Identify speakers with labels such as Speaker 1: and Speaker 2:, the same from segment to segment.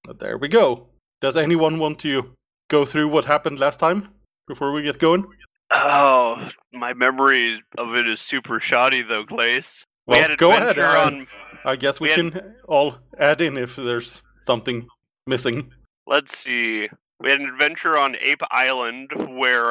Speaker 1: But there we go. Does anyone want to go through what happened last time before we get going?
Speaker 2: Oh, my memory of it is super shoddy, though, Glace. We
Speaker 1: Well,
Speaker 2: had
Speaker 1: go ahead.
Speaker 2: adventure on.
Speaker 1: I guess we
Speaker 2: we had-
Speaker 1: can all add in if there's something missing.
Speaker 2: Let's see. We had an adventure on Ape Island where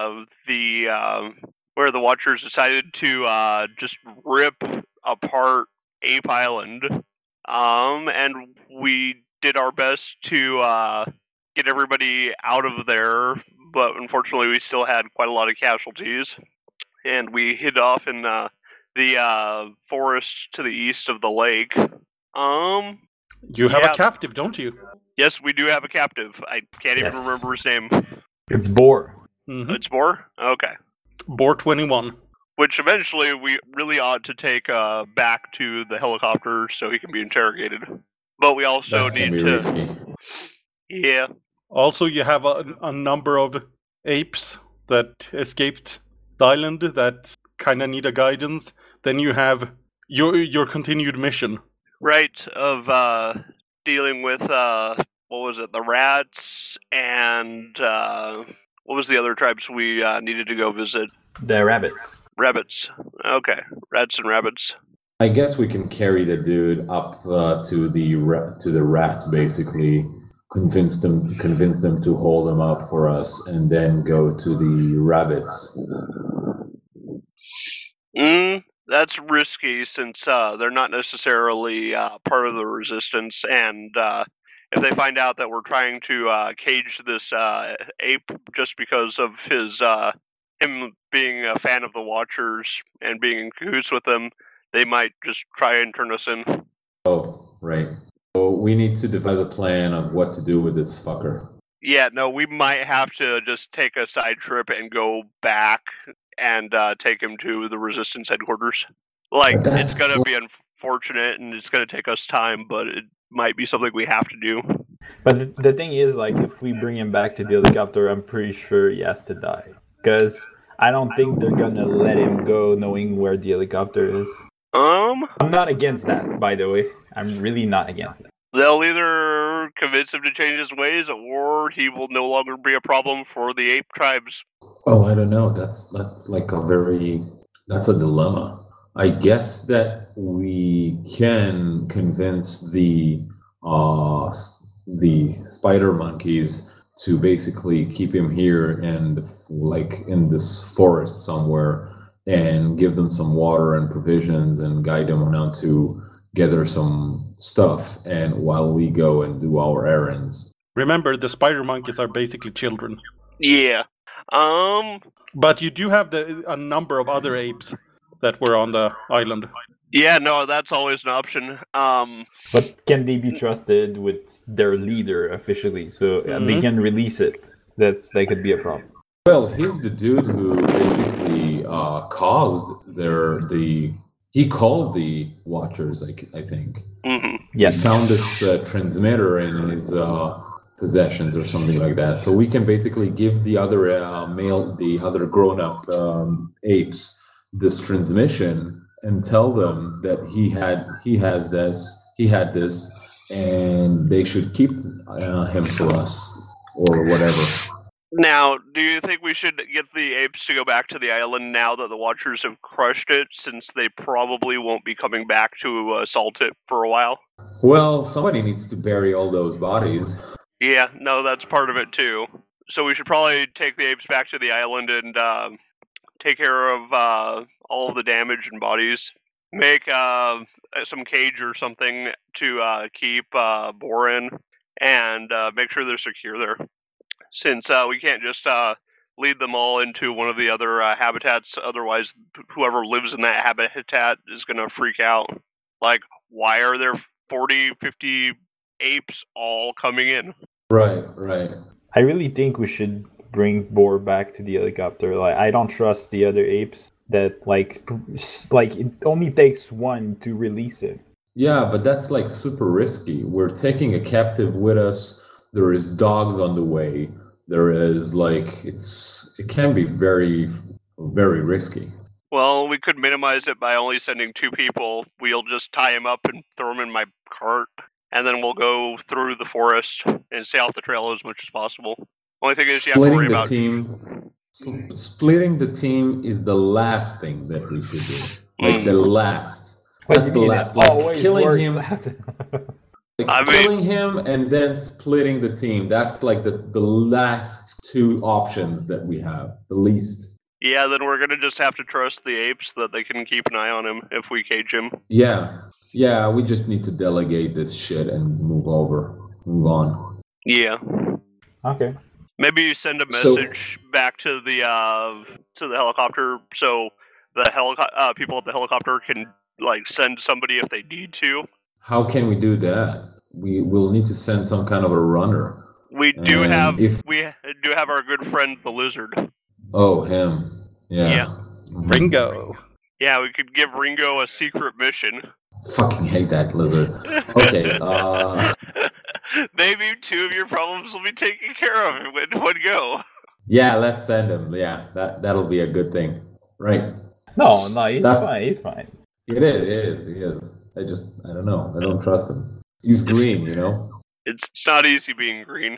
Speaker 2: the Watchers decided to just rip apart Ape Island. And we did our best to get everybody out of there, but unfortunately we still had quite a lot of casualties. And we hid off in the forest to the east of the lake.
Speaker 1: You have
Speaker 2: Yeah.
Speaker 1: a captive, don't you?
Speaker 2: Yes, we do have a captive. I can't even
Speaker 3: Yes.
Speaker 2: remember his name.
Speaker 3: It's Boar.
Speaker 1: Mm-hmm.
Speaker 2: It's Boar? Okay.
Speaker 1: Boar 21.
Speaker 2: Which eventually we really ought to take back to the helicopter so he can be interrogated. But we also
Speaker 4: That can
Speaker 2: need
Speaker 4: be
Speaker 2: to...
Speaker 4: risky.
Speaker 2: Yeah.
Speaker 1: Also, you have a number of apes that escaped the island that kind of need a guidance. Then you have your continued mission.
Speaker 2: Right, of dealing with, what was it, the rats, and what was the other tribes we needed to go visit?
Speaker 3: The rabbits.
Speaker 2: Rabbits. Okay, rats and rabbits.
Speaker 4: I guess we can carry the dude up to the rats, basically. Convince them to hold them up for us, and then go to the rabbits.
Speaker 2: That's risky since they're not necessarily part of the resistance, and if they find out that we're trying to cage this ape just because of him being a fan of the Watchers and being in cahoots with them, they might just try and turn us in.
Speaker 4: Oh, right. So we need to devise a plan of what to do with this fucker.
Speaker 2: Yeah, no, we might have to just take a side trip and go back and take him to the Resistance headquarters. Like, it's going to be unfortunate and it's going to take us time, but it might be something we have to do.
Speaker 3: But the thing is, like, if we bring him back to the helicopter, I'm pretty sure he has to die. Because I don't think they're gonna let him go knowing where the helicopter is. I'm not against that, by the way. I'm really not against it.
Speaker 2: They'll either convince him to change his ways, or he will no longer be a problem for the ape tribes.
Speaker 4: Oh, I don't know. That's like that's a dilemma. I guess that we can convince the spider monkeys to basically keep him here and like in this forest somewhere, and give them some water and provisions and guide them on how to gather some stuff, and while we go and do our errands.
Speaker 1: Remember, the spider monkeys are basically children.
Speaker 2: Yeah.
Speaker 1: But you do have a number of other apes that were on the island.
Speaker 2: Yeah, no, that's always an option.
Speaker 3: But can they be trusted with their leader officially, so they can release it? That could be a problem.
Speaker 4: Well, he's the dude who basically caused he called the Watchers, I think.
Speaker 2: Mm-hmm.
Speaker 3: Yes.
Speaker 4: He found this transmitter in his possessions or something like that. So we can basically give the other the other grown-up apes this transmission and tell them that he had this, and they should keep him for us or whatever.
Speaker 2: Now, do you think we should get the apes to go back to the island now that the Watchers have crushed it, since they probably won't be coming back to assault it for a while?
Speaker 4: Well, somebody needs to bury all those bodies.
Speaker 2: Yeah, no, that's part of it too. So we should probably take the apes back to the island and take care of all of the damage and bodies. Make some cage or something to keep Boar in, and make sure they're secure there. Since we can't just lead them all into one of the other habitats, otherwise whoever lives in that habitat is going to freak out. Like, why are there 40, 50 apes all coming in?
Speaker 4: Right.
Speaker 3: I really think we should bring Boar back to the helicopter. Like, I don't trust the other apes that like it only takes one to release it.
Speaker 4: Yeah, but that's like super risky. We're taking a captive with us. There is dogs on the way. There is it can be very, very risky.
Speaker 2: Well, we could minimize it by only sending 2 people. We'll just tie him up and throw him in my cart and then we'll go through the forest and stay off the trail as much as possible. Only thing is you have to worry about...
Speaker 4: Splitting the team is the last thing that we should do. Like the last. That's the last. Like killing him. Killing him and then splitting the team. That's like the last two options that we have. The least.
Speaker 2: Yeah, then we're gonna just have to trust the apes that they can keep an eye on him if we cage him.
Speaker 4: Yeah, we just need to delegate this shit and move on. Yeah.
Speaker 3: Okay.
Speaker 2: Maybe you send a message back to the helicopter, so the people at the helicopter can like send somebody if they need to.
Speaker 4: How can we do that? We will need to send some kind of a runner.
Speaker 2: We do have our good friend the lizard.
Speaker 4: Oh, him. Yeah.
Speaker 1: Ringo.
Speaker 2: Yeah, we could give Ringo a secret mission.
Speaker 4: Fucking hate that lizard. Okay,
Speaker 2: maybe two of your problems will be taken care of in one go.
Speaker 4: Yeah, let's send him. Yeah, that'll be a good thing. Right.
Speaker 3: No, he's fine.
Speaker 4: He is. I don't know. I don't trust him. He's green, you know?
Speaker 2: It's not easy being green.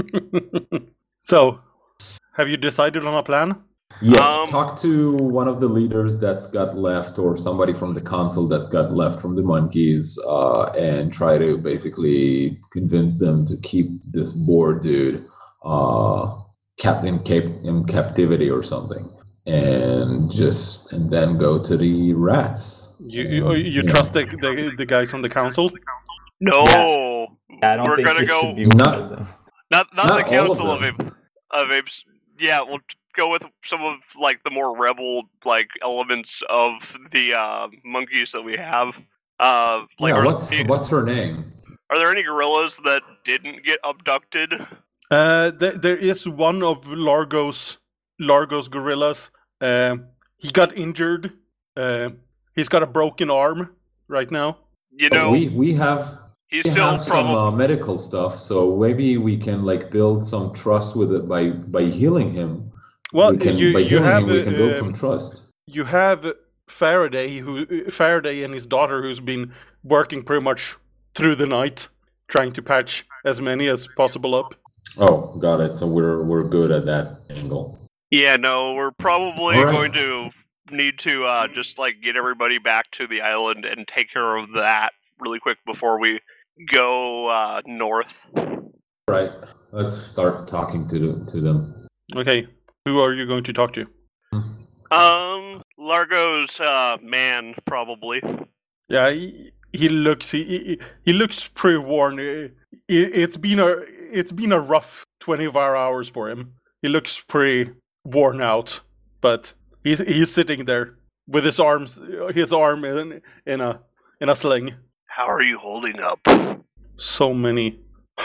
Speaker 1: So, have you decided on a plan?
Speaker 4: Yes, talk to one of the leaders that's got left or somebody from the council that's got left from the monkeys and try to basically convince them to keep this boar dude kept in captivity or something and then go to the rats.
Speaker 1: You trust the guys on the council?
Speaker 2: No.
Speaker 3: Yeah, I don't
Speaker 2: We're
Speaker 3: think
Speaker 2: gonna go not the council of apes. Yeah, we'll go with some of like the more rebel like elements of the monkeys that we have.
Speaker 4: What's her name?
Speaker 2: Are there any gorillas that didn't get abducted?
Speaker 1: There is one of Largo's gorillas. He got injured. He's got a broken arm right now.
Speaker 2: You know,
Speaker 4: we have.
Speaker 2: He's still
Speaker 4: some medical stuff, so maybe we can like build some trust with it by healing him.
Speaker 1: Well,
Speaker 4: we can build some trust.
Speaker 1: You have Faraday and his daughter, who's been working pretty much through the night, trying to patch as many as possible up.
Speaker 4: Oh, got it. So we're good at that angle.
Speaker 2: Yeah, no, we're probably going to need to just like get everybody back to the island and take care of that really quick before we go north.
Speaker 4: Right. Let's start talking to them.
Speaker 1: Okay. Who are you going to talk to?
Speaker 2: Largo's man, probably.
Speaker 1: Yeah, he looks pretty worn. It's been a rough 24 hours for him. He looks pretty worn out, but he's sitting there with his arm in a sling.
Speaker 2: How are you holding up?
Speaker 1: So many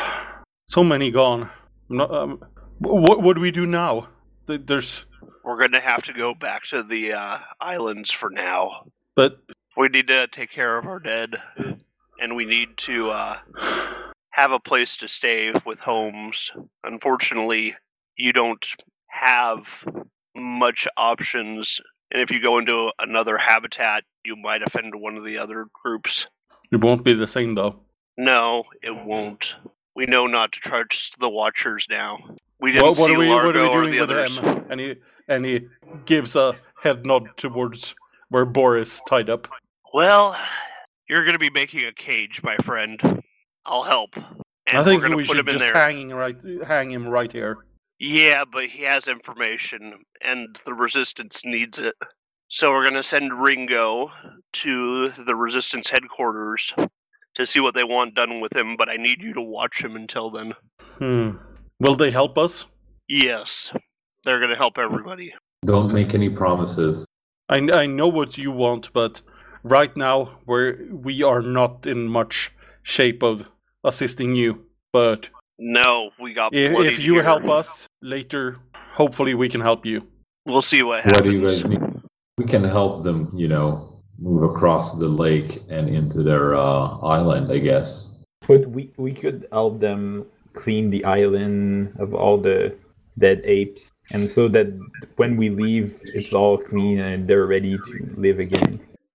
Speaker 1: gone. What do we do now?
Speaker 2: We're gonna have to go back to the islands for now.
Speaker 1: But
Speaker 2: we need to take care of our dead, and we need to have a place to stay with homes. Unfortunately, you don't have much options, and if you go into another habitat, you might offend one of the other groups.
Speaker 1: It won't be the same, though.
Speaker 2: No, it won't. We know not to trust the Watchers now. We didn't see Largo or the others.
Speaker 1: Him? And he gives a head nod towards where Boris is tied up.
Speaker 2: Well, you're going to be making a cage, my friend. I'll help. And
Speaker 1: I think
Speaker 2: we
Speaker 1: should just hang him right here.
Speaker 2: Yeah, but he has information, and the Resistance needs it. So we're going to send Ringo to the Resistance headquarters to see what they want done with him, but I need you to watch him until then.
Speaker 1: Will they help us?
Speaker 2: Yes. They're going to help everybody.
Speaker 4: Don't make any promises.
Speaker 1: I know what you want, but right now we are not in much shape of assisting you. But
Speaker 2: no, we got
Speaker 1: if you help us later, hopefully we can help you.
Speaker 2: We'll see what happens.
Speaker 4: What do you guys need? We can help them, move across the lake and into their island, I guess.
Speaker 3: But we could help them clean the island of all the dead apes, and so that when we leave, it's all clean and they're ready to live again.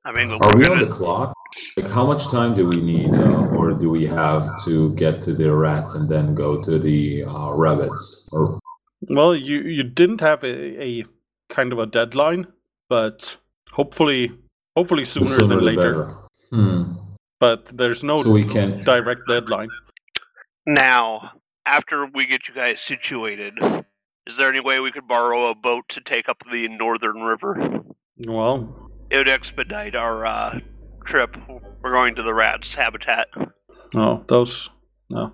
Speaker 2: I mean,
Speaker 4: are we on the clock? Like, how much time do we need, or do we have to get to the rats and then go to the rabbits? Or
Speaker 1: well, you didn't have a kind of a deadline, but hopefully sooner than later. But there's no direct deadline.
Speaker 2: Now, after we get you guys situated, is there any way we could borrow a boat to take up the Northern River?
Speaker 1: Well,
Speaker 2: it would expedite our trip. We're going to the rats' habitat.
Speaker 1: Oh, those no.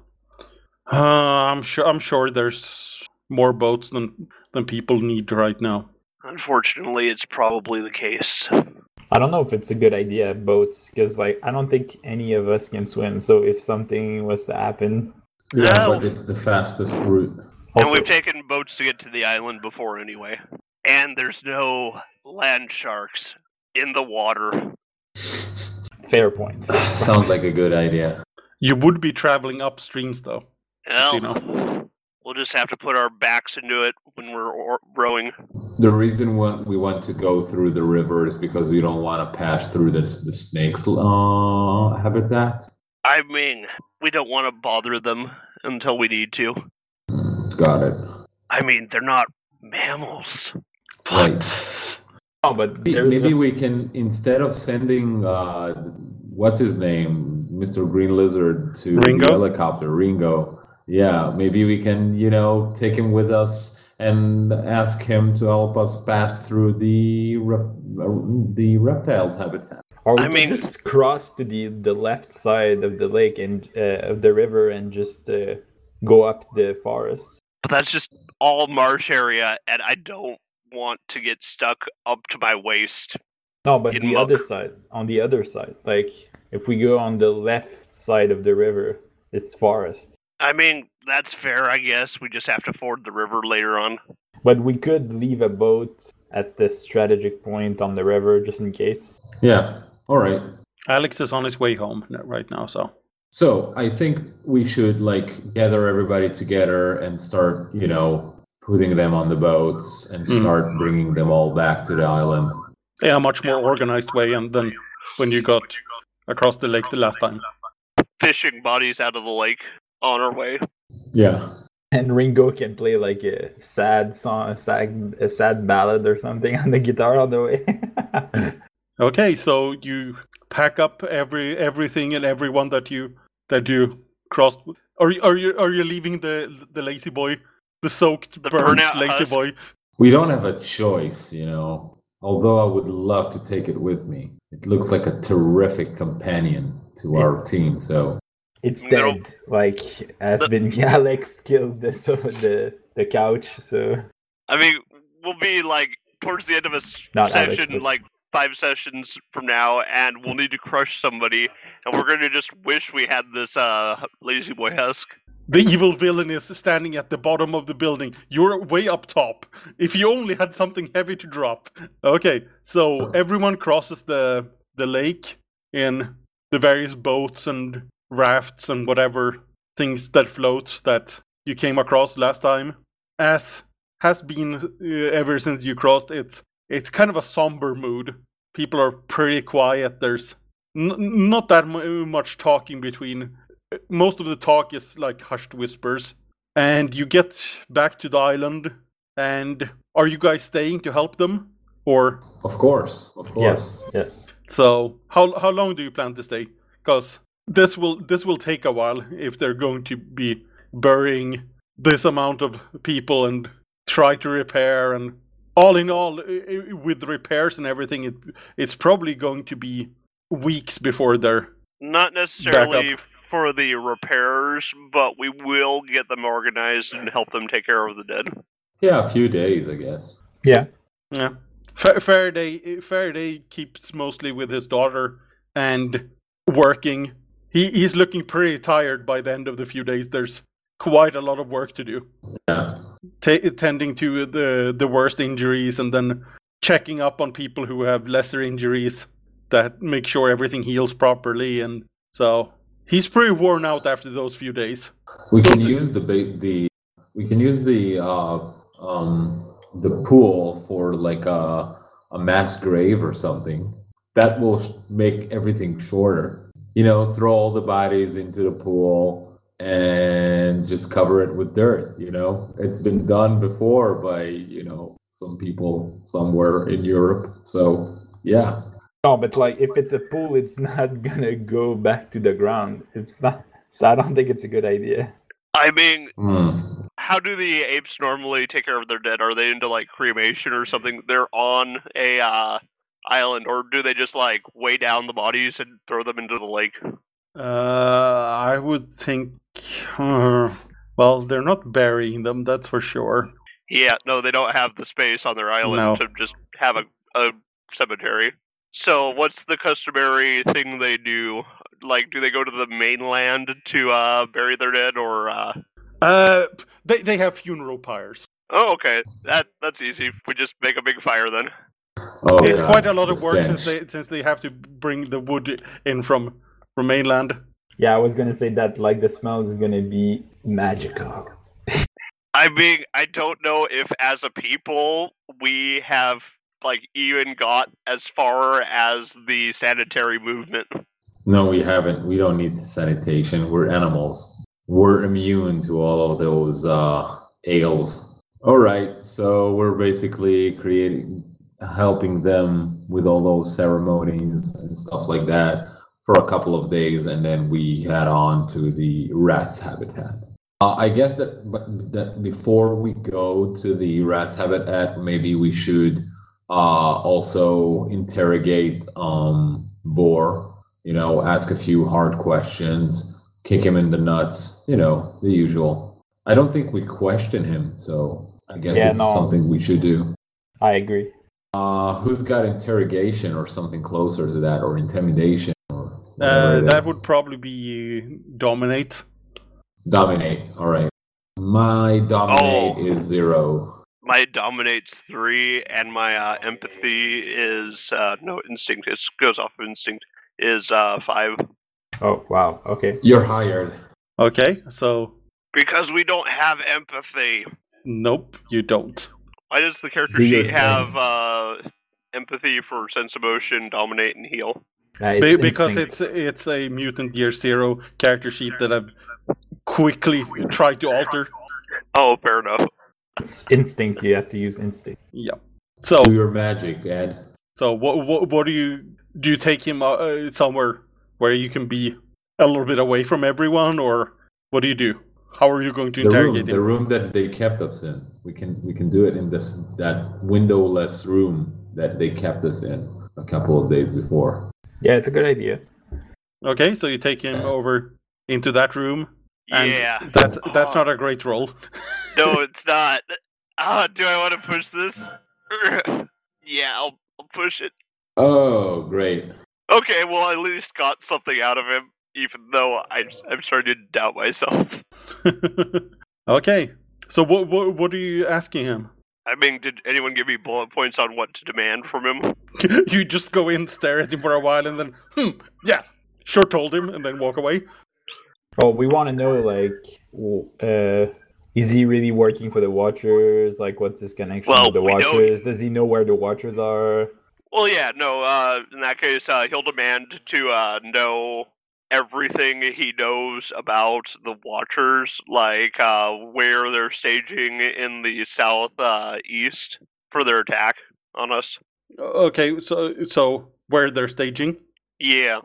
Speaker 1: I'm sure there's more boats than people need right now.
Speaker 2: Unfortunately, it's probably the case.
Speaker 3: I don't know if it's a good idea, boats, because I don't think any of us can swim. So if something was to happen,
Speaker 4: but it's the fastest route.
Speaker 2: And we've taken boats to get to the island before anyway. And there's no land sharks in the water.
Speaker 3: Fair point.
Speaker 4: Sounds like a good idea.
Speaker 1: You would be traveling upstreams, though.
Speaker 2: Well, we'll just have to put our backs into it when we're rowing.
Speaker 4: The reason we want to go through the river is because we don't want to pass through the snake's habitat.
Speaker 2: I mean, we don't want to bother them until we need to.
Speaker 4: Got it.
Speaker 2: I mean, they're not mammals.
Speaker 4: Right.
Speaker 3: Oh, but
Speaker 4: maybe we can, instead of sending, what's his name, Mr. Green Lizard, to
Speaker 1: Ringo?
Speaker 4: The helicopter, Ringo. Yeah, maybe we can, take him with us and ask him to help us pass through the reptiles' habitat.
Speaker 3: Or we can just cross to the left side of the lake and of the river and just go up the forest.
Speaker 2: But that's just all marsh area, and I don't want to get stuck up to my waist.
Speaker 3: No, but on the other side, like if we go on the left side of the river, it's forest.
Speaker 2: I mean, that's fair, I guess. We just have to ford the river later on.
Speaker 3: But we could leave a boat at the strategic point on the river just in case.
Speaker 4: Yeah, all right.
Speaker 1: Alex is on his way home right now, so.
Speaker 4: So I think we should gather everybody together and start, putting them on the boats and start bringing them all back to the island.
Speaker 1: Yeah, a much more organized way than when you got across the lake the last time.
Speaker 2: Fishing bodies out of the lake on our way.
Speaker 4: Yeah.
Speaker 3: And Ringo can play a sad song, a sad ballad or something on the guitar on the way.
Speaker 1: Okay, so you pack up everything and everyone that you crossed. Are you leaving the lazy boy, the soaked, burnt lazy
Speaker 2: husk.
Speaker 1: boy?
Speaker 4: We don't have a choice, Although I would love to take it with me. It looks like a terrific companion to our team. So
Speaker 3: it's dead. Alex killed the couch. So
Speaker 2: I mean, we'll be towards the end of a session, Alex, 5 sessions from now, and we'll need to crush somebody, and we're going to just wish we had this lazy boy husk.
Speaker 1: The evil villain is standing at the bottom of the building. You're way up top. If you only had something heavy to drop. Okay, so everyone crosses the lake in the various boats and rafts and whatever things that float that you came across last time. As has been ever since you crossed, it's kind of a somber mood. People are pretty quiet. There's not that much talking between. Most of the talk is hushed whispers. And you get back to the island. And are you guys staying to help them? Or
Speaker 4: Of course.
Speaker 3: Yes.
Speaker 1: So how long do you plan to stay? Because this will take a while if they're going to be burying this amount of people and try to repair, and all in all, with repairs and everything, it's probably going to be weeks before they're
Speaker 2: not necessarily for the repairs, but we will get them organized and help them take care of the dead.
Speaker 4: Yeah, a few days, I guess.
Speaker 3: Yeah.
Speaker 1: Faraday keeps mostly with his daughter and working. He's looking pretty tired by the end of the few days. There's quite a lot of work to do.
Speaker 4: Yeah.
Speaker 1: Tending to the worst injuries and then checking up on people who have lesser injuries that make sure everything heals properly. And so he's pretty worn out after those few days.
Speaker 4: We can use the pool for a mass grave or something. that will make everything shorter. Throw all the bodies into the pool and just cover it with dirt. It's been done before by some people somewhere in Europe. So yeah.
Speaker 3: No, but like if it's a pool, it's not gonna go back to the ground. It's not. So I don't think it's a good idea.
Speaker 2: I mean, how do the apes normally take care of their dead? Are they into like cremation or something? They're on a island, or do they just like weigh down the bodies and throw them into the lake?
Speaker 1: I would think. Well, they're not burying them, that's for sure.
Speaker 2: Yeah, no, they don't have the space on their island to just have a cemetery. So, what's the customary thing they do? Like, do they go to the mainland to bury their dead, or?
Speaker 1: They have funeral pyres.
Speaker 2: Oh, okay. That's easy. We just make a big fire then.
Speaker 4: Oh,
Speaker 1: it's quite a lot of work since they have to bring the wood in from mainland.
Speaker 3: Yeah, I was gonna say that. Like the smell is gonna be magical.
Speaker 2: I mean, I don't know if as a people we have like even got as far as the sanitary movement.
Speaker 4: No, we haven't. We don't need sanitation. We're animals. We're immune to all of those ails. All right, so we're basically helping them with all those ceremonies and stuff like that for a couple of days, and then we head on to the rat's habitat. I guess that before we go to the rat's habitat, maybe we should also interrogate Boar. Ask a few hard questions, kick him in the nuts. The usual. I don't think we question him, so I guess something we should do.
Speaker 3: I agree.
Speaker 4: Who's got interrogation or something closer to that, or intimidation?
Speaker 1: That would probably be dominate.
Speaker 4: Dominate, all right. My dominate is 0.
Speaker 2: My dominate's 3, and my empathy is no instinct. It goes off of instinct. Is 5.
Speaker 3: Oh wow. Okay.
Speaker 4: You're hired.
Speaker 1: Okay, so
Speaker 2: because we don't have empathy.
Speaker 1: Nope, you don't.
Speaker 2: Why does the character sheet have empathy for sense emotion, dominate, and heal?
Speaker 1: Because it's a Mutant Year Zero character sheet that I've quickly tried to alter.
Speaker 2: Oh, fair enough.
Speaker 3: It's instinct. You have to use instinct.
Speaker 1: Yeah. So
Speaker 4: do your magic, Ed.
Speaker 1: So what do you take him somewhere where you can be a little bit away from everyone, or what do you do? How are you going to interrogate him?
Speaker 4: The room that they kept us in. We can do it in that windowless room that they kept us in a couple of days before.
Speaker 3: Yeah, it's a good idea.
Speaker 1: Okay, so you take him over into that room. And
Speaker 2: yeah.
Speaker 1: That's not a great roll.
Speaker 2: No, it's not. Do I want to push this? Yeah, I'll push it.
Speaker 4: Oh, great.
Speaker 2: Okay, well, I at least got something out of him, even though I'm starting to doubt myself.
Speaker 1: Okay, so what are you asking him?
Speaker 2: I mean, did anyone give me bullet points on what to demand from him?
Speaker 1: You just go in, stare at him for a while, and then, yeah, sure told him, and then walk away?
Speaker 3: Oh, we want to know, like, is he really working for the Watchers? Like, what's his connection with the Watchers? Does he know where the Watchers are?
Speaker 2: Well, yeah, no, in that case, he'll demand to know everything he knows about the Watchers, like where they're staging in the southeast for their attack on us.
Speaker 1: Okay, so where they're staging?
Speaker 2: Yeah.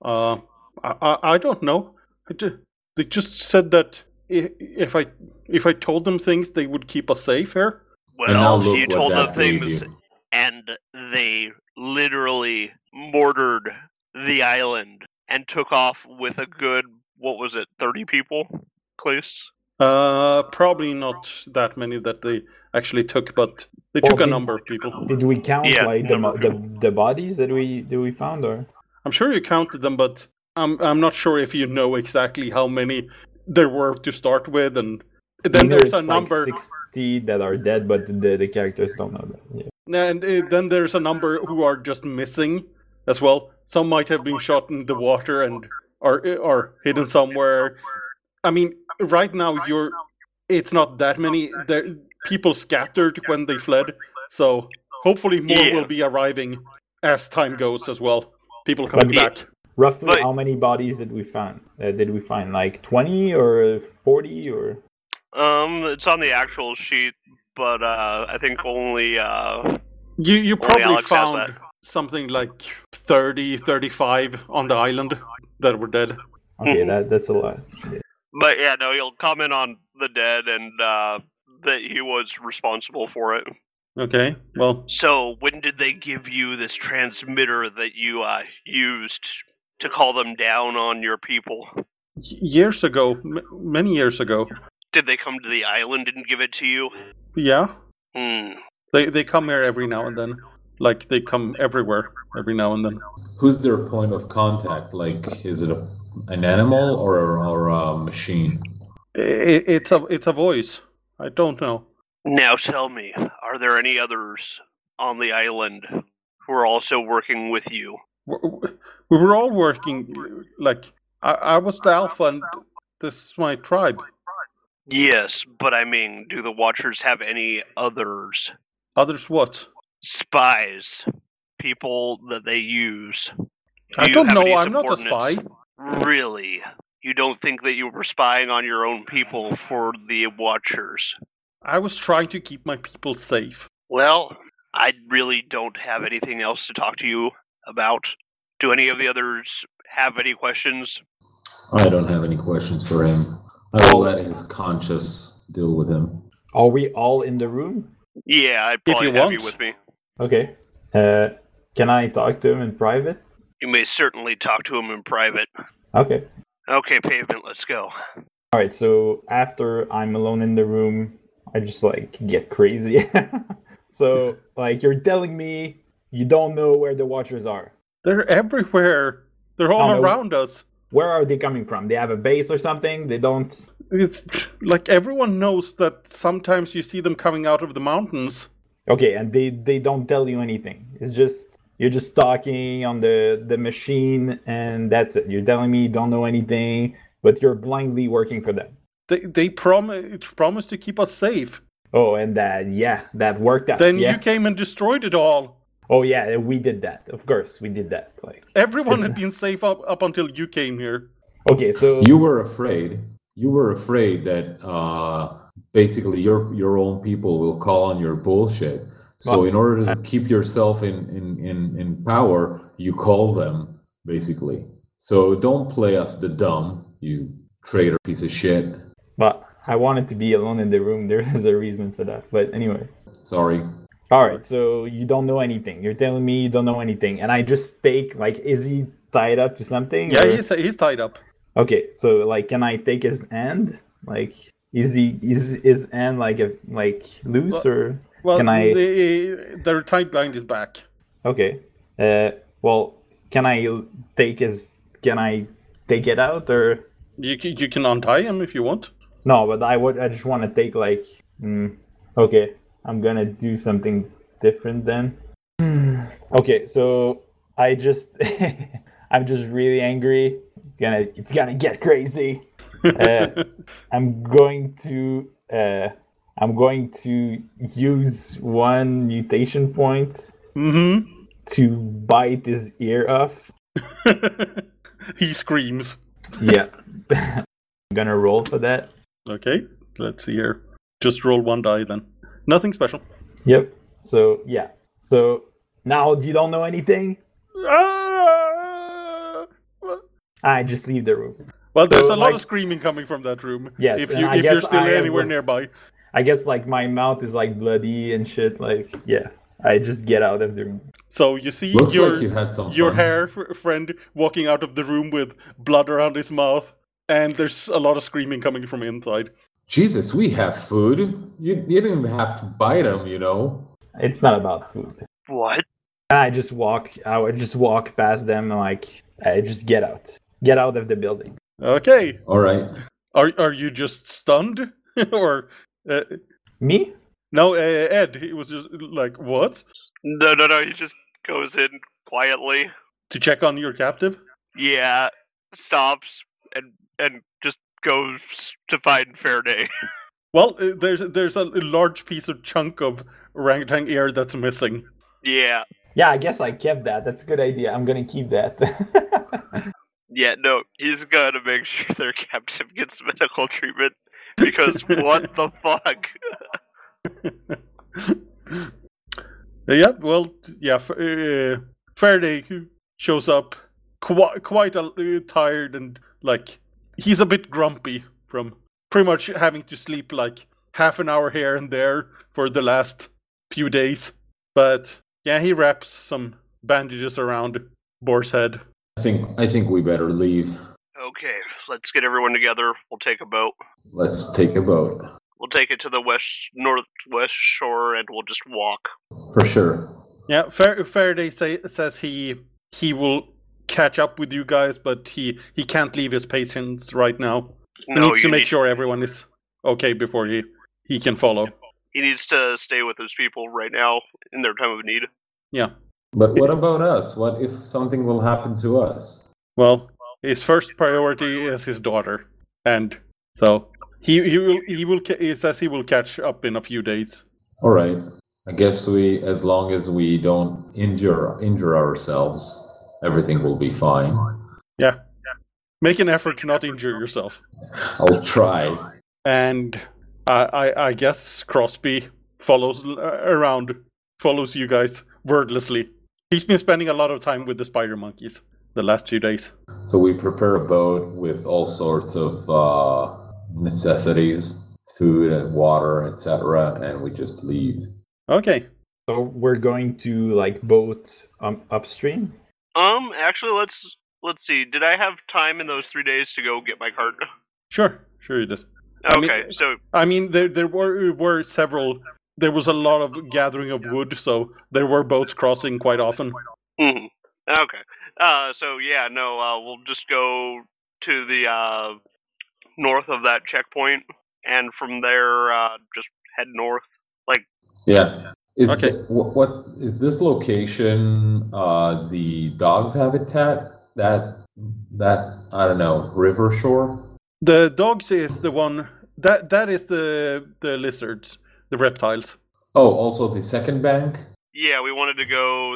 Speaker 1: I don't know. They just said that if I told them things, they would keep us safe here.
Speaker 2: Well, you told them things, and they literally mortared the island and took off with a good, 30 people, Claes?
Speaker 1: Probably not that many that they actually took, but they took a number of people.
Speaker 3: Did we count the bodies that we found, or?
Speaker 1: I'm sure you counted them, but I'm not sure if you know exactly how many there were to start with, and then there's a number.
Speaker 3: Like 60 that are dead, but the characters don't know that. Yeah.
Speaker 1: And then there's a number who are just missing as well. Some might have been shot in the water and are hidden somewhere. I mean, right now it's not that many. People scattered when they fled, so hopefully more will be arriving as time goes as well. People coming back.
Speaker 3: Roughly, how many bodies did we find? Like 20 or 40 or?
Speaker 2: It's on the actual sheet, but I think only
Speaker 1: You probably
Speaker 2: Alex has
Speaker 1: found something like 30, 35 on the island that were dead.
Speaker 3: Okay, that's a lot. Yeah.
Speaker 2: But yeah, no, he'll comment on the dead and that he was responsible for it.
Speaker 1: Okay, well...
Speaker 2: So, when did they give you this transmitter that you used to call them down on your people?
Speaker 1: Years ago. Many years ago.
Speaker 2: Did they come to the island and give it to you?
Speaker 1: Yeah. They come here every now and then. Like, they come everywhere every now and then.
Speaker 4: Who's their point of contact? Like, is it an animal or a machine?
Speaker 1: It's a voice. I don't know.
Speaker 2: Now tell me, are there any others on the island who are also working with you?
Speaker 1: We were all working, like, I was the alpha and this is my tribe.
Speaker 2: Yes, but I mean, do the Watchers have any others?
Speaker 1: Others what?
Speaker 2: Spies. People that they use.
Speaker 1: I don't know, I'm not a spy.
Speaker 2: Really? You don't think that you were spying on your own people for the Watchers?
Speaker 1: I was trying to keep my people safe.
Speaker 2: Well, I really don't have anything else to talk to you about. Do any of the others have any questions?
Speaker 4: I don't have any questions for him. I will let his conscience deal with him.
Speaker 3: Are we all in the room?
Speaker 2: Yeah, I'd probably have you with me.
Speaker 3: Okay. Can I talk to him in private?
Speaker 2: You may certainly talk to him in private.
Speaker 3: Okay.
Speaker 2: Okay, Pavement, let's go.
Speaker 3: Alright, so after I'm alone in the room, I just, like, get crazy. So, like, you're telling me you don't know where the Watchers are?
Speaker 1: They're everywhere. They're all around us.
Speaker 3: Where are they coming from? They have a base or something? They don't...
Speaker 1: It's like everyone knows that sometimes you see them coming out of the mountains.
Speaker 3: Okay, and they don't tell you anything. It's just... You're just talking on the machine, and that's it. You're telling me you don't know anything, but you're blindly working for them.
Speaker 1: They promised to keep us safe.
Speaker 3: Oh, and that worked out.
Speaker 1: Then you came and destroyed it all.
Speaker 3: Oh yeah, we did that. Of course, we did that. Like
Speaker 1: everyone had been safe up until you came here.
Speaker 3: Okay, so
Speaker 4: you were afraid. You were afraid that basically your own people will call on your bullshit. So in order to keep yourself in power, you call them basically. So don't play us the dumb, you traitor piece of shit.
Speaker 3: But I wanted to be alone in the room. There is a reason for that. But anyway.
Speaker 4: Sorry.
Speaker 3: Alright, so you don't know anything. You're telling me you don't know anything. And I just take, like, is he tied up to something?
Speaker 1: Yeah, he's tied up.
Speaker 3: Okay, so, like, can I take his hand? Like, is his hand, like loose or...
Speaker 1: Well,
Speaker 3: can I...
Speaker 1: they're tied behind his back.
Speaker 3: Okay. Well, can I take it out or...
Speaker 1: You can untie him if you want.
Speaker 3: No, but I just want to take like... okay, I'm gonna do something different then. Okay, so I just... I'm just really angry. It's gonna get crazy. I'm going to use one mutation point to bite his ear off.
Speaker 1: He screams.
Speaker 3: Yeah. I'm gonna roll for that.
Speaker 1: Okay, let's see here. Just roll one die then. Nothing special.
Speaker 3: Yep. So, yeah. So, now you don't know anything? I just leave the room.
Speaker 1: Well, there's a lot of screaming coming from that room.
Speaker 3: Yes.
Speaker 1: If you're still anywhere nearby.
Speaker 3: I guess, like, my mouth is, like, bloody and shit. Like, yeah. I just get out of the room.
Speaker 1: So you see your hair friend walking out of the room with blood around his mouth, and there's a lot of screaming coming from inside.
Speaker 4: Jesus, we have food. You didn't even have to bite him, you know.
Speaker 3: It's not about food.
Speaker 2: What?
Speaker 3: I would just walk past them and like I just get out of the building.
Speaker 1: Okay.
Speaker 4: All right.
Speaker 1: Are you just stunned or
Speaker 3: me?
Speaker 1: No, Ed. He was just like, what?
Speaker 2: No. He just goes in quietly
Speaker 1: to check on your captive.
Speaker 2: Yeah, stops and just goes to find Faraday.
Speaker 1: Well, there's a large piece of chunk of orangutan ear that's missing.
Speaker 2: Yeah.
Speaker 3: Yeah, I guess I kept that. That's a good idea. I'm gonna keep that.
Speaker 2: Yeah, no, he's gonna make sure their captain gets medical treatment because what the fuck?
Speaker 1: Yeah, well, yeah. Faraday shows up quite tired and like he's a bit grumpy from pretty much having to sleep like half an hour here and there for the last few days. But yeah, he wraps some bandages around Boar's head.
Speaker 4: I think we better leave.
Speaker 2: Okay, let's get everyone together. We'll take a boat.
Speaker 4: Let's take a boat.
Speaker 2: We'll take it to the northwest shore, and we'll just walk.
Speaker 4: For sure.
Speaker 1: Yeah, Faraday says he will catch up with you guys, but he can't leave his patients right now. He needs to make sure everyone is okay before he can follow.
Speaker 2: He needs to stay with his people right now in their time of need.
Speaker 1: Yeah.
Speaker 4: But what about us? What if something will happen to us?
Speaker 1: Well, his first priority is his daughter, and so he says he will catch up in a few days.
Speaker 4: All right. I guess as long as we don't injure ourselves, everything will be fine.
Speaker 1: Yeah. Make an effort to not injure yourself.
Speaker 4: I'll try.
Speaker 1: And I guess Crosby follows you guys wordlessly. He's been spending a lot of time with the spider monkeys the last 2 days.
Speaker 4: So we prepare a boat with all sorts of necessities, food and water, etc., and we just leave.
Speaker 1: Okay.
Speaker 3: So we're going to like boat upstream?
Speaker 2: Actually, let's see. Did I have time in those 3 days to go get my cart?
Speaker 1: Sure you did.
Speaker 2: Okay,
Speaker 1: there were several. There was a lot of gathering of wood, so there were boats crossing quite often.
Speaker 2: Mm-hmm. Okay. We'll just go to the north of that checkpoint, and from there, just head north.
Speaker 4: Yeah.
Speaker 1: Okay.
Speaker 4: What is this location? The dog's habitat? That I don't know, river shore?
Speaker 1: The dogs is the one that is the lizards, the reptiles.
Speaker 4: Oh, also the second bank?
Speaker 2: Yeah, we wanted to go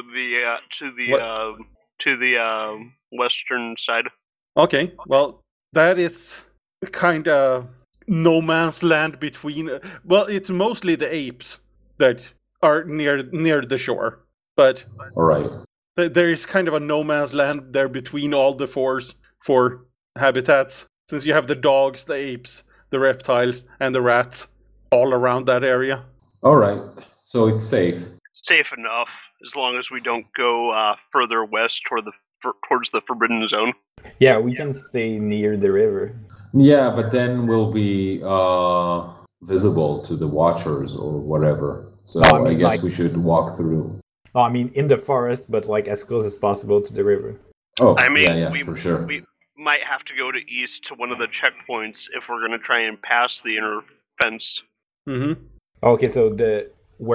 Speaker 2: to the western side.
Speaker 1: Okay, well, that is kind of no man's land between. Well, it's mostly the apes that are near the shore, but
Speaker 4: all right,
Speaker 1: there is kind of a no man's land there between all the four habitats. Since you have the dogs, the apes, the reptiles, and the rats all around that area.
Speaker 4: All right, so it's safe.
Speaker 2: Safe enough, as long as we don't go further west towards the Forbidden Zone.
Speaker 3: Yeah, we can stay near the river.
Speaker 4: Yeah, but then we'll be visible to the watchers or whatever. So I guess we should walk through.
Speaker 3: Oh, I mean, in the forest, but like as close as possible to the river.
Speaker 4: Oh, for sure.
Speaker 2: We might have to go to east to one of the checkpoints if we're going to try and pass the inner fence.
Speaker 1: Mm-hmm.
Speaker 3: Okay, so the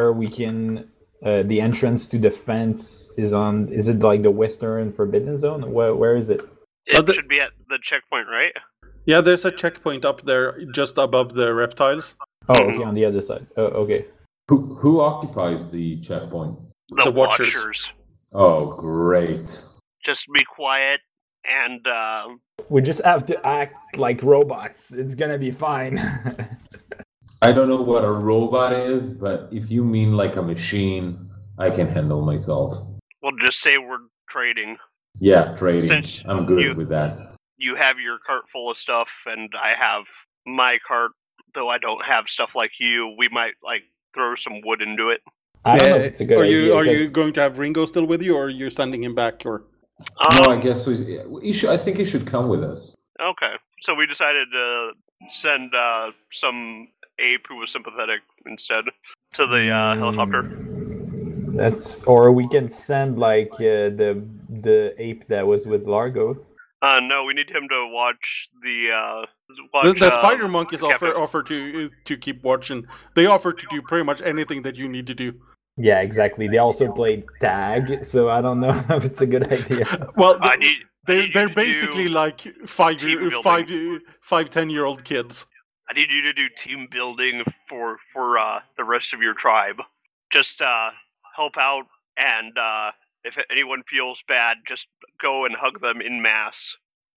Speaker 3: entrance to the fence is it like the Western Forbidden Zone? Where is it?
Speaker 2: It should be at the checkpoint, right?
Speaker 1: Yeah, there's a checkpoint up there just above the reptiles.
Speaker 3: Oh, okay, on the other side. Oh, okay.
Speaker 4: Who occupies the checkpoint?
Speaker 2: The Watchers.
Speaker 4: Oh, great.
Speaker 2: Just be quiet and...
Speaker 3: We just have to act like robots. It's gonna be fine.
Speaker 4: I don't know what a robot is, but if you mean like a machine, I can handle myself.
Speaker 2: We'll just say we're trading.
Speaker 4: Yeah, trading. I'm good with that.
Speaker 2: You have your cart full of stuff, and I have my cart. Though I don't have stuff like you, we might like throw some wood into it.
Speaker 3: I don't know if it's a good idea.
Speaker 1: Are you going to have Ringo still with you, or are you sending him back? Or
Speaker 4: no, I guess we should. I think he should come with us.
Speaker 2: Okay, so we decided to send some ape who was sympathetic instead to the helicopter.
Speaker 3: Or we can send like the ape that was with Largo.
Speaker 2: No, we need him to watch the
Speaker 1: spider monkeys offer to keep watching. They offer to do pretty much anything that you need to do.
Speaker 3: Yeah, exactly. They also play tag, so I don't know if it's a good idea.
Speaker 1: Well, they're basically like 5-10-year-old kids.
Speaker 2: I need you to do team building for the rest of your tribe. Just help out and if anyone feels bad, just go and hug them en masse.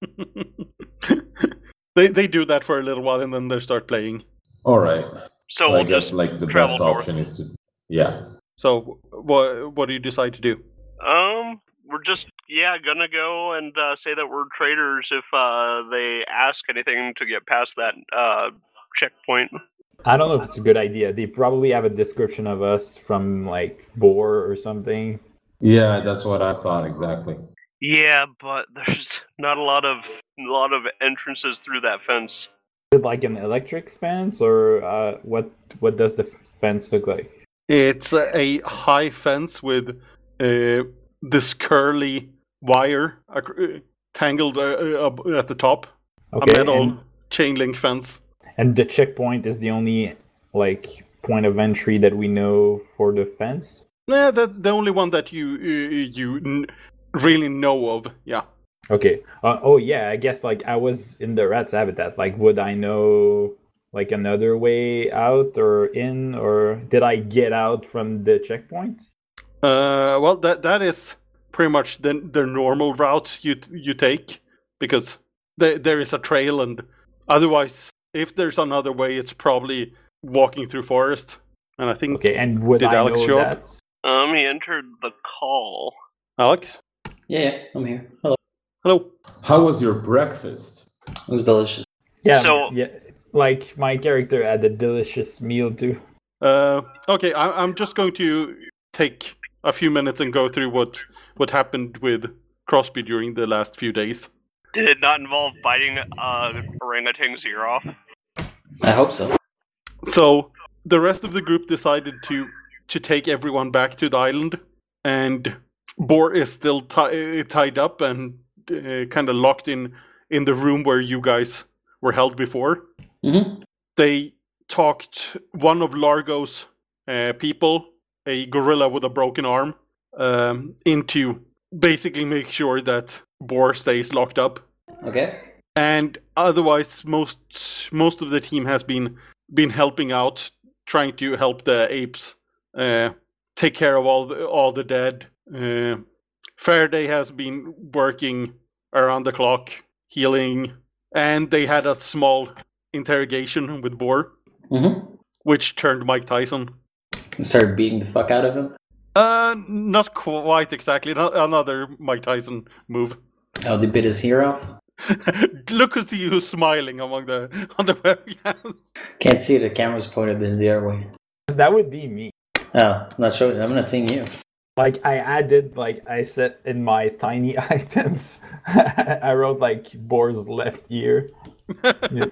Speaker 1: They do that for a little while, and then they start playing.
Speaker 4: All right.
Speaker 2: So
Speaker 4: I
Speaker 2: we'll
Speaker 4: guess
Speaker 2: just
Speaker 4: like the
Speaker 2: travel
Speaker 4: best
Speaker 2: north.
Speaker 4: option is to
Speaker 1: So what do you decide to do?
Speaker 2: We're just gonna go and say that we're traders if they ask anything to get past that checkpoint.
Speaker 3: I don't know if it's a good idea. They probably have a description of us from like Boar or something.
Speaker 4: Yeah, that's what I thought exactly.
Speaker 2: Yeah, but there's not a lot of entrances through that fence.
Speaker 3: Is it like an electric fence, or what does the fence look like?
Speaker 1: It's a high fence with this curly wire tangled at the top.
Speaker 3: Okay,
Speaker 1: a metal chain link fence.
Speaker 3: And the checkpoint is the only like point of entry that we know for the fence?
Speaker 1: Yeah, the only one that you really know of. Yeah.
Speaker 3: Okay. I guess like I was in the rat's habitat. Like, would I know like another way out or in, or did I get out from the checkpoint?
Speaker 1: Well, that is pretty much the normal route you take, because there is a trail, and otherwise, if there's another way, it's probably walking through forest. And I think.
Speaker 3: Okay, and would I
Speaker 1: Alex
Speaker 3: know
Speaker 1: show
Speaker 3: that?
Speaker 1: up?
Speaker 2: He entered the call.
Speaker 1: Alex?
Speaker 5: Yeah, I'm here. Hello.
Speaker 1: Hello.
Speaker 4: How was your breakfast?
Speaker 5: It was delicious.
Speaker 3: Yeah.
Speaker 2: So-
Speaker 3: yeah, like my character had a delicious meal too.
Speaker 1: Okay, I'm just going to take a few minutes and go through what happened with Crosby during the last few days.
Speaker 2: Did it not involve biting orangutan's ear off?
Speaker 5: I hope so.
Speaker 1: So the rest of the group decided to take everyone back to the island, and Boar is still tied up and kind of locked in the room where you guys were held before.
Speaker 5: Mm-hmm.
Speaker 1: They talked one of Largo's people, a gorilla with a broken arm, into basically make sure that Boar stays locked up.
Speaker 5: Okay.
Speaker 1: And otherwise, most of the team has been helping out, trying to help the apes take care of all the dead. Faraday has been working around the clock, healing, and they had a small interrogation with Boar,
Speaker 5: Mm-hmm.
Speaker 1: which turned Mike Tyson.
Speaker 5: Started beating the fuck out of him.
Speaker 1: Not quite exactly. Another Mike Tyson move.
Speaker 5: Oh, they bit his ear off?
Speaker 1: Look at you smiling on the webcam.
Speaker 5: Can't see the camera's pointed in the other way.
Speaker 3: That would be me.
Speaker 5: Oh, I'm not showing. I'm not seeing you.
Speaker 3: Like I added, like I said in my tiny items, I wrote like Boar's left ear. Yeah.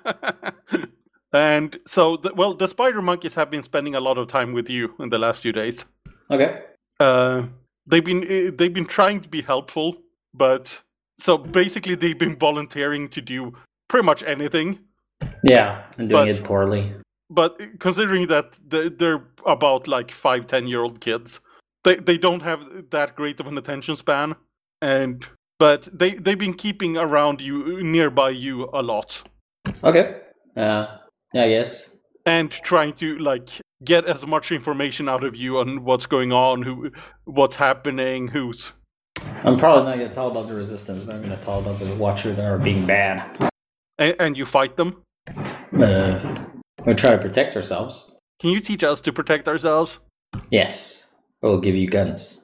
Speaker 1: And so, the spider monkeys have been spending a lot of time with you in the last few days.
Speaker 5: Okay.
Speaker 1: They've been trying to be helpful, but so basically they've been volunteering to do pretty much anything.
Speaker 5: Yeah, and doing it poorly.
Speaker 1: But considering that they're about like 5-10-year-old kids, they don't have that great of an attention span, but they've been keeping around you, nearby you a lot.
Speaker 5: Okay. Yeah, I guess.
Speaker 1: And trying to like get as much information out of you on what's going on, what's happening, who's.
Speaker 5: I'm probably not going to talk about the resistance, but I'm going to talk about the Watcher that are being bad.
Speaker 1: And you fight them.
Speaker 5: We try to protect ourselves.
Speaker 1: Can you teach us to protect ourselves?
Speaker 5: Yes. We'll give you guns.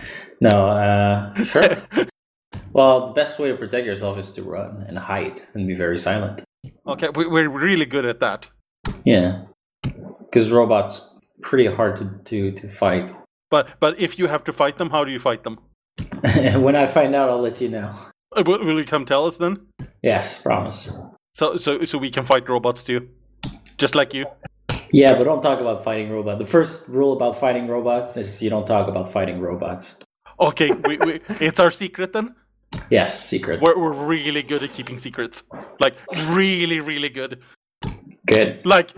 Speaker 5: No, sure. Well, the best way to protect yourself is to run and hide and be very silent.
Speaker 1: Okay, we're really good at that.
Speaker 5: Yeah. Because robots pretty hard to fight.
Speaker 1: But if you have to fight them, how do you fight them?
Speaker 5: When I find out, I'll let you know.
Speaker 1: Will you come tell us then?
Speaker 5: Yes, promise.
Speaker 1: So we can fight robots too, just like you.
Speaker 5: Yeah, but don't talk about fighting robots. The first rule about fighting robots is you don't talk about fighting robots.
Speaker 1: Okay, we it's our secret then.
Speaker 5: Yes, secret.
Speaker 1: We're really good at keeping secrets, like really, really good.
Speaker 5: Good.
Speaker 1: Like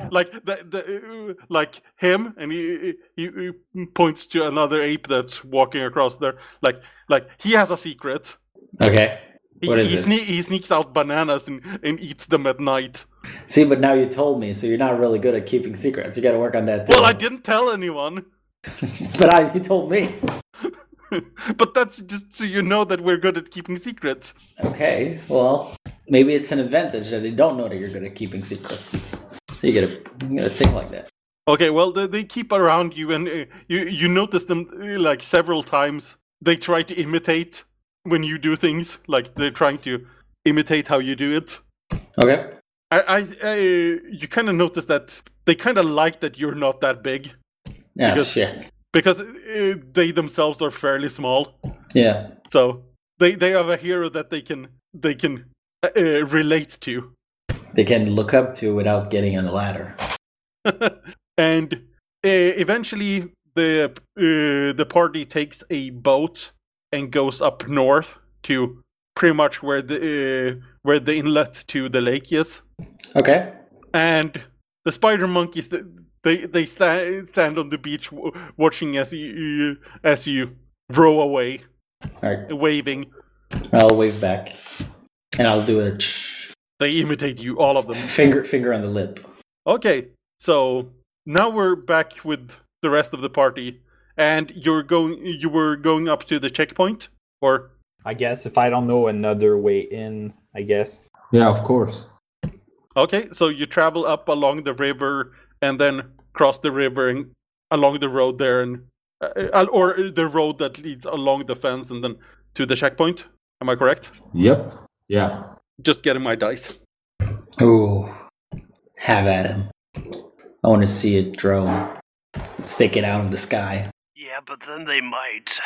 Speaker 1: like him, and he points to another ape that's walking across there. Like he has a secret.
Speaker 5: Okay. What is it?
Speaker 1: He sneaks out bananas and eats them at night.
Speaker 5: See, but now you told me, so you're not really good at keeping secrets. You got to work on that too.
Speaker 1: Well, I didn't tell anyone.
Speaker 5: But you told me.
Speaker 1: But that's just so you know that we're good at keeping secrets.
Speaker 5: Okay, well, maybe it's an advantage that they don't know that you're good at keeping secrets. So you gotta think like that.
Speaker 1: Okay, well, they keep around you, and you notice them like several times. They try to imitate when you do things, like they're trying to imitate how you do it.
Speaker 5: Okay.
Speaker 1: You kind of notice that they kind of like that you're not that big.
Speaker 5: Yeah,
Speaker 1: because,
Speaker 5: shit.
Speaker 1: Because they themselves are fairly small.
Speaker 5: Yeah.
Speaker 1: So they have a hero that they can relate to.
Speaker 5: They can look up to without getting on the ladder.
Speaker 1: And eventually the party takes a boat and goes up north to pretty much where the inlet to the lake is.
Speaker 5: Okay.
Speaker 1: And the spider monkeys, they stand on the beach watching as you row away,
Speaker 5: Alright.
Speaker 1: waving.
Speaker 5: I'll wave back, and I'll do a
Speaker 1: They imitate you, all of them.
Speaker 5: finger on the lip.
Speaker 1: Okay, so now we're back with the rest of the party, and you were going up to the checkpoint, or?
Speaker 3: I guess if I don't know another way in, I guess.
Speaker 4: Yeah, of course.
Speaker 1: Okay, so you travel up along the river and then cross the river and along the road there, and or the road that leads along the fence and then to the checkpoint. Am I correct?
Speaker 4: Yep. Yeah.
Speaker 1: Just getting my dice.
Speaker 5: Ooh. Have at him. I want to see it drone. Stick it out of the sky.
Speaker 2: Yeah, but then they might,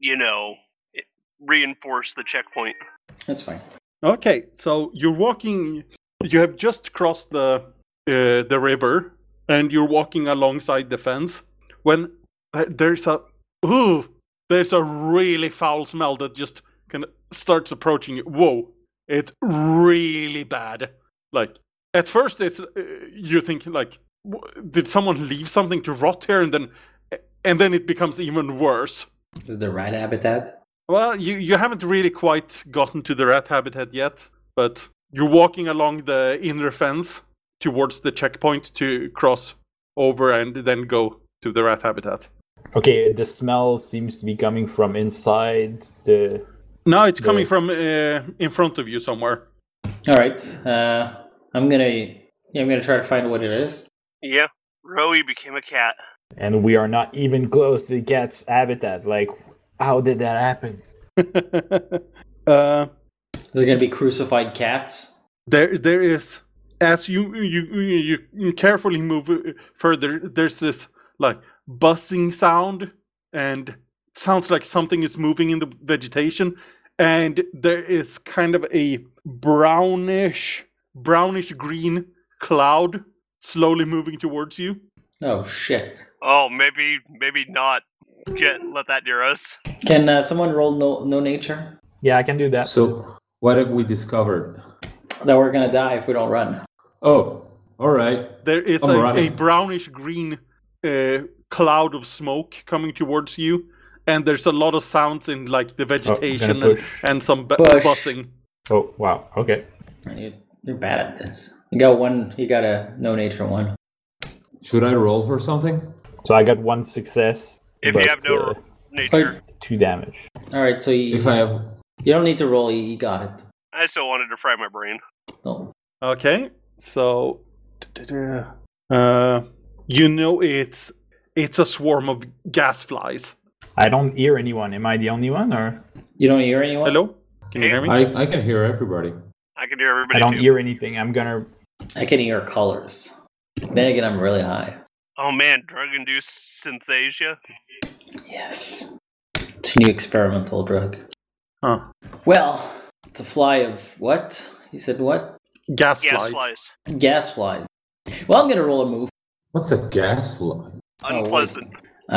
Speaker 2: reinforce the checkpoint.
Speaker 5: That's fine.
Speaker 1: Okay, so you're walking. You have just crossed the river, and you're walking alongside the fence when there's a really foul smell that just kind of starts approaching you. Whoa, it's really bad. Like at first, it's you think like, did someone leave something to rot here, and then it becomes even worse.
Speaker 5: Is it the rat habitat?
Speaker 1: Well, you haven't really quite gotten to the rat habitat yet, but you're walking along the inner fence towards the checkpoint to cross over and then go to the rat habitat.
Speaker 3: Okay, the smell seems to be coming from inside the...
Speaker 1: No, it's coming from in front of you somewhere.
Speaker 5: All right. I'm gonna try to find what it is.
Speaker 2: Yeah, Rowie became a cat.
Speaker 3: And we are not even close to the cat's habitat. Like, how did that happen?
Speaker 5: Is there gonna be crucified cats?
Speaker 1: There is. As you carefully move further, there's this like buzzing sound, and it sounds like something is moving in the vegetation, and there is kind of a brownish green cloud slowly moving towards you.
Speaker 5: Oh shit!
Speaker 2: Oh, maybe not. Let that near us.
Speaker 5: Can someone roll no nature?
Speaker 3: Yeah, I can do that.
Speaker 4: So, what have we discovered?
Speaker 5: That we're gonna die if we don't run.
Speaker 4: Oh, all right.
Speaker 1: There is a brownish green cloud of smoke coming towards you, and there's a lot of sounds in like the vegetation and some buzzing.
Speaker 3: Oh wow! Okay.
Speaker 5: You're bad at this. You got one. You got a no nature one.
Speaker 4: Should I roll for something?
Speaker 3: So I got one success.
Speaker 2: If you have no nature,
Speaker 3: 2 damage.
Speaker 5: All right. So you don't need to roll. You got it.
Speaker 2: I still wanted to fry my brain.
Speaker 5: Oh.
Speaker 1: Okay, so it's a swarm of gas flies.
Speaker 3: I don't hear anyone. Am I the only one, or
Speaker 5: You don't hear anyone?
Speaker 1: Hello, can you hear me?
Speaker 4: I can hear everybody.
Speaker 2: I can hear everybody.
Speaker 3: I don't
Speaker 2: too.
Speaker 3: hear anything? I'm gonna.
Speaker 5: I can hear colors. Then again, I'm really high.
Speaker 2: Oh man, drug-induced synthesia.
Speaker 5: Yes. It's a new experimental drug.
Speaker 1: Huh.
Speaker 5: Well, it's a fly of what? You said what?
Speaker 1: Gas
Speaker 2: Gas
Speaker 1: flies.
Speaker 2: flies.
Speaker 5: Gas flies. Well, I'm gonna roll a move.
Speaker 4: What's a gas fly?
Speaker 2: Unpleasant.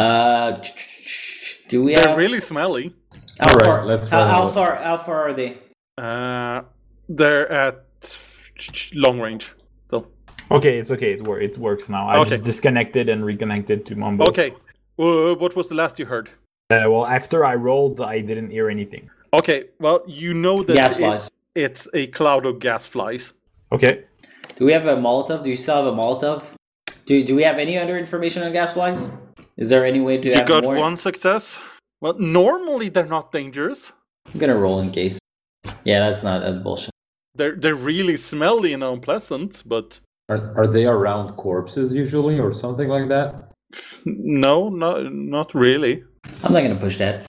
Speaker 5: Do we
Speaker 1: They're
Speaker 5: have?
Speaker 1: really smelly.
Speaker 5: How
Speaker 4: Alright,
Speaker 5: far?
Speaker 4: let's
Speaker 5: How
Speaker 4: roll.
Speaker 5: far are they?
Speaker 1: They're at long range. So
Speaker 3: Okay, it's okay. It works now. I just disconnected and reconnected to Mumbo.
Speaker 1: okay. What was the last you heard?
Speaker 3: Well, after I rolled, I didn't hear anything.
Speaker 1: Okay, well, you know that
Speaker 5: Gas flies.
Speaker 1: it's a cloud of gas flies.
Speaker 3: Okay.
Speaker 5: Do we have a Molotov? Do you still have a Molotov? Do we have any other information on gas flies? Is there any way to
Speaker 1: You
Speaker 5: have
Speaker 1: got
Speaker 5: more?
Speaker 1: one success. Well, normally they're not dangerous.
Speaker 5: I'm gonna roll in case. Yeah, that's bullshit.
Speaker 1: They're really smelly and unpleasant, but
Speaker 4: Are they around corpses usually or something like that?
Speaker 1: no, not really.
Speaker 5: I'm not gonna push that.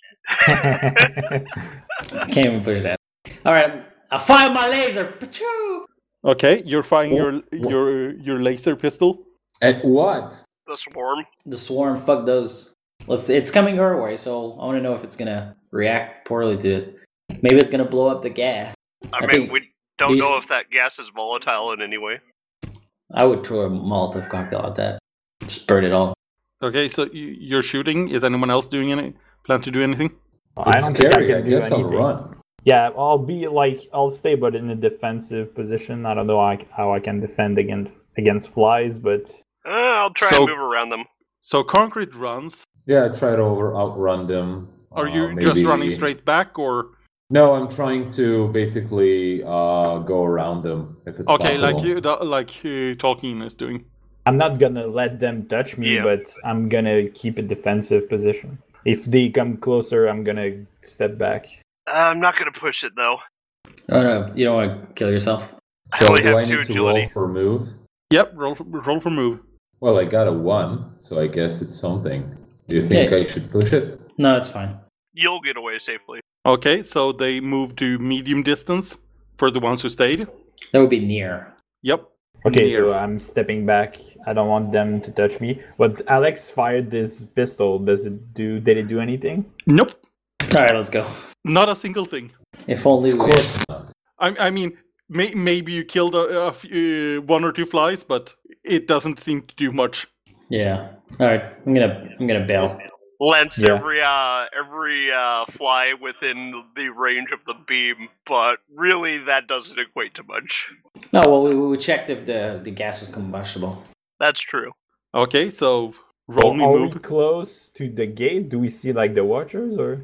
Speaker 5: Can't even push that. All right, I fire my laser. Pachoo!
Speaker 1: Okay, you're firing your laser pistol.
Speaker 4: At what?
Speaker 2: The swarm.
Speaker 5: The swarm. Fuck those. It's coming her way, so I want to know if it's gonna react poorly to it. Maybe it's gonna blow up the gas.
Speaker 2: I mean, we don't know if that gas is volatile in any way.
Speaker 5: I would throw a Molotov cocktail at that. Just burn it all.
Speaker 1: Okay, so you're shooting. Is anyone else doing plan to do anything?
Speaker 3: I don't think I can do
Speaker 4: guess
Speaker 3: anything.
Speaker 4: I'll run.
Speaker 3: Yeah, I'll stay, but in a defensive position. I don't know how I can defend against flies, but
Speaker 2: I'll try and move around them.
Speaker 1: So Concrete runs.
Speaker 4: Yeah, try to outrun them.
Speaker 1: Are you just running straight back, or?
Speaker 4: No, I'm trying to basically go around them if it's possible.
Speaker 1: like Tolkien is doing.
Speaker 3: I'm not gonna let them touch me, but I'm gonna keep a defensive position. If they come closer, I'm gonna step back.
Speaker 2: I'm not gonna push it though.
Speaker 5: Oh no, you don't want to kill yourself.
Speaker 4: So
Speaker 2: I
Speaker 4: do I
Speaker 2: have 2
Speaker 4: need to
Speaker 2: agility.
Speaker 4: roll for move?
Speaker 1: Yep, roll for move.
Speaker 4: Well, I got a 1, so I guess it's something. Do you think I should push it?
Speaker 5: No, it's fine.
Speaker 2: You'll get away safely.
Speaker 1: Okay, so they move to medium distance for the ones who stayed.
Speaker 5: That would be near.
Speaker 1: Yep.
Speaker 3: Okay,
Speaker 1: Near.
Speaker 3: so I'm stepping back. I don't want them to touch me. But Alex fired this pistol. Did it do anything?
Speaker 1: Nope.
Speaker 5: All right, let's go.
Speaker 1: Not a single thing.
Speaker 5: If only
Speaker 4: Of
Speaker 5: we.
Speaker 4: course not.
Speaker 1: I mean, maybe you killed one or two flies, but it doesn't seem to do much.
Speaker 5: Yeah. All right, I'm gonna bail.
Speaker 2: Lanced
Speaker 3: Yeah.
Speaker 2: every fly within the range of the beam, but really that doesn't equate to much.
Speaker 5: No, well, we checked if the gas was combustible.
Speaker 2: That's true.
Speaker 1: Okay, so roll me
Speaker 3: Are
Speaker 1: move.
Speaker 3: we close to the gate? Do we see like the watchers or?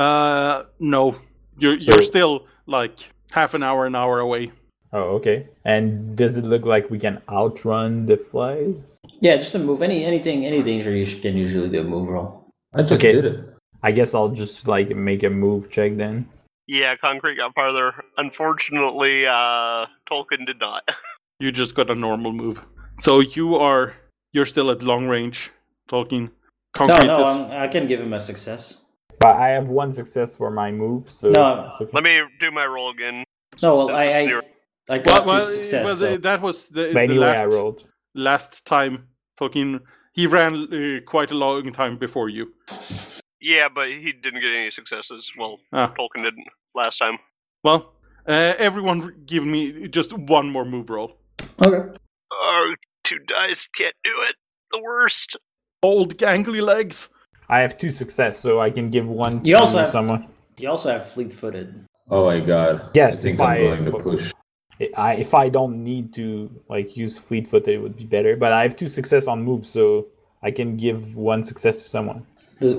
Speaker 1: No. You're still like half an hour away.
Speaker 3: Oh, okay. And does it look like we can outrun the flies?
Speaker 5: Yeah, just to move any danger you can usually do a move roll.
Speaker 4: I just
Speaker 3: Okay.
Speaker 4: did it.
Speaker 3: I guess I'll just like make a move check then.
Speaker 2: Yeah, Concrete got farther. Unfortunately, Tolkien did not.
Speaker 1: You just got a normal move. So you're still at long range, Tolkien. Concrete is...
Speaker 5: I can give him a success.
Speaker 3: But I have 1 success for my move, so
Speaker 5: No.
Speaker 3: it's okay.
Speaker 2: Let me do my roll again.
Speaker 5: No, well,
Speaker 2: Since it's near-
Speaker 5: I got 2 success.
Speaker 1: well,
Speaker 5: So.
Speaker 1: that was
Speaker 3: But
Speaker 1: the
Speaker 3: anyway, I rolled.
Speaker 1: last time Tolkien. He ran quite a long time before you.
Speaker 2: Yeah, but he didn't get any successes. Well,
Speaker 1: Ah.
Speaker 2: Tolkien didn't last time.
Speaker 1: Well, everyone give me just one more move roll.
Speaker 5: Okay.
Speaker 2: Oh, 2 dice can't do it. The worst.
Speaker 1: Old gangly legs.
Speaker 3: I have 2 success, so I can give 1
Speaker 5: You
Speaker 3: to
Speaker 5: also have-
Speaker 3: someone.
Speaker 5: You also have fleet-footed.
Speaker 4: Oh my god.
Speaker 3: Yes,
Speaker 4: I think
Speaker 3: if
Speaker 4: I'm
Speaker 3: I-
Speaker 4: going to push.
Speaker 3: If I don't need to like use fleet-footed, it would be better. But I have 2 success on moves, so I can give 1 success to someone.
Speaker 5: Do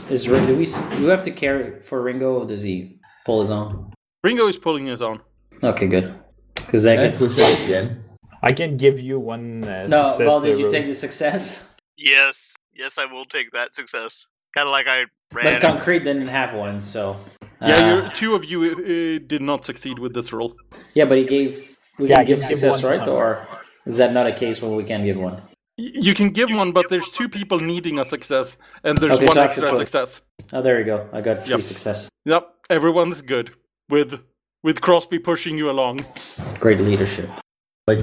Speaker 5: we have to carry for Ringo, or does he pull his own?
Speaker 1: Ringo is pulling his own.
Speaker 5: Okay, good. Because that
Speaker 4: Can I
Speaker 5: gets.
Speaker 4: push it again?
Speaker 3: I can give you 1
Speaker 5: No,
Speaker 3: success.
Speaker 5: well, did you
Speaker 3: Rogue.
Speaker 5: take the success?
Speaker 2: Yes, I will take that success. Kind of like I
Speaker 5: But
Speaker 2: ran.
Speaker 5: Concrete didn't have one, so.
Speaker 1: Yeah, two of you did not succeed with this roll.
Speaker 5: Yeah, but he gave. We
Speaker 3: Yeah,
Speaker 5: can
Speaker 3: I
Speaker 5: give
Speaker 3: can give
Speaker 5: success,
Speaker 3: one to
Speaker 5: right?
Speaker 3: someone.
Speaker 5: Or is that not a case where we can give one?
Speaker 1: You can give one, but there's 2 people needing a success, and there's
Speaker 5: Okay,
Speaker 1: one
Speaker 5: so I
Speaker 1: extra
Speaker 5: can put-
Speaker 1: success.
Speaker 5: Oh, there you go. I got 3
Speaker 1: Yep.
Speaker 5: success.
Speaker 1: Yep, everyone's good with Crosby pushing you along.
Speaker 5: Great leadership.
Speaker 4: Like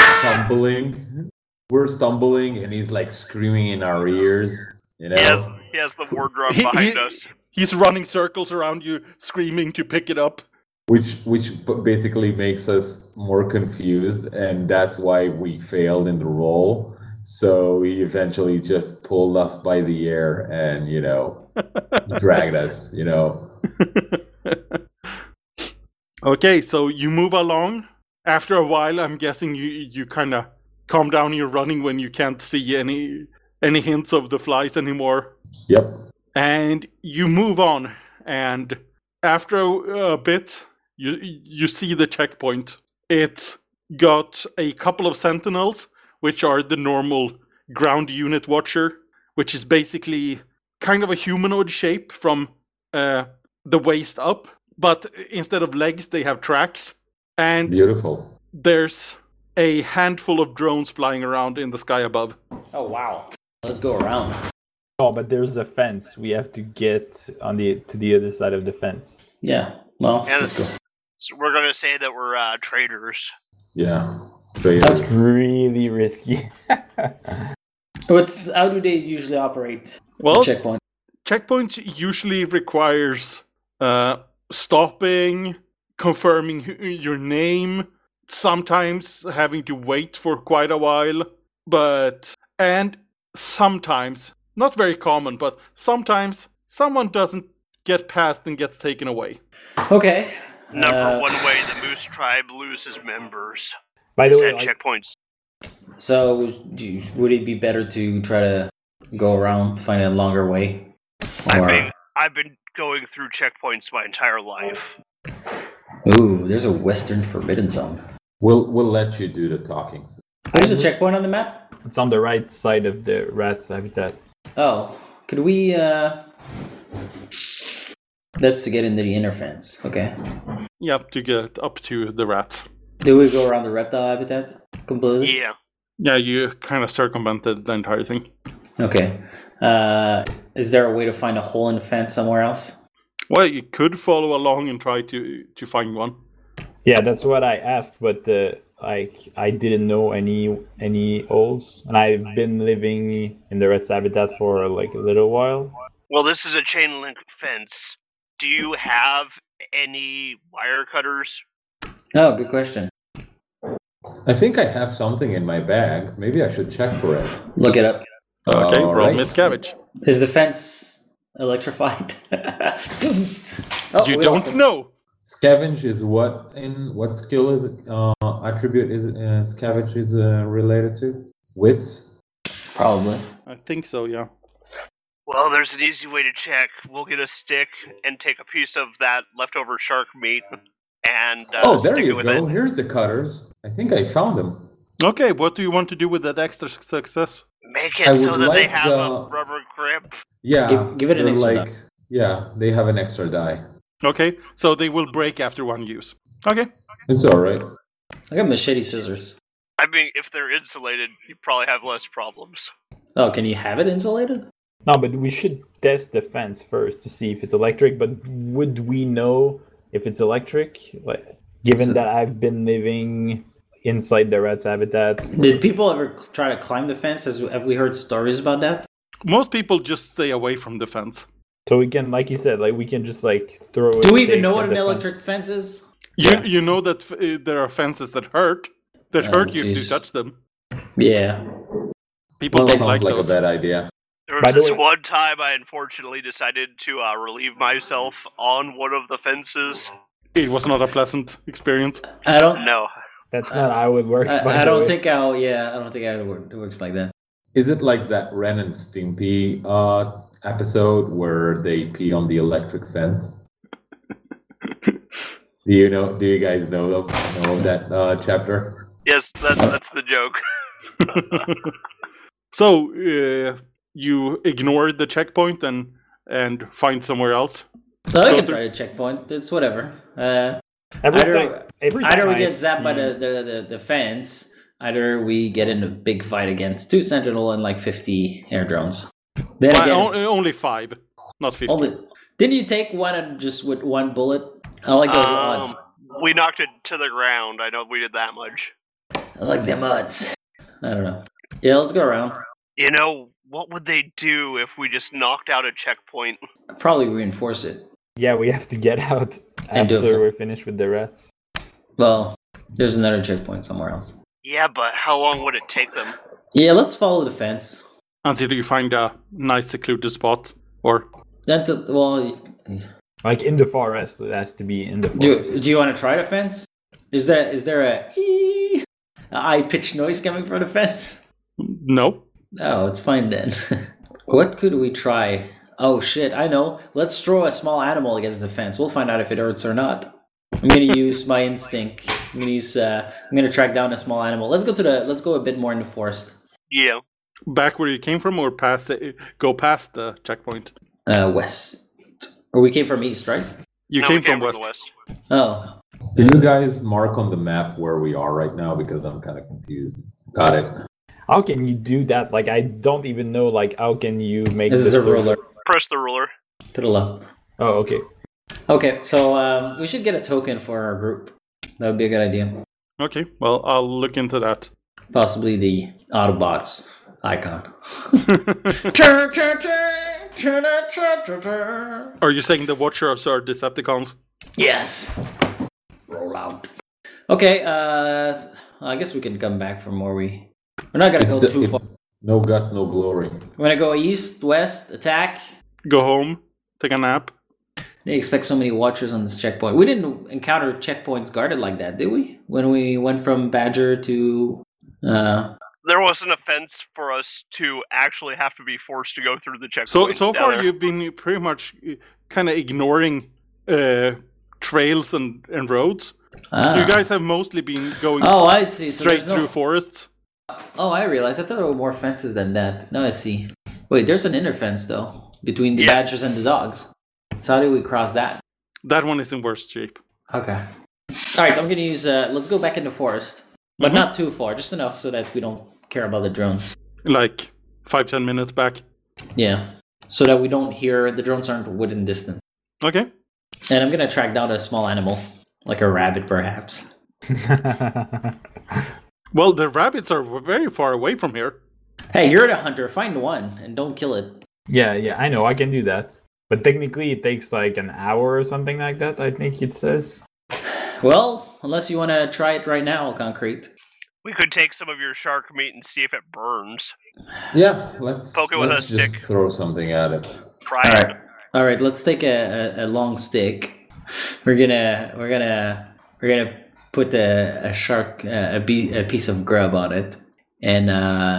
Speaker 4: we're stumbling, and he's like screaming in our ears. You know.
Speaker 2: He has the war drum
Speaker 1: He-
Speaker 2: behind
Speaker 1: he-
Speaker 2: us.
Speaker 1: He's running circles around you, screaming to pick it up.
Speaker 4: Which basically makes us more confused, and that's why we failed in the roll. So he eventually just pulled us by the ear and, dragged us,
Speaker 1: Okay, so you move along. After a while, I'm guessing you kind of calm down your running when you can't see any hints of the flies anymore.
Speaker 4: Yep.
Speaker 1: And you move on, and after a bit, you see the checkpoint. It's got a couple of sentinels, which are the normal ground unit watcher, which is basically kind of a humanoid shape from the waist up, but instead of legs, they have tracks. And
Speaker 4: beautiful.
Speaker 1: There's a handful of drones flying around in the sky above.
Speaker 5: Oh, wow. Let's go around.
Speaker 3: Oh, but there's a fence. We have to get to the other side of the fence.
Speaker 5: Yeah, well, let's go.
Speaker 2: So we're going to say that we're traders.
Speaker 4: Yeah.
Speaker 3: That's really risky.
Speaker 5: How do they usually operate?
Speaker 1: Well,
Speaker 5: checkpoint.
Speaker 1: Checkpoints usually requires stopping, confirming your name, sometimes having to wait for quite a while, and sometimes, not very common, but sometimes someone doesn't get past and gets taken away.
Speaker 5: Okay.
Speaker 2: Number one way the Moose Tribe loses members.
Speaker 3: By the way,
Speaker 2: checkpoints.
Speaker 5: So, would it be better to try to go around, find a longer way?
Speaker 2: I've been going through checkpoints my entire life.
Speaker 5: Ooh, there's a Western Forbidden Zone.
Speaker 4: We'll let you do the talking.
Speaker 5: There's a checkpoint on the map?
Speaker 3: It's on the right side of the rat's habitat.
Speaker 5: Oh, could we, that's to get into the inner fence, okay.
Speaker 1: Yep, to get up to the rats.
Speaker 5: Do we go around the reptile habitat completely?
Speaker 2: Yeah.
Speaker 1: Yeah, you kind of circumvented the entire thing.
Speaker 5: Okay. Is there a way to find a hole in the fence somewhere else?
Speaker 1: Well, you could follow along and try to find one.
Speaker 3: Yeah, that's what I asked, but I didn't know any holes, and I've been living in the rat's habitat for a little while.
Speaker 2: Well, this is a chain link fence. Do you have any wire cutters?
Speaker 5: Oh, good question.
Speaker 4: I think I have something in my bag. Maybe I should check for it.
Speaker 5: Look it up.
Speaker 1: Okay, roll
Speaker 4: right.
Speaker 1: Miss Cabbage.
Speaker 5: Is the fence electrified?
Speaker 1: You don't know.
Speaker 4: Scavenge is what skill is it? Attribute is scavenge is related to? Wits?
Speaker 5: Probably.
Speaker 1: I think so, yeah.
Speaker 2: Well, there's an easy way to check. We'll get a stick and take a piece of that leftover shark meat and
Speaker 4: there
Speaker 2: stick
Speaker 4: you
Speaker 2: it with
Speaker 4: go.
Speaker 2: it.
Speaker 4: Here's the cutters. I think I found them.
Speaker 1: Okay, what do you want to do with that extra success?
Speaker 2: Make
Speaker 4: I
Speaker 2: it so
Speaker 4: would
Speaker 2: that they
Speaker 4: like
Speaker 2: have
Speaker 4: the-
Speaker 2: a rubber grip.
Speaker 4: Yeah.
Speaker 5: Give it an
Speaker 4: they're
Speaker 5: extra
Speaker 4: like,
Speaker 5: die.
Speaker 4: yeah, they have an extra die.
Speaker 1: Okay, so they will break after one use. Okay.
Speaker 4: It's alright.
Speaker 5: I got machete scissors.
Speaker 2: I mean, if they're insulated, you probably have less problems.
Speaker 5: Oh, can you have it insulated?
Speaker 3: No, but we should test the fence first to see if it's electric. But would we know if it's electric? Given that I've been living inside the rat's habitat.
Speaker 5: Did people ever try to climb the fence? Have we heard stories about that?
Speaker 1: Most people just stay away from the fence.
Speaker 3: So we can, like you said, we can just throw.
Speaker 5: Do we even know what an electric fence is?
Speaker 1: You know that there are fences that hurt. That hurt you if you
Speaker 5: jeez.
Speaker 1: touch them.
Speaker 5: Yeah.
Speaker 1: People
Speaker 4: Well,
Speaker 1: don't
Speaker 4: sounds
Speaker 1: like
Speaker 4: like
Speaker 1: those.
Speaker 4: a bad idea.
Speaker 2: There
Speaker 3: By
Speaker 2: was
Speaker 3: the
Speaker 2: this
Speaker 3: way-
Speaker 2: one time I unfortunately decided to relieve myself on one of the fences.
Speaker 1: It was not a pleasant experience.
Speaker 5: I don't.
Speaker 2: No.
Speaker 3: That's not how it works.
Speaker 5: I don't think how. Yeah, I don't think how it works like that.
Speaker 4: Is it like that Ren and Stimpy episode where they pee on the electric fence? Do you guys know that chapter?
Speaker 2: Yes, that's the joke.
Speaker 1: So you ignore the checkpoint and find somewhere else.
Speaker 5: So I
Speaker 1: Go
Speaker 5: can
Speaker 1: through-
Speaker 5: try to checkpoint. It's whatever.
Speaker 3: Every
Speaker 5: Either
Speaker 3: time
Speaker 5: we
Speaker 3: I
Speaker 5: get zapped by
Speaker 3: see-
Speaker 5: the fence, either we get in a big fight against 2 Sentinel and 50 air drones. Then again,
Speaker 1: Only 5, not 50.
Speaker 5: didn't you take one just with one bullet? I like those odds.
Speaker 2: We knocked it to the ground. I know we did that much.
Speaker 5: I like them odds. I don't know. Yeah, let's go around.
Speaker 2: You know, what would they do if we just knocked out a checkpoint?
Speaker 5: Probably reinforce it.
Speaker 3: Yeah, we have to get out
Speaker 5: And do
Speaker 3: after
Speaker 5: it.
Speaker 3: we're finished with the rats.
Speaker 5: Well, there's another checkpoint somewhere else.
Speaker 2: Yeah, but how long would it take them?
Speaker 5: Yeah, let's follow the fence.
Speaker 1: Until you find a nice secluded spot. Or
Speaker 3: In the forest, it has to be in the forest.
Speaker 5: do you want to try the fence? Is there a high-pitched noise coming from the fence?
Speaker 1: no.
Speaker 5: Oh, it's fine then. What could we try? Oh shit, I know. Let's throw a small animal against the fence. We'll find out if it hurts or not. I'm gonna use my instinct. I'm gonna track down a small animal. Let's go a bit more in the forest.
Speaker 2: Yeah.
Speaker 1: Back where you came from, or go past the checkpoint?
Speaker 5: West. Or we came from east, right?
Speaker 1: You
Speaker 2: No,
Speaker 1: came
Speaker 2: we
Speaker 1: from
Speaker 2: the
Speaker 1: west.
Speaker 2: west.
Speaker 5: Oh.
Speaker 4: Can you guys mark on the map where we are right now? Because I'm kind of confused. Got it.
Speaker 3: How can you do that? Like, I don't even know, like, how can you make
Speaker 5: This is a ruler.
Speaker 2: Press the ruler.
Speaker 5: To the left.
Speaker 3: Oh, okay.
Speaker 5: Okay, so we should get a token for our group. That would be a good idea.
Speaker 1: Okay, well, I'll look into that.
Speaker 5: Possibly the Autobots icon.
Speaker 1: Are you saying the Watchers are Decepticons?
Speaker 5: Yes. Roll out. Okay, I guess we can come back from where we're not gonna go too far.
Speaker 4: No guts, no glory.
Speaker 5: We're gonna go east, west, attack.
Speaker 1: Go home, take a nap.
Speaker 5: They expect so many watchers on this checkpoint. We didn't encounter checkpoints guarded like that, did we? When we went from Badger to...
Speaker 2: There wasn't a fence for us to actually have to be forced to go through the checkpoint.
Speaker 1: So far,
Speaker 2: there.
Speaker 1: you've been pretty much kind of ignoring trails and roads. So you guys have mostly been going
Speaker 5: I see. So
Speaker 1: straight through forests.
Speaker 5: Oh, I realized. I thought there were more fences than that. Now I see. Wait, there's an inner fence, though, between the badgers and the dogs. So how do we cross that?
Speaker 1: That one is in worse shape.
Speaker 5: Okay. All right, I'm going to use... let's go back in the forest. But not too far, just enough so that we don't care about the drones.
Speaker 1: Like 5-10 minutes back.
Speaker 5: Yeah. So that we don't hear... The drones aren't within distance.
Speaker 1: Okay.
Speaker 5: And I'm going to track down a small animal. Like a rabbit, perhaps.
Speaker 1: Well, the rabbits are very far away from here.
Speaker 5: Hey, you're the hunter. Find one and don't kill it.
Speaker 3: Yeah, I know, I can do that. But technically it takes like an hour or something like that, I think it says.
Speaker 5: Well, unless you want to try it right now, Concrete.
Speaker 2: We could take some of your shark meat and see if it burns.
Speaker 4: Yeah, let's
Speaker 2: poke it with a
Speaker 4: just
Speaker 2: stick.
Speaker 4: Throw something at it.
Speaker 2: Try it.
Speaker 5: All right. Let's take a long stick. We're gonna put a shark a piece of grub on it, and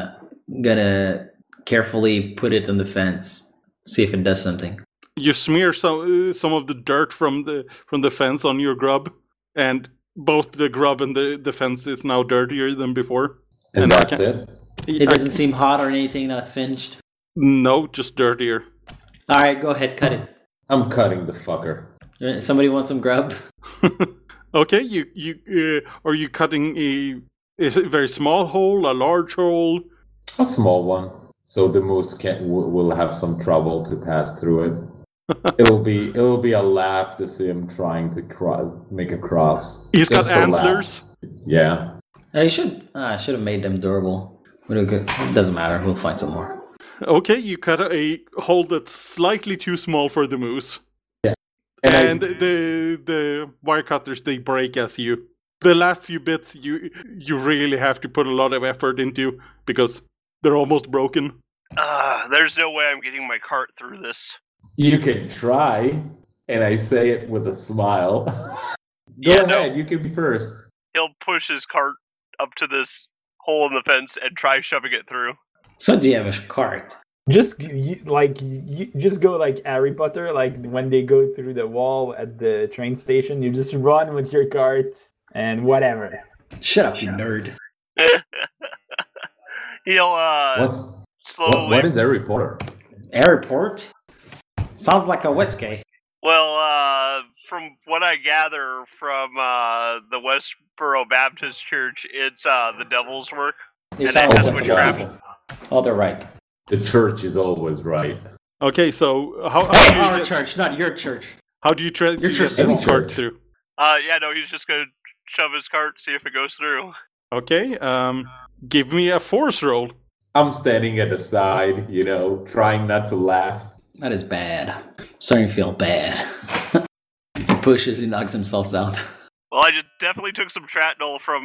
Speaker 5: gonna carefully put it on the fence. See if it does something.
Speaker 1: You smear some of the dirt from the fence on your grub, and both the grub and the fence is now dirtier than before.
Speaker 4: And that's it?
Speaker 5: It doesn't seem hot or anything, not singed?
Speaker 1: No, just dirtier.
Speaker 5: All right, go ahead, cut it.
Speaker 4: I'm cutting the fucker.
Speaker 5: Somebody want some grub?
Speaker 1: Okay, you are you cutting is it a very small hole, a large hole?
Speaker 4: A small one. So the moose will have some trouble to pass through it. It'll be a laugh to see him trying to make a cross.
Speaker 1: He's got antlers.
Speaker 4: Yeah.
Speaker 5: I should have made them durable. It doesn't matter. We'll find some more.
Speaker 1: Okay, you cut a hole that's slightly too small for the moose.
Speaker 4: Yeah.
Speaker 1: And the wire cutters, they break as you... The last few bits you really have to put a lot of effort into because they're almost broken.
Speaker 2: There's no way I'm getting my cart through this.
Speaker 4: You can try, and I say it with a smile. Go ahead, you can be first.
Speaker 2: He'll push his cart up to this hole in the fence and try shoving it through.
Speaker 5: So do you have a cart?
Speaker 3: Just just go like Harry Potter, like when they go through the wall at the train station, you just run with your cart and whatever.
Speaker 5: Shut up, you nerd.
Speaker 2: He'll slowly...
Speaker 4: What is Harry Potter?
Speaker 5: Airport? Sounds like a whiskey.
Speaker 2: Well, from what I gather from the Westboro Baptist Church, it's the devil's work.
Speaker 5: They
Speaker 2: And
Speaker 5: sound
Speaker 2: that's
Speaker 5: like
Speaker 2: what
Speaker 5: a
Speaker 2: you're
Speaker 5: Bible.
Speaker 2: grabbing.
Speaker 5: Oh, they're right.
Speaker 4: The church is always right.
Speaker 1: Okay, so how
Speaker 5: Our church, not your church.
Speaker 1: how do you try to
Speaker 5: Your
Speaker 1: get
Speaker 5: church
Speaker 1: this
Speaker 5: is
Speaker 1: cart
Speaker 4: church.
Speaker 1: through?
Speaker 2: He's just gonna shove his cart, see if it goes through.
Speaker 1: Okay, give me a force roll.
Speaker 4: I'm standing at the side, trying not to laugh.
Speaker 5: That is bad. Starting to feel bad. He pushes, he knocks himself out.
Speaker 2: Well, I just definitely took some shrapnel from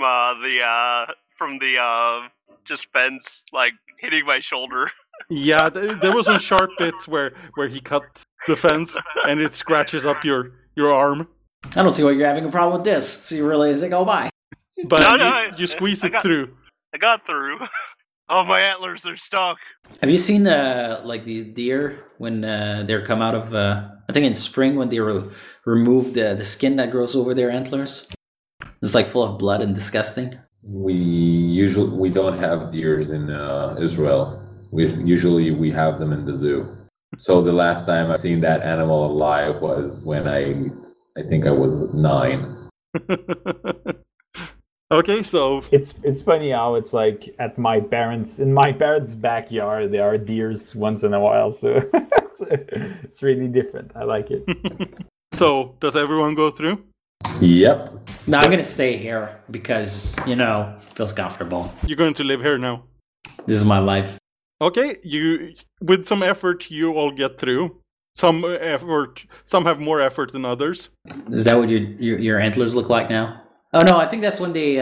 Speaker 2: the just fence, like hitting my shoulder.
Speaker 1: Yeah, there was some sharp bits where he cut the fence and it scratches up your arm.
Speaker 5: I don't see why you're having a problem with this. See, really, as they go by.
Speaker 1: But
Speaker 2: No,
Speaker 1: you squeeze
Speaker 2: I
Speaker 1: it
Speaker 2: got-
Speaker 1: through.
Speaker 2: I got through. Oh, my antlers, they're stuck.
Speaker 5: Have you seen like these deer when they come out of? I think in spring when they remove the skin that grows over their antlers. It's like full of blood and disgusting.
Speaker 4: We don't have deers in Israel. We have them in the zoo. So the last time I seen that animal alive was when I think I was 9.
Speaker 1: Okay, so
Speaker 3: it's funny how it's like in my parents' backyard there are deers once in a while, so it's really different. I like it.
Speaker 1: So does everyone go through?
Speaker 4: Yep.
Speaker 5: No, I'm gonna stay here because feels comfortable.
Speaker 1: You're going to live here now.
Speaker 5: This is my life.
Speaker 1: Okay, you with some effort you all get through. Some have more effort than others.
Speaker 5: Is that what your antlers look like now? Oh no, I think that's when they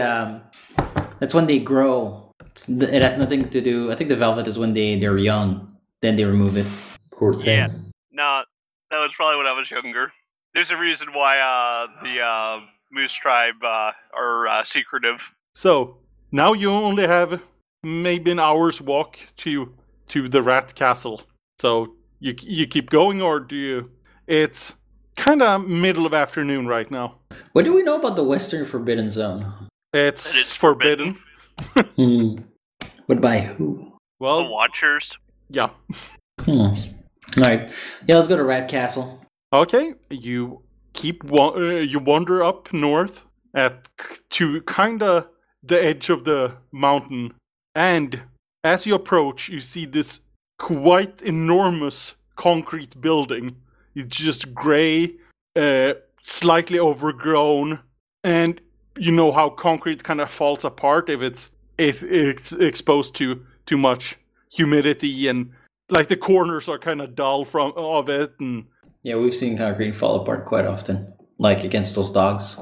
Speaker 5: grow. It has nothing to do. I think the velvet is when they're young. Then they remove it.
Speaker 4: Poor thing.
Speaker 2: Yeah. No, that was probably when I was younger. There's a reason why the Moose tribe are secretive.
Speaker 1: So now you only have maybe an hour's walk to the rat castle. So you keep going, or do you? It's kind of middle of afternoon right now.
Speaker 5: What do we know about the Western Forbidden Zone?
Speaker 1: It's forbidden.
Speaker 5: But by who?
Speaker 1: Well,
Speaker 2: the Watchers.
Speaker 1: Yeah.
Speaker 5: All right. Yeah, let's go to Rat Castle.
Speaker 1: Okay, you you wander up north to kind of the edge of the mountain, and as you approach, you see this quite enormous concrete building. It's just gray, slightly overgrown, and you know how concrete kind of falls apart if it's exposed to too much humidity, and like the corners are kind of dull of it. And
Speaker 5: yeah, we've seen concrete fall apart quite often, like against those dogs.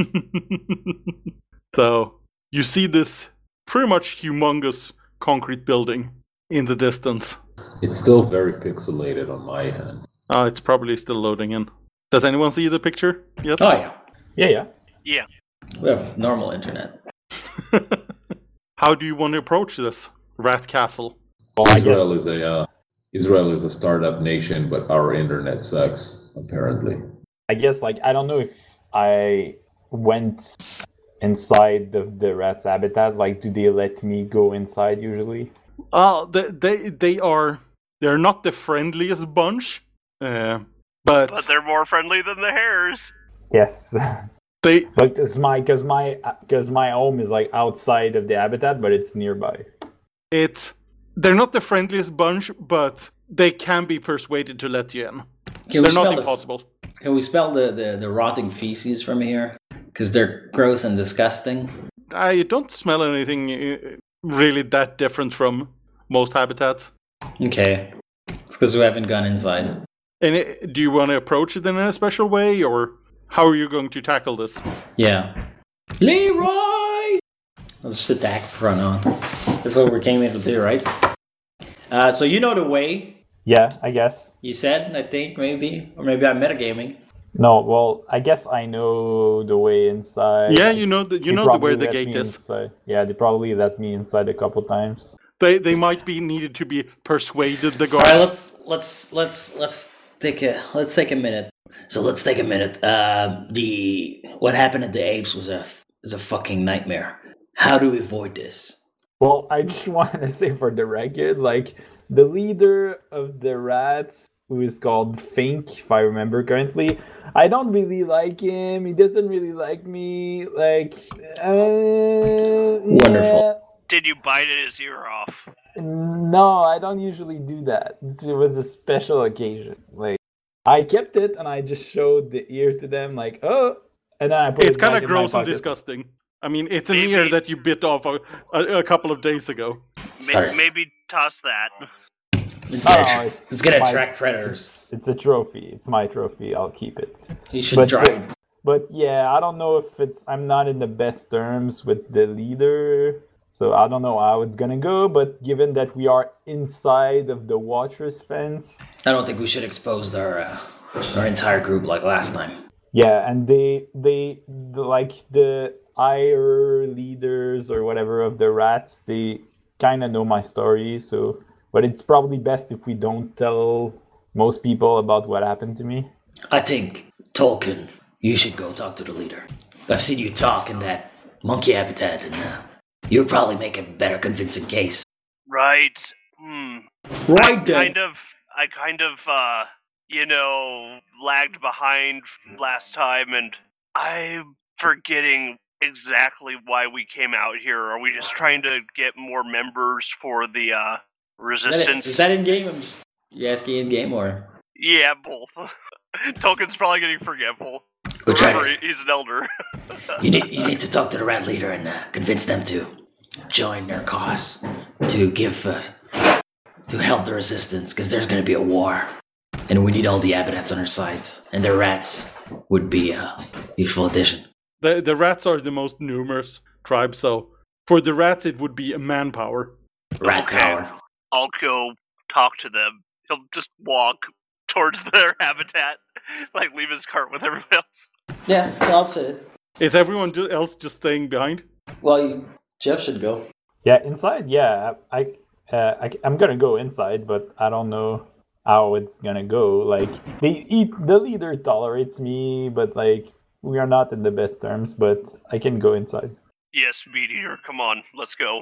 Speaker 1: So you see this pretty much humongous concrete building in the distance.
Speaker 4: It's still very pixelated on my end.
Speaker 1: It's probably still loading in. Does anyone see the picture yet?
Speaker 5: Oh yeah.
Speaker 3: Yeah.
Speaker 2: Yeah.
Speaker 5: We have normal internet.
Speaker 1: How do you want to approach this Rat Castle?
Speaker 3: Well,
Speaker 4: Israel is a startup nation, but our internet sucks, apparently.
Speaker 3: I guess I don't know if I went inside the rat's habitat. Do they let me go inside usually?
Speaker 1: They're not the friendliest bunch, but
Speaker 2: they're more friendly than the hares.
Speaker 3: Yes.
Speaker 1: But
Speaker 3: because my home is outside of the habitat, but it's nearby.
Speaker 1: They're not the friendliest bunch, but they can be persuaded to let you in.
Speaker 5: They're
Speaker 1: not impossible.
Speaker 5: Can we spell the rotting feces from here? Because they're gross and disgusting.
Speaker 1: I don't smell anything really that different from most habitats.
Speaker 5: Okay. It's because we haven't gone inside.
Speaker 1: And do you want to approach it in a special way, or how are you going to tackle this?
Speaker 5: Yeah. Leroy! Let's just attack front on. That's what we came here to do, right? So you know the way.
Speaker 3: Yeah, I guess.
Speaker 5: You said, I think, maybe. Or maybe I'm metagaming.
Speaker 3: No, well, I guess I know the way inside.
Speaker 1: Yeah, you know where the gate is.
Speaker 3: Inside. Yeah, they probably let me inside a couple times.
Speaker 1: They might be needed to be persuaded. The guards.
Speaker 5: All right, let's take a minute. So let's take a minute. What happened at the apes was a fucking nightmare. How do we avoid this?
Speaker 3: Well, I just wanted to say for the record, the leader of the rats, who is called Fink, if I remember correctly, I don't really like him. He doesn't really like me.
Speaker 5: Wonderful.
Speaker 3: Yeah.
Speaker 2: Did you bite his ear off?
Speaker 3: No, I don't usually do that. It was a special occasion. I kept it and I just showed the ear to them, oh, and then I put it.
Speaker 1: It's kind
Speaker 3: back
Speaker 1: of
Speaker 3: in my
Speaker 1: gross and
Speaker 3: pocket.
Speaker 1: disgusting. I mean, it's an ear that you bit off a couple of days ago.
Speaker 2: Maybe toss that.
Speaker 5: It's gonna attract predators.
Speaker 3: It's a trophy. It's my trophy. I'll keep it.
Speaker 5: You should try it.
Speaker 3: But yeah, I don't know if I'm not in the best terms with the leader. So I don't know how it's gonna go, but given that we are inside of the Watcher's fence,
Speaker 5: I don't think we should expose our entire group like last time.
Speaker 3: Yeah, and the higher leaders or whatever of the rats, they kind of know my story. So, but it's probably best if we don't tell most people about what happened to me.
Speaker 5: I think Tolkien, you should go talk to the leader. I've seen you talk in that monkey habitat, and you'll probably make a better convincing case.
Speaker 2: Right.
Speaker 5: Right then.
Speaker 2: I kind of, lagged behind last time, and I'm forgetting exactly why we came out here. Are we just trying to get more members for the resistance?
Speaker 5: Is that in game? You asking in game or?
Speaker 2: Yeah, both. Tolkien's probably getting forgetful.
Speaker 5: Go try
Speaker 2: Remember,
Speaker 5: it.
Speaker 2: he's an elder.
Speaker 5: You need to talk to the rat leader and convince them to join their cause to give to help the resistance, because there's going to be a war, and we need all the habitats on our sides, and their rats would be a useful addition.
Speaker 1: The rats are the most numerous tribe, so for the rats it would be a manpower.
Speaker 5: Rat
Speaker 2: Okay.
Speaker 5: power.
Speaker 2: I'll go talk to them. He'll just walk towards their habitat, like leave his cart with everyone else.
Speaker 5: Yeah, I'll say it.
Speaker 1: Is everyone else just staying behind?
Speaker 5: Well, Jeff should go.
Speaker 3: Yeah, inside. Yeah, I'm gonna go inside, but I don't know how it's gonna go. Like the leader tolerates me, but like we are not in the best terms. But I can go inside.
Speaker 2: Yes, Meat Eater, come on, let's go.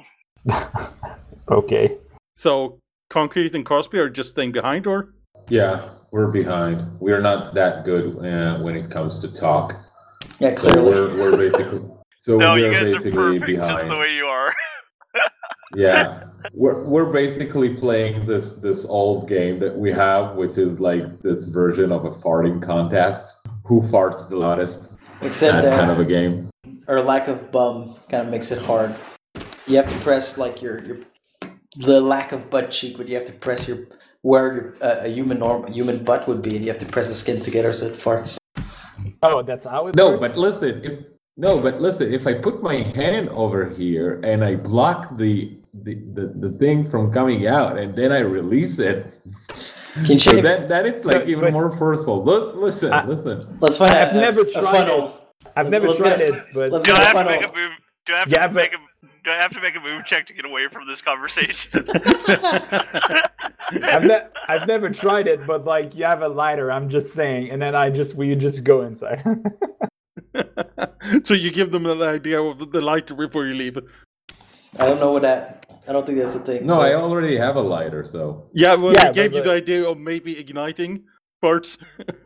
Speaker 3: Okay.
Speaker 1: So Concrete and Crosby are just staying behind, or?
Speaker 4: Yeah, we're behind. We're not that good when it comes to talk.
Speaker 5: Yeah,
Speaker 4: So
Speaker 5: clearly.
Speaker 4: we're basically
Speaker 2: No, you
Speaker 4: we're
Speaker 2: guys are
Speaker 4: basically
Speaker 2: perfect just the
Speaker 4: behind.
Speaker 2: way you are.
Speaker 4: Yeah, we're basically playing this old game that we have, which is like this version of a farting contest. Who farts the loudest?
Speaker 5: Except
Speaker 4: That
Speaker 5: that
Speaker 4: kind of a game.
Speaker 5: our lack of bum kind of makes it hard. You have to press like the lack of butt cheek, but you have to press where a human butt would be, and you have to press the skin together so it farts.
Speaker 3: Oh, that's how it
Speaker 4: No,
Speaker 3: works?
Speaker 4: but listen. If I put my hand over here and I block the thing from coming out, and then I release it,
Speaker 5: Can
Speaker 4: so
Speaker 5: you?
Speaker 4: then it's like
Speaker 3: But-
Speaker 4: even
Speaker 3: but-
Speaker 4: more forceful. Listen.
Speaker 5: Let's find
Speaker 3: I've
Speaker 5: a,
Speaker 3: never
Speaker 5: a
Speaker 3: tried
Speaker 5: funnel.
Speaker 3: I've never
Speaker 5: Let's
Speaker 3: tried
Speaker 5: get a-
Speaker 3: it, but
Speaker 5: let's
Speaker 2: Do I
Speaker 5: get a
Speaker 2: have to
Speaker 5: funnel.
Speaker 2: make a move? Do I have
Speaker 3: Yeah,
Speaker 2: to
Speaker 3: but-
Speaker 2: do I have to make a move check to get away from this conversation?
Speaker 3: I've never tried it. But like you have a lighter, I'm just saying, and then we just go inside.
Speaker 1: So you give them an idea of the lighter before you leave.
Speaker 5: I don't know what that. I don't think that's a thing.
Speaker 4: No,
Speaker 5: so-
Speaker 4: I already have a lighter, so
Speaker 1: Yeah, well,
Speaker 3: Yeah,
Speaker 1: we gave
Speaker 3: but-
Speaker 1: you the idea of maybe igniting parts.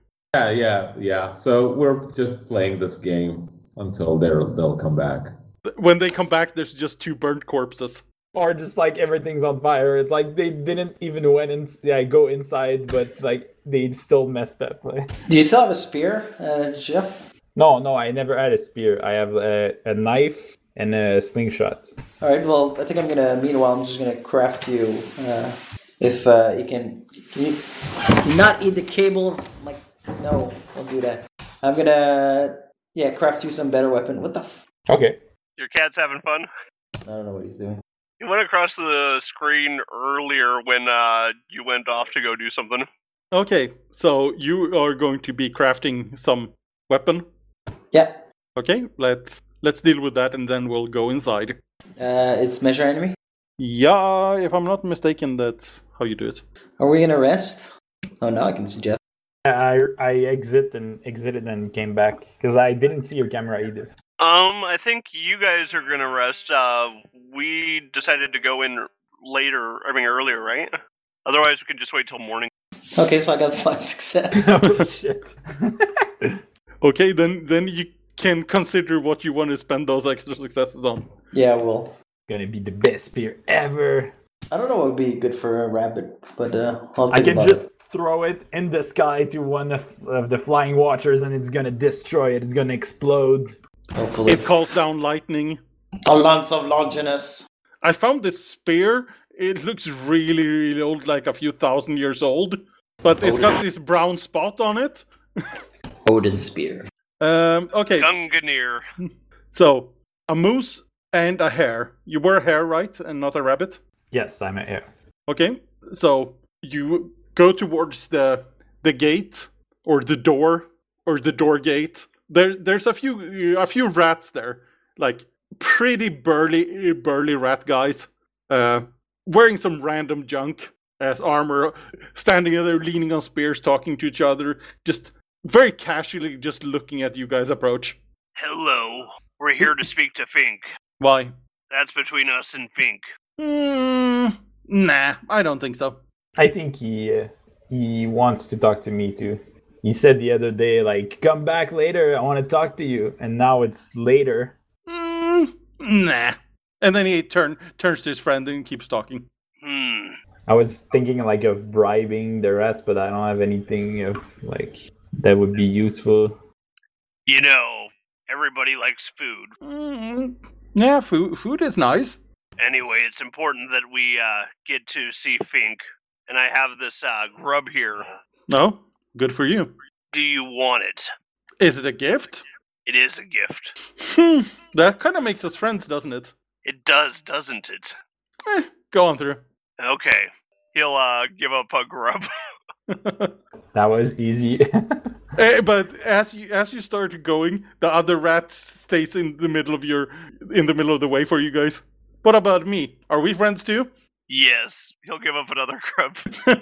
Speaker 4: yeah. So we're just playing this game until they'll come back.
Speaker 1: When they come back, there's just 2 burnt corpses.
Speaker 3: Or just like everything's on fire. It's like they didn't even go inside, but like they still messed up. Like,
Speaker 5: Do you still have a spear, Jeff?
Speaker 3: no, I never had a spear. I have a knife and a slingshot.
Speaker 5: All right. Well, I think I'm gonna. Meanwhile, I'm just gonna craft you. If you can you not eat the cable? Like, no, don't do that. I'm gonna craft you some better weapon. What the?
Speaker 3: Okay.
Speaker 2: Your cat's having fun.
Speaker 5: I don't know what he's doing.
Speaker 2: You went across the screen earlier when you went off to go do something.
Speaker 1: Okay, so you are going to be crafting some weapon.
Speaker 5: Yeah.
Speaker 1: Okay, let's deal with that, and then we'll go inside.
Speaker 5: It's measure enemy.
Speaker 1: Yeah, if I'm not mistaken, that's how you do it.
Speaker 5: Are we gonna rest? Oh no, I can see Jeff.
Speaker 3: I exited and came back because I didn't see your camera either.
Speaker 2: I think you guys are gonna rest. We decided to go in earlier, right? Otherwise, we could just wait till morning.
Speaker 5: Okay, so I got 5 success.
Speaker 3: Oh shit.
Speaker 1: Okay, then you can consider what you want to spend those extra successes on.
Speaker 5: Yeah, well,
Speaker 3: Gonna be the best spear ever.
Speaker 5: I don't know what would be good for a rabbit, but I'll
Speaker 3: I
Speaker 5: think
Speaker 3: can
Speaker 5: about
Speaker 3: just
Speaker 5: it.
Speaker 3: throw it in the sky to one of the flying watchers, and it's gonna destroy it. It's gonna explode.
Speaker 5: Hopefully,
Speaker 1: It calls down lightning.
Speaker 5: a lance of Longinus.
Speaker 1: I found this spear. It looks really, really old, like a few thousand years old. But it's got this brown spot on it.
Speaker 5: Odin spear.
Speaker 1: Okay,
Speaker 2: Gunganir.
Speaker 1: so a moose and a hare. You were a hare, right? And not a rabbit?
Speaker 3: Yes, I'm here.
Speaker 1: Okay, so you go towards the gate, or the door, or the door gate. There's a few rats there, like pretty burly rat guys, wearing some random junk as armor, standing there leaning on spears, talking to each other, just very casually, just looking at you guys approach.
Speaker 2: Hello. We're here to speak to Fink.
Speaker 1: Why?
Speaker 2: That's between us and Fink.
Speaker 1: Nah, I don't think so.
Speaker 3: I think he wants to talk to me too. He said the other day, like, come back later, I want to talk to you. And now it's later.
Speaker 1: Nah. And then he turns to his friend and keeps talking.
Speaker 3: I was thinking like of bribing the rat, but I don't have anything of like that would be useful.
Speaker 2: You know, everybody likes food.
Speaker 1: Yeah, food is nice.
Speaker 2: Anyway, it's important that we get to see Fink. And I have this grub here.
Speaker 1: No? Good for you.
Speaker 2: Do you want it?
Speaker 1: Is it a gift?
Speaker 2: It is a gift.
Speaker 1: That kind of makes us friends, doesn't it?
Speaker 2: It does, doesn't it?
Speaker 1: Go on through.
Speaker 2: Okay. He'll give up a grub.
Speaker 3: That was easy.
Speaker 1: But as you start going, the other rat stays in the middle of the way for you guys. What about me? Are we friends too?
Speaker 2: Yes, he'll give up another grub.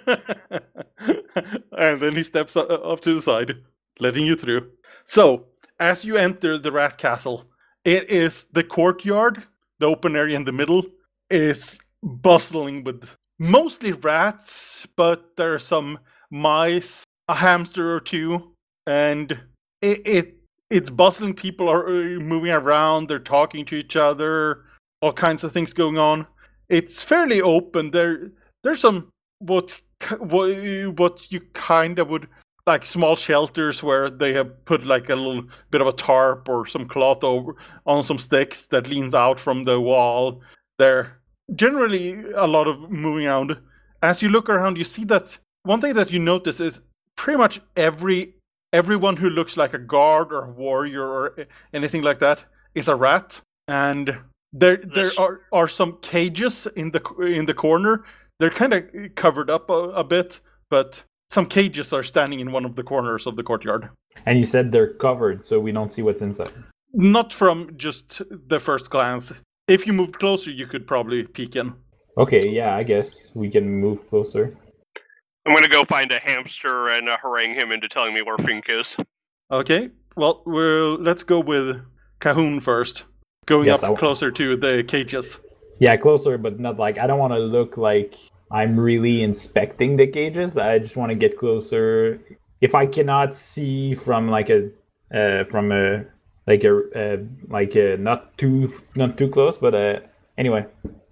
Speaker 1: And then he steps off to the side, letting you through. So, as you enter the rat castle, it is the courtyard, the open area in the middle, is bustling with mostly rats, but there are some mice, a hamster or two, and it's bustling. People are moving around, they're talking to each other, all kinds of things going on. It's fairly open. There's some what you kind of would like small shelters where they have put like a little bit of a tarp or some cloth over on some sticks that leans out from the wall. There generally a lot of moving around. As you look around, you see that one thing that you notice is pretty much everyone who looks like a guard or a warrior or anything like that is a rat, and there are some cages in the corner. They're kind of covered up a bit, but some cages are standing in one of the corners of the courtyard.
Speaker 3: And you said they're covered, so we don't see what's inside.
Speaker 1: Not from just the first glance. If you moved closer, you could probably peek in.
Speaker 3: Okay, yeah, I guess we can move closer.
Speaker 2: I'm gonna go find a hamster and harangue him into telling me where Fink is.
Speaker 1: Okay, well, let's go with Cahoon first. Going up closer to the cages.
Speaker 3: Yeah, closer, but not like, I don't want to look like I'm really inspecting the cages. I just want to get closer. If I cannot see from not too close, but anyway.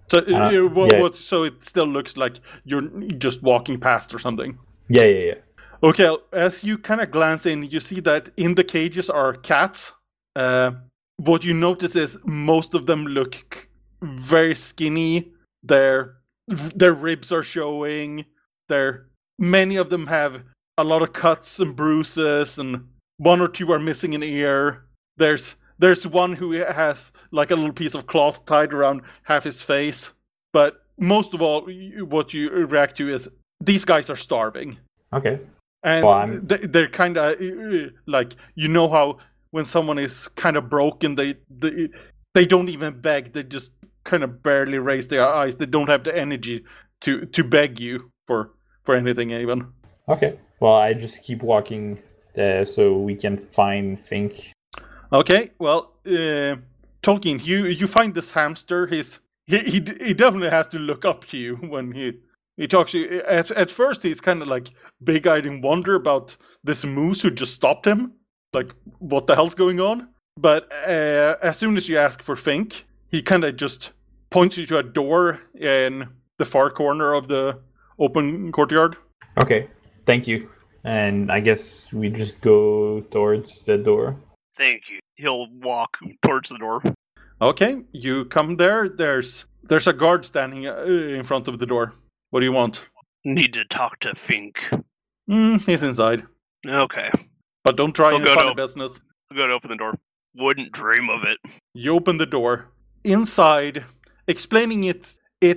Speaker 1: So so it still looks like you're just walking past or something.
Speaker 3: Yeah.
Speaker 1: Okay, as you kind of glance in, you see that in the cages are cats. What you notice is most of them look very skinny. Their ribs are showing. Many of them have a lot of cuts and bruises, and one or two are missing an ear. There's one who has like a little piece of cloth tied around half his face. But most of all, what you react to is these guys are starving.
Speaker 3: Okay.
Speaker 1: And they're kind of like, you know how when someone is kind of broken, they don't even beg. They just kind of barely raise their eyes. They don't have the energy to beg you for anything even.
Speaker 3: Okay. Well, I just keep walking so we can find Fink.
Speaker 1: Okay. Well, Tolkien, you find this hamster. He definitely has to look up to you when he talks to you. At first, he's kind of like big-eyed in wonder about this moose who just stopped him. Like, what the hell's going on? But as soon as you ask for Fink, he kind of just points you to a door in the far corner of the open courtyard.
Speaker 3: Okay, thank you. And I guess we just go towards the door.
Speaker 2: Thank you. He'll walk towards the door.
Speaker 1: Okay, you come there. There's a guard standing in front of the door. What do you want?
Speaker 2: Need to talk to Fink.
Speaker 1: He's inside.
Speaker 2: Okay.
Speaker 1: But don't try any funny business.
Speaker 2: I'll go to open the door. Wouldn't dream of it.
Speaker 1: You open the door. Inside, explaining it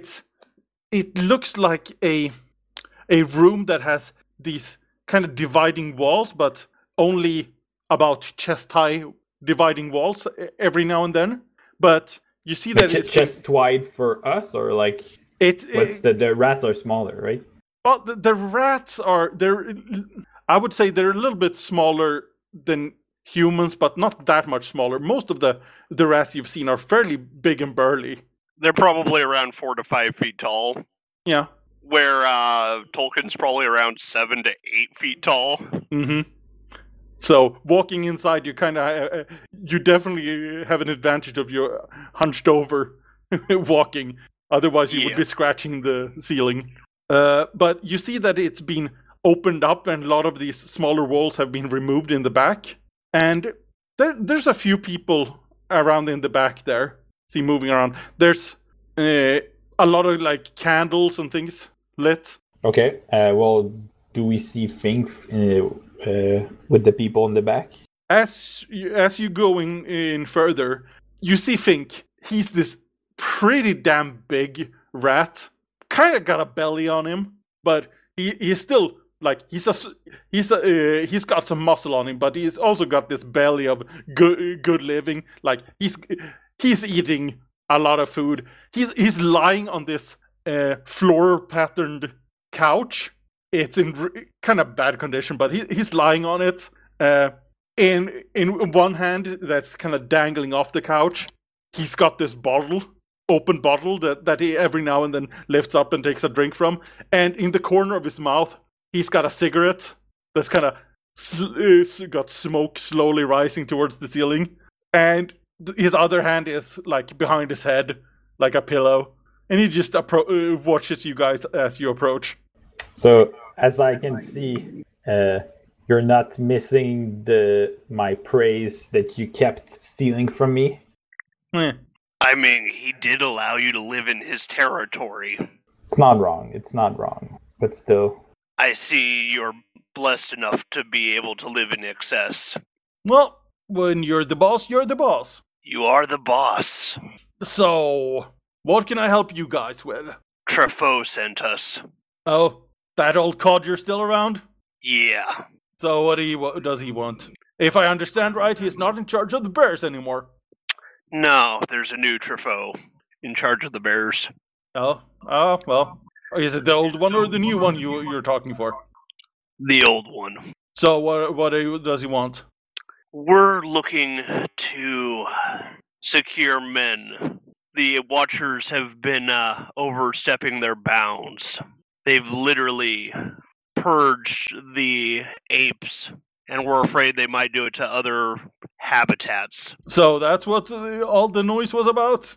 Speaker 1: looks like a room that has these kind of dividing walls, but only about chest-high dividing walls every now and then. But you see that it's
Speaker 3: chest wide for us, or like the rats are smaller, right?
Speaker 1: Well, the rats are I would say they're a little bit smaller than humans, but not that much smaller. Most of the rats you've seen are fairly big and burly.
Speaker 2: They're probably around 4 to 5 feet tall.
Speaker 1: Yeah.
Speaker 2: Where Tolkien's probably around 7 to 8 feet tall.
Speaker 1: Mm-hmm. So walking inside, you kind of you definitely have an advantage of your hunched over walking. Otherwise, you would be scratching the ceiling. But you see that it's been opened up, and a lot of these smaller walls have been removed in the back. And there's a few people around in the back there. See, moving around. There's a lot of like candles and things lit.
Speaker 3: Okay. Well, do we see Fink with the people in the back?
Speaker 1: As you going in further, you see Fink. He's this pretty damn big rat. Kind of got a belly on him, but he's still like he's got some muscle on him, but he's also got this belly of good living. Like he's eating a lot of food. He's lying on this floor patterned couch. It's in kind of bad condition, but he's lying on it. In one hand that's kind of dangling off the couch, he's got this open bottle that he every now and then lifts up and takes a drink from. And in the corner of his mouth, he's got a cigarette that's kind of got smoke slowly rising towards the ceiling. And his other hand is like behind his head, like a pillow. And he just watches you guys as you approach.
Speaker 3: So, as I can see, you're not missing my praise that you kept stealing from me.
Speaker 2: I mean, he did allow you to live in his territory.
Speaker 3: It's not wrong. But still.
Speaker 2: I see you're blessed enough to be able to live in excess.
Speaker 1: Well, when you're the boss, you're the boss.
Speaker 2: You are the boss.
Speaker 1: So, what can I help you guys with?
Speaker 2: Truffaut sent us.
Speaker 1: Oh, that old codger still around?
Speaker 2: Yeah.
Speaker 1: So what does he want? If I understand right, he's not in charge of the bears anymore.
Speaker 2: No, there's a new Truffaut in charge of the bears.
Speaker 1: Oh, well. Is it the old one or the new one you're talking for?
Speaker 2: The old one.
Speaker 1: So what does he want?
Speaker 2: We're looking to secure men. The Watchers have been overstepping their bounds. They've literally purged the apes, and we're afraid they might do it to other habitats.
Speaker 1: So that's what all the noise was about?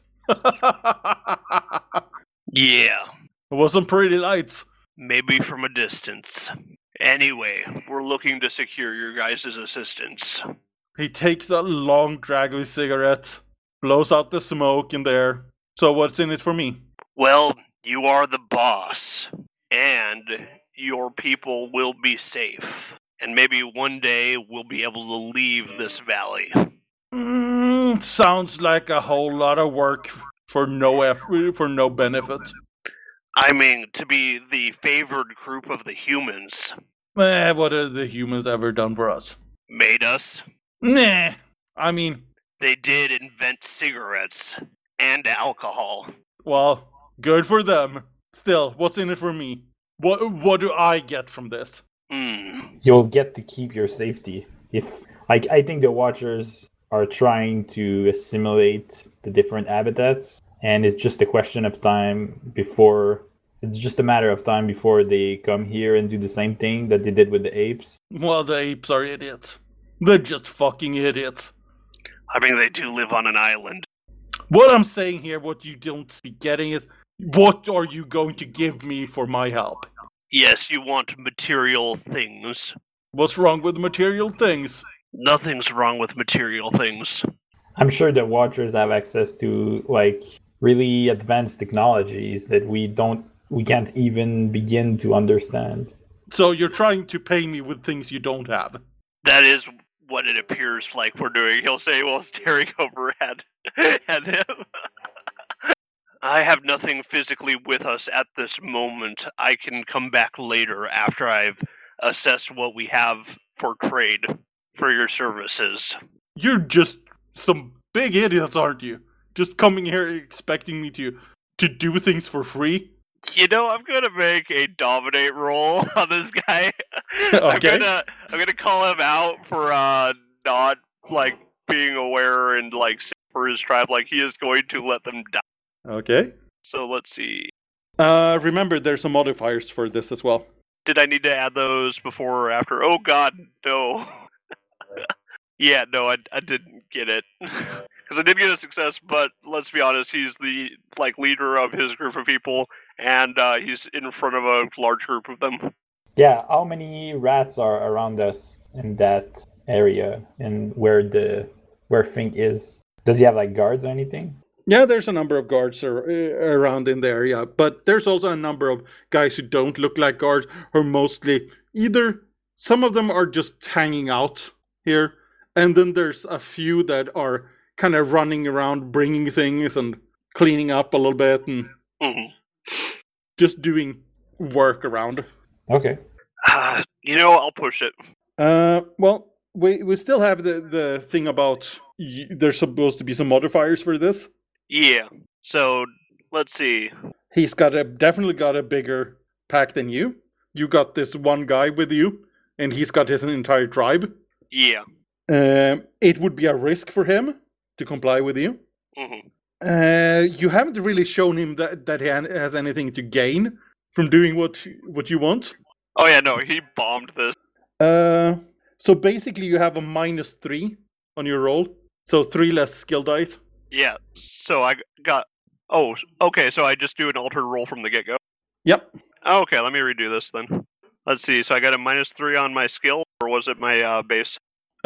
Speaker 2: Yeah.
Speaker 1: It was some pretty lights.
Speaker 2: Maybe from a distance. Anyway, we're looking to secure your guys' assistance.
Speaker 1: He takes a long drag of his cigarette, blows out the smoke in there. So what's in it for me?
Speaker 2: Well, you are the boss, and your people will be safe. And maybe one day we'll be able to leave this valley.
Speaker 1: Sounds like a whole lot of work for no benefit.
Speaker 2: I mean, to be the favored group of the humans.
Speaker 1: What have the humans ever done for us?
Speaker 2: Made us?
Speaker 1: Nah. I mean...
Speaker 2: They did invent cigarettes and alcohol.
Speaker 1: Well, good for them. Still, what's in it for me? What do I get from this?
Speaker 3: You'll get to keep your safety. I think the Watchers are trying to assimilate the different habitats, and it's just a question of time before... It's just a matter of time before they come here and do the same thing that they did with the apes.
Speaker 1: Well, the apes are idiots. They're just fucking idiots.
Speaker 2: I mean, they do live on an island.
Speaker 1: What I'm saying here, what you don't be getting is, what are you going to give me for my help?
Speaker 2: Yes, you want material things.
Speaker 1: What's wrong with material things?
Speaker 2: Nothing's wrong with material things.
Speaker 3: I'm sure the Watchers have access to, really advanced technologies that we can't even begin to understand.
Speaker 1: So you're trying to pay me with things you don't have?
Speaker 2: That is what it appears like we're doing. He'll say while staring over at him. I have nothing physically with us at this moment. I can come back later after I've assessed what we have for trade for your services.
Speaker 1: You're just some big idiots, aren't you? Just coming here expecting me to do things for free?
Speaker 2: You know, I'm gonna make a dominate roll on this guy.
Speaker 1: Okay.
Speaker 2: I'm gonna call him out for not being aware and for his tribe. He is going to let them die.
Speaker 1: Okay.
Speaker 2: So let's see.
Speaker 1: Remember, there's some modifiers for this as well.
Speaker 2: Did I need to add those before or after? Oh god, no. Yeah, no, I didn't get it. Because I did get a success, but let's be honest, he's the leader of his group of people, and he's in front of a large group of them.
Speaker 3: Yeah, how many rats are around us in that area, and where Fink is? Does he have guards or anything?
Speaker 1: Yeah, there's a number of guards around in the area, but there's also a number of guys who don't look like guards, or mostly either some of them are just hanging out here, and then there's a few that are kind of running around, bringing things and cleaning up a little bit, and just doing work around.
Speaker 3: Okay.
Speaker 2: I'll push it.
Speaker 1: Well, we still have the thing about there's supposed to be some modifiers for this.
Speaker 2: Yeah. So let's see.
Speaker 1: He's definitely got a bigger pack than you. You got this one guy with you, and he's got his entire tribe.
Speaker 2: Yeah.
Speaker 1: It would be a risk for him to comply with you. You haven't really shown him that he has anything to gain from doing what you want.
Speaker 2: Oh yeah, no, he bombed this.
Speaker 1: So basically you have a -3 on your roll. So 3 less skill dice.
Speaker 2: Yeah, so I got... Oh, okay, so I just do an altered roll from the get-go?
Speaker 1: Yep.
Speaker 2: Okay, let me redo this then. Let's see, so I got a -3 on my skill, or was it my base?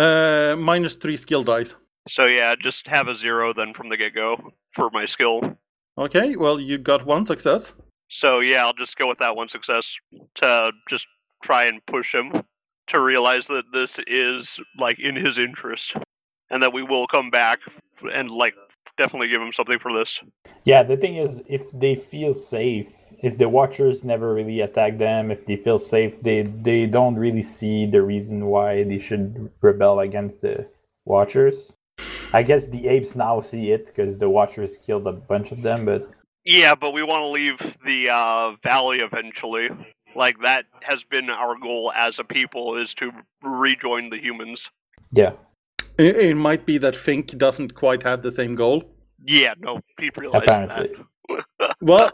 Speaker 1: -3 skill dice.
Speaker 2: So yeah, just have a 0 then from the get-go for my skill.
Speaker 1: Okay, well you got 1 success.
Speaker 2: So yeah, I'll just go with that 1 success to just try and push him to realize that this is in his interest, and that we will come back and definitely give him something for this.
Speaker 3: Yeah, the thing is, if they feel safe, if the Watchers never really attack them, if they feel safe, they don't really see the reason why they should rebel against the Watchers. I guess the apes now see it because the Watchers killed a bunch of them, but...
Speaker 2: Yeah, but we want to leave the valley eventually. That has been our goal as a people, is to rejoin the humans.
Speaker 3: Yeah.
Speaker 1: It might be that Fink doesn't quite have the same goal.
Speaker 2: Yeah, no, he realized
Speaker 3: Apparently.
Speaker 2: that.
Speaker 1: Well,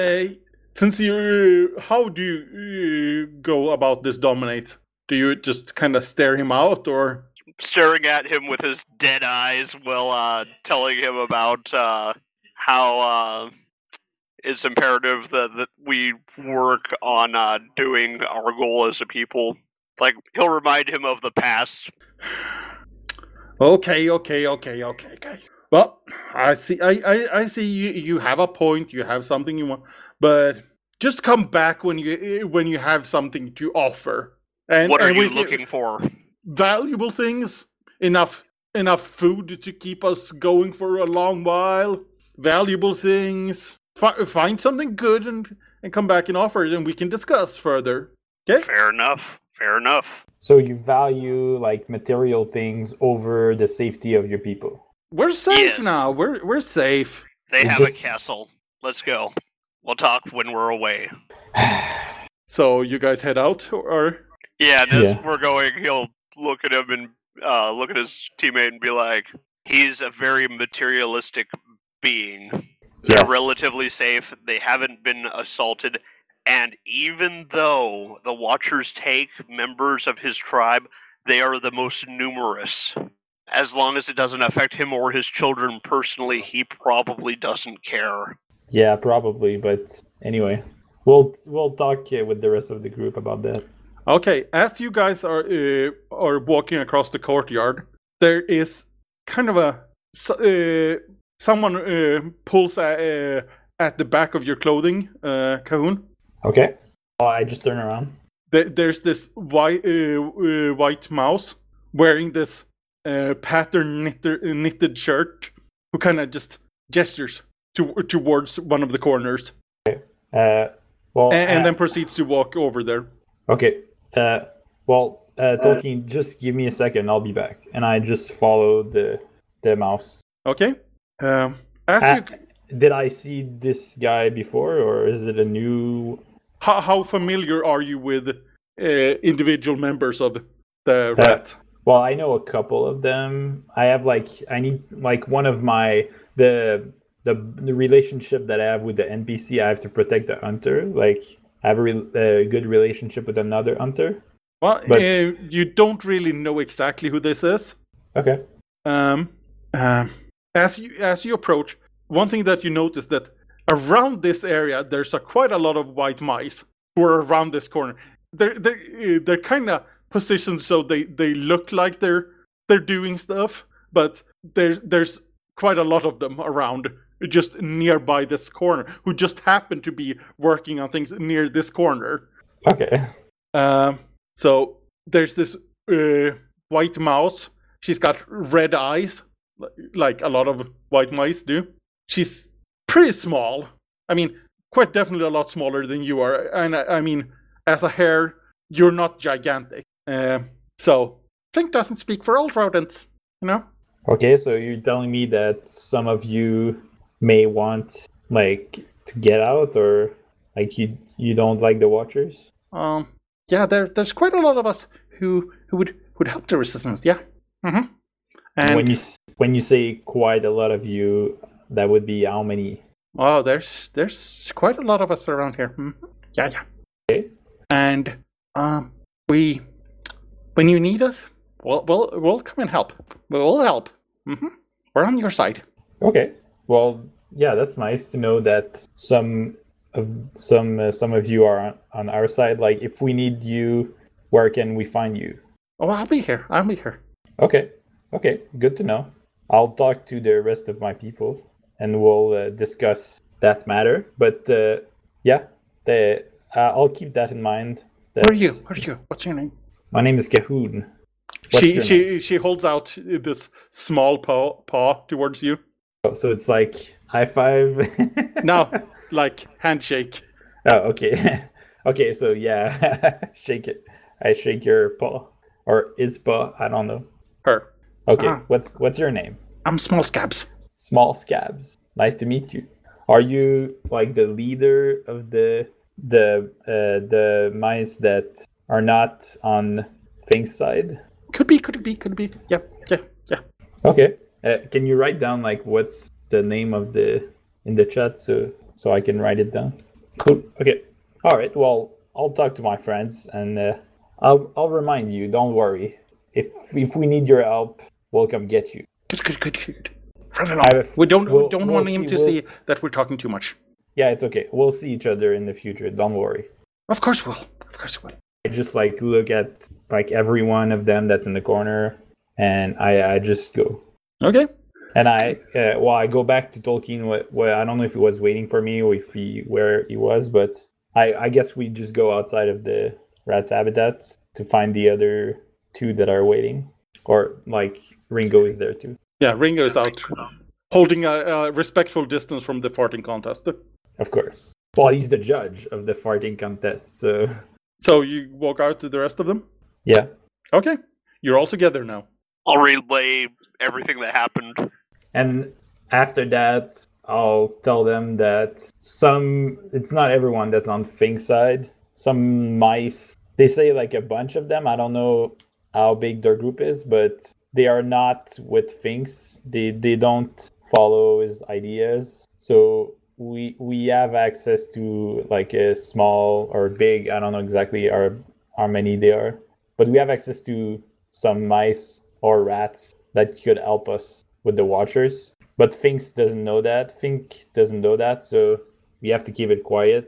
Speaker 1: how do you go about this dominate? Do you just kind of stare him out, or?
Speaker 2: Staring at him with his dead eyes while telling him about how it's imperative that we work on doing our goal as a people. He'll remind him of the past.
Speaker 1: Okay. Well, I see you have a point, you have something you want, but just come back when you have something to offer. And
Speaker 2: what are you looking for?
Speaker 1: Valuable things, enough food to keep us going for a long while. Valuable things. Find something good and come back and offer it, and we can discuss further. Okay?
Speaker 2: Fair enough.
Speaker 3: So you value material things over the safety of your people.
Speaker 1: We're safe now. We're safe.
Speaker 2: They have a castle. Let's go. We'll talk when we're away.
Speaker 1: So you guys head out, or?
Speaker 2: Yeah, and as we're going, he'll look at him and look at his teammate and be like, he's a very materialistic being.
Speaker 3: Yes.
Speaker 2: They're relatively safe. They haven't been assaulted. And even though the Watchers take members of his tribe, they are the most numerous. As long as it doesn't affect him or his children personally, he probably doesn't care.
Speaker 3: Yeah, probably. But anyway, we'll talk with the rest of the group about that.
Speaker 1: Okay, as you guys are walking across the courtyard, there is kind of someone pulls at the back of your clothing, Cahoon.
Speaker 3: Okay. I just turn around.
Speaker 1: There's this white mouse wearing this pattern knitted shirt, who kind of just gestures towards one of the corners.
Speaker 3: Okay.
Speaker 1: And then proceeds to walk over there.
Speaker 3: Okay. Tolkien, just give me a second. I'll be back. And I just follow the mouse.
Speaker 1: Okay.
Speaker 3: Did I see this guy before, or is it a new?
Speaker 1: How familiar are you with individual members of the rat?
Speaker 3: Well, I know a couple of them. I have I need one of the the relationship that I have with the NPC, I have to protect the hunter. Like, I have a good relationship with another hunter.
Speaker 1: Well, you don't really know exactly who this is.
Speaker 3: Okay.
Speaker 1: As you approach, one thing that you notice that around this area, there's quite a lot of white mice who are around this corner. They're kind of positioned so they look like they're doing stuff, but there's quite a lot of them around just nearby this corner who just happen to be working on things near this corner.
Speaker 3: Okay.
Speaker 1: So there's this white mouse. She's got red eyes, like a lot of white mice do. She's pretty small. I mean, quite definitely a lot smaller than you are. And I mean, as a hare, you're not gigantic. So, Fink doesn't speak for all rodents, you know?
Speaker 3: Okay, so you're telling me that some of you may want, like, to get out, or, like, you don't like the Watchers?
Speaker 1: Yeah, there's quite a lot of us who would help the resistance, yeah. Mm-hmm. And
Speaker 3: when you say quite a lot of you, that would be how many?
Speaker 1: Oh, there's quite a lot of us around here. Mm-hmm. Yeah.
Speaker 3: Okay.
Speaker 1: And when you need us, we'll come and help. We'll help. Mm-hmm. We're on your side.
Speaker 3: Okay. Well, yeah, that's nice to know that some of you are on our side. Like, if we need you, where can we find you?
Speaker 1: Oh, I'll be here.
Speaker 3: Okay, good to know. I'll talk to the rest of my people, and we'll discuss that matter. But I'll keep that in mind.
Speaker 1: Who are you? What's your name?
Speaker 3: My name is Cahoon.
Speaker 1: She holds out this small paw towards you.
Speaker 3: Oh, so it's like high five?
Speaker 1: No, like handshake.
Speaker 3: Oh, okay. Okay, so yeah, shake it. I shake your paw. Or his paw, I don't know.
Speaker 1: Her.
Speaker 3: Okay, what's your name?
Speaker 1: I'm Small Scabs.
Speaker 3: Small Scabs. Nice to meet you. Are you like the leader of the mice that are not on Fink's side?
Speaker 1: Could be. Yeah.
Speaker 3: Okay. Can you write down like what's the name of in the chat so I can write it down? Cool. Okay. All right. Well, I'll talk to my friends and I'll remind you. Don't worry. If we need your help, we'll come get you.
Speaker 1: Good. Run along. We don't want him to see that we're talking too much.
Speaker 3: Yeah, it's okay. We'll see each other in the future. Don't worry.
Speaker 1: Of course we'll.
Speaker 3: I just like look at like every one of them that's in the corner, and I just go.
Speaker 1: Okay.
Speaker 3: And I go back to Tolkien. Where I don't know if he was waiting for me or where he was, but I guess we just go outside of the rat's habitat to find the other two that are waiting, or like Ringo is there too.
Speaker 1: Yeah, Ringo is out, holding a respectful distance from the farting contest.
Speaker 3: Of course. Well, he's the judge of the farting contest, so.
Speaker 1: So you walk out to the rest of them?
Speaker 3: Yeah.
Speaker 1: Okay. You're all together now.
Speaker 2: I'll relay everything that happened.
Speaker 3: And after that, I'll tell them that it's not everyone that's on Fink's side. Some mice, they say like a bunch of them. I don't know how big their group is, but they are not with Fink's. They don't follow his ideas. So we have access to like a small or big, I don't know exactly how many they are, but we have access to some mice or rats that could help us with the Watchers. But Fink doesn't know that, so we have to keep it quiet.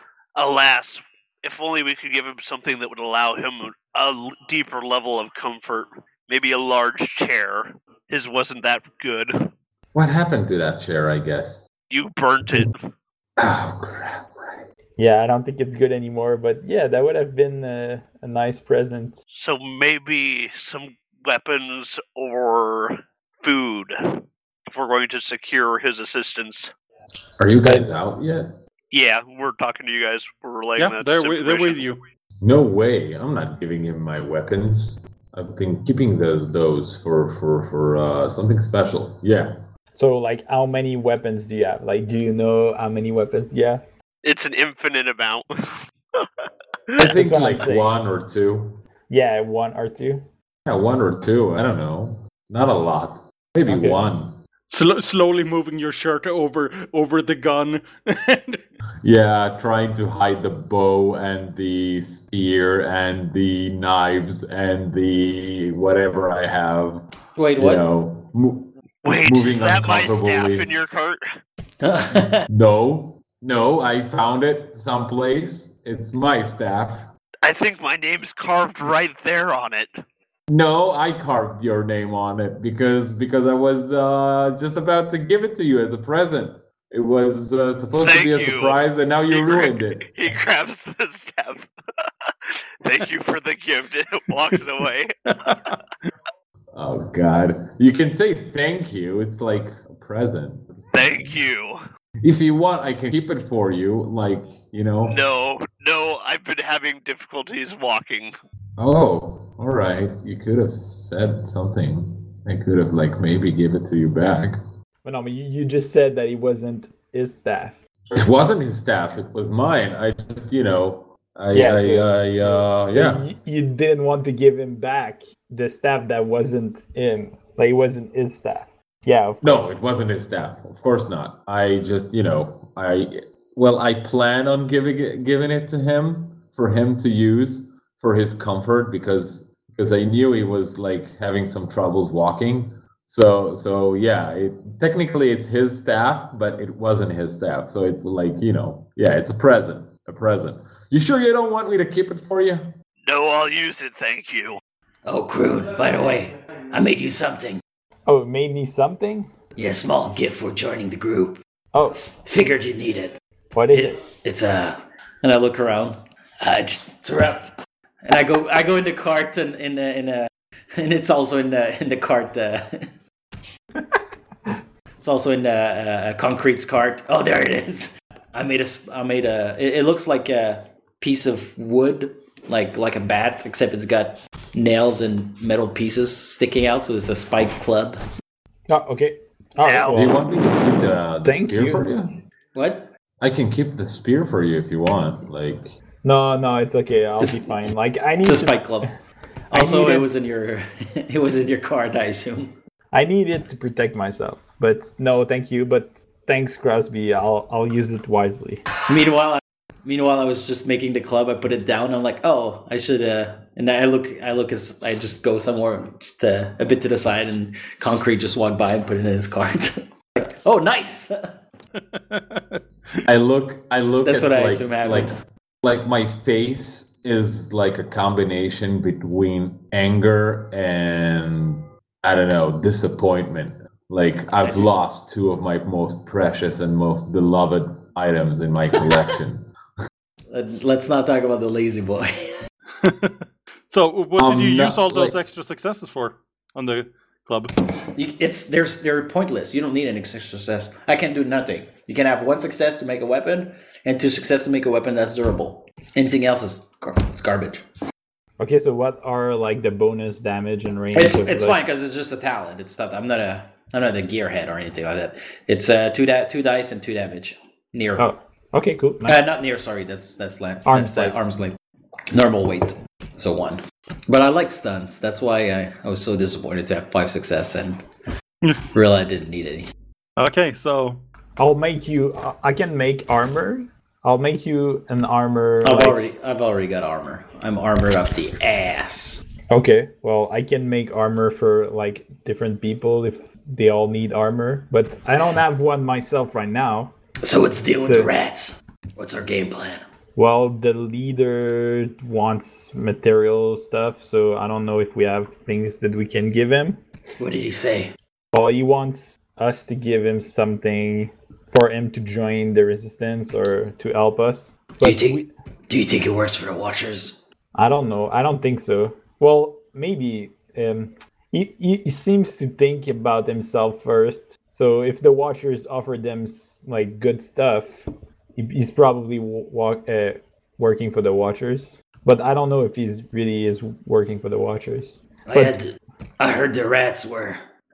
Speaker 2: Alas, if only we could give him something that would allow him a deeper level of comfort. Maybe a large chair. His wasn't that good.
Speaker 4: What happened to that chair, I guess?
Speaker 2: You burnt it.
Speaker 4: Oh, crap.
Speaker 3: Yeah, I don't think it's good anymore, but yeah, that would have been a nice present.
Speaker 2: So maybe some weapons or food if we're going to secure his assistance.
Speaker 4: Are you guys out yet?
Speaker 2: Yeah, we're talking to you guys. We're relaying that.
Speaker 1: They're with you.
Speaker 4: No way. I'm not giving him my weapons. I've been keeping those for something special. Yeah.
Speaker 3: So, like, how many weapons do you have? Like, do you know how many weapons you have?
Speaker 2: It's an infinite amount.
Speaker 4: I think like one or two.
Speaker 3: Yeah, one or two.
Speaker 4: Yeah, one or two. I don't know. Not a lot. Maybe one.
Speaker 1: slowly moving your shirt over the gun.
Speaker 4: Yeah, trying to hide the bow and the spear and the knives and the whatever I have.
Speaker 5: Wait,
Speaker 4: You
Speaker 5: what?
Speaker 4: know,
Speaker 2: Wait,
Speaker 4: moving
Speaker 2: is that my staff
Speaker 4: uncomfortably.
Speaker 2: in your cart?
Speaker 4: No, I found it someplace. It's my staff.
Speaker 2: I think my name's carved right there on it.
Speaker 4: No, I carved your name on it because I was just about to give it to you as a present. It was supposed to be a
Speaker 2: Thank you.
Speaker 4: surprise, and now you ruined it.
Speaker 2: He grabs the staff. Thank you for the gift. It walks away.
Speaker 4: Oh God! You can say thank you. It's like a present.
Speaker 2: Thank you.
Speaker 4: If you want, I can keep it for you. Like, you know.
Speaker 2: No, I've been having difficulties walking.
Speaker 4: Oh, all right. You could have said something. I could have maybe give it to you back.
Speaker 3: But no, you just said that it wasn't his staff.
Speaker 4: It wasn't his staff. It was mine. I just,
Speaker 3: So
Speaker 4: yeah.
Speaker 3: you didn't want to give him back the staff that wasn't him. Like, it wasn't his staff. Yeah, of course.
Speaker 4: No, it wasn't his staff. Of course not. I just, I plan on giving it to him for him to use for his comfort because I knew he was having some troubles walking. So yeah, technically it's his staff, but it wasn't his staff. So it's it's a present. You sure you don't want me to keep it for you?
Speaker 2: No, I'll use it, thank you.
Speaker 5: Oh, Kroon, by the way, I made you something.
Speaker 3: Oh, it made me something?
Speaker 5: Yeah, small gift for joining the group.
Speaker 3: Oh,
Speaker 5: Figured you need it.
Speaker 3: what is it?
Speaker 5: It's and I look around. It's around, and I go in the cart and and it's also in the cart. It's also in Concrete's cart. Oh, there it is. I made a. It looks like a piece of wood, like a bat, except it's got nails and metal pieces sticking out, so it's a spiked club.
Speaker 3: Oh, okay. All right,
Speaker 2: Now-
Speaker 4: Do you want me to keep the
Speaker 3: Thank
Speaker 4: spear
Speaker 3: you.
Speaker 4: for you?
Speaker 5: What?
Speaker 4: I can keep the spear for you if you want.
Speaker 3: No, it's okay. I'll be fine. I need
Speaker 5: It's a
Speaker 3: to-
Speaker 5: spike club.
Speaker 3: I
Speaker 5: Also,
Speaker 3: need
Speaker 5: it
Speaker 3: it-
Speaker 5: was in your cart, I assume.
Speaker 3: I need it to protect myself. But no, thank you. But thanks, Crosby. I'll use it wisely.
Speaker 5: Meanwhile, I was just making the club. I put it down. I'm like, oh, I should. And I look as I just go somewhere just a bit to the side, and Concrete just walked by and put it in his cart. Like, oh, nice.
Speaker 4: I look.
Speaker 5: That's
Speaker 4: at
Speaker 5: what I assume happened.
Speaker 4: Like my face is like a combination between anger and I don't know, disappointment. Like I've lost two of my most precious and most beloved items in my collection.
Speaker 5: Let's not talk about the lazy boy.
Speaker 1: So, what did you
Speaker 4: not
Speaker 1: use all those
Speaker 4: like-
Speaker 1: extra successes for on the club?
Speaker 5: They're pointless. You don't need an extra success. I can do nothing. You can have one success to make a weapon, and 2 success to make a weapon that's durable. Anything else is it's garbage.
Speaker 3: Okay, so what are the bonus damage and range?
Speaker 5: It's fine because it's just a talent. It's not. I'm not a gearhead or anything like that. It's 2 dice and 2 damage. Near.
Speaker 3: Oh, okay, cool. Nice.
Speaker 5: Not near. Sorry, that's lance.
Speaker 3: Arm's
Speaker 5: That's
Speaker 3: length.
Speaker 5: arm's length. Normal weight. So 1. But I like stunts. That's why I was so disappointed to have 5 success and realized I didn't need any.
Speaker 1: Okay, so
Speaker 3: I'll make you. I can make armor. I'll make you an armor.
Speaker 5: I've already got armor. I'm armored up the ass.
Speaker 3: Okay, well, I can make armor for different people if they all need armor, but I don't have one myself right now.
Speaker 5: So let's deal with
Speaker 3: So-
Speaker 5: the rats. What's our game plan?
Speaker 3: Well, the leader wants material stuff, so I don't know if we have things that we can give him.
Speaker 5: What did he say?
Speaker 3: Well, he wants us to give him something for him to join the resistance or to help us.
Speaker 5: Do
Speaker 3: But
Speaker 5: you think it works for the Watchers?
Speaker 3: I don't know. I don't think so. Well, maybe he seems to think about himself first. So if the Watchers offer them good stuff, he's probably working for the Watchers. But I don't know if he's really is working for the Watchers.
Speaker 5: I heard the rats were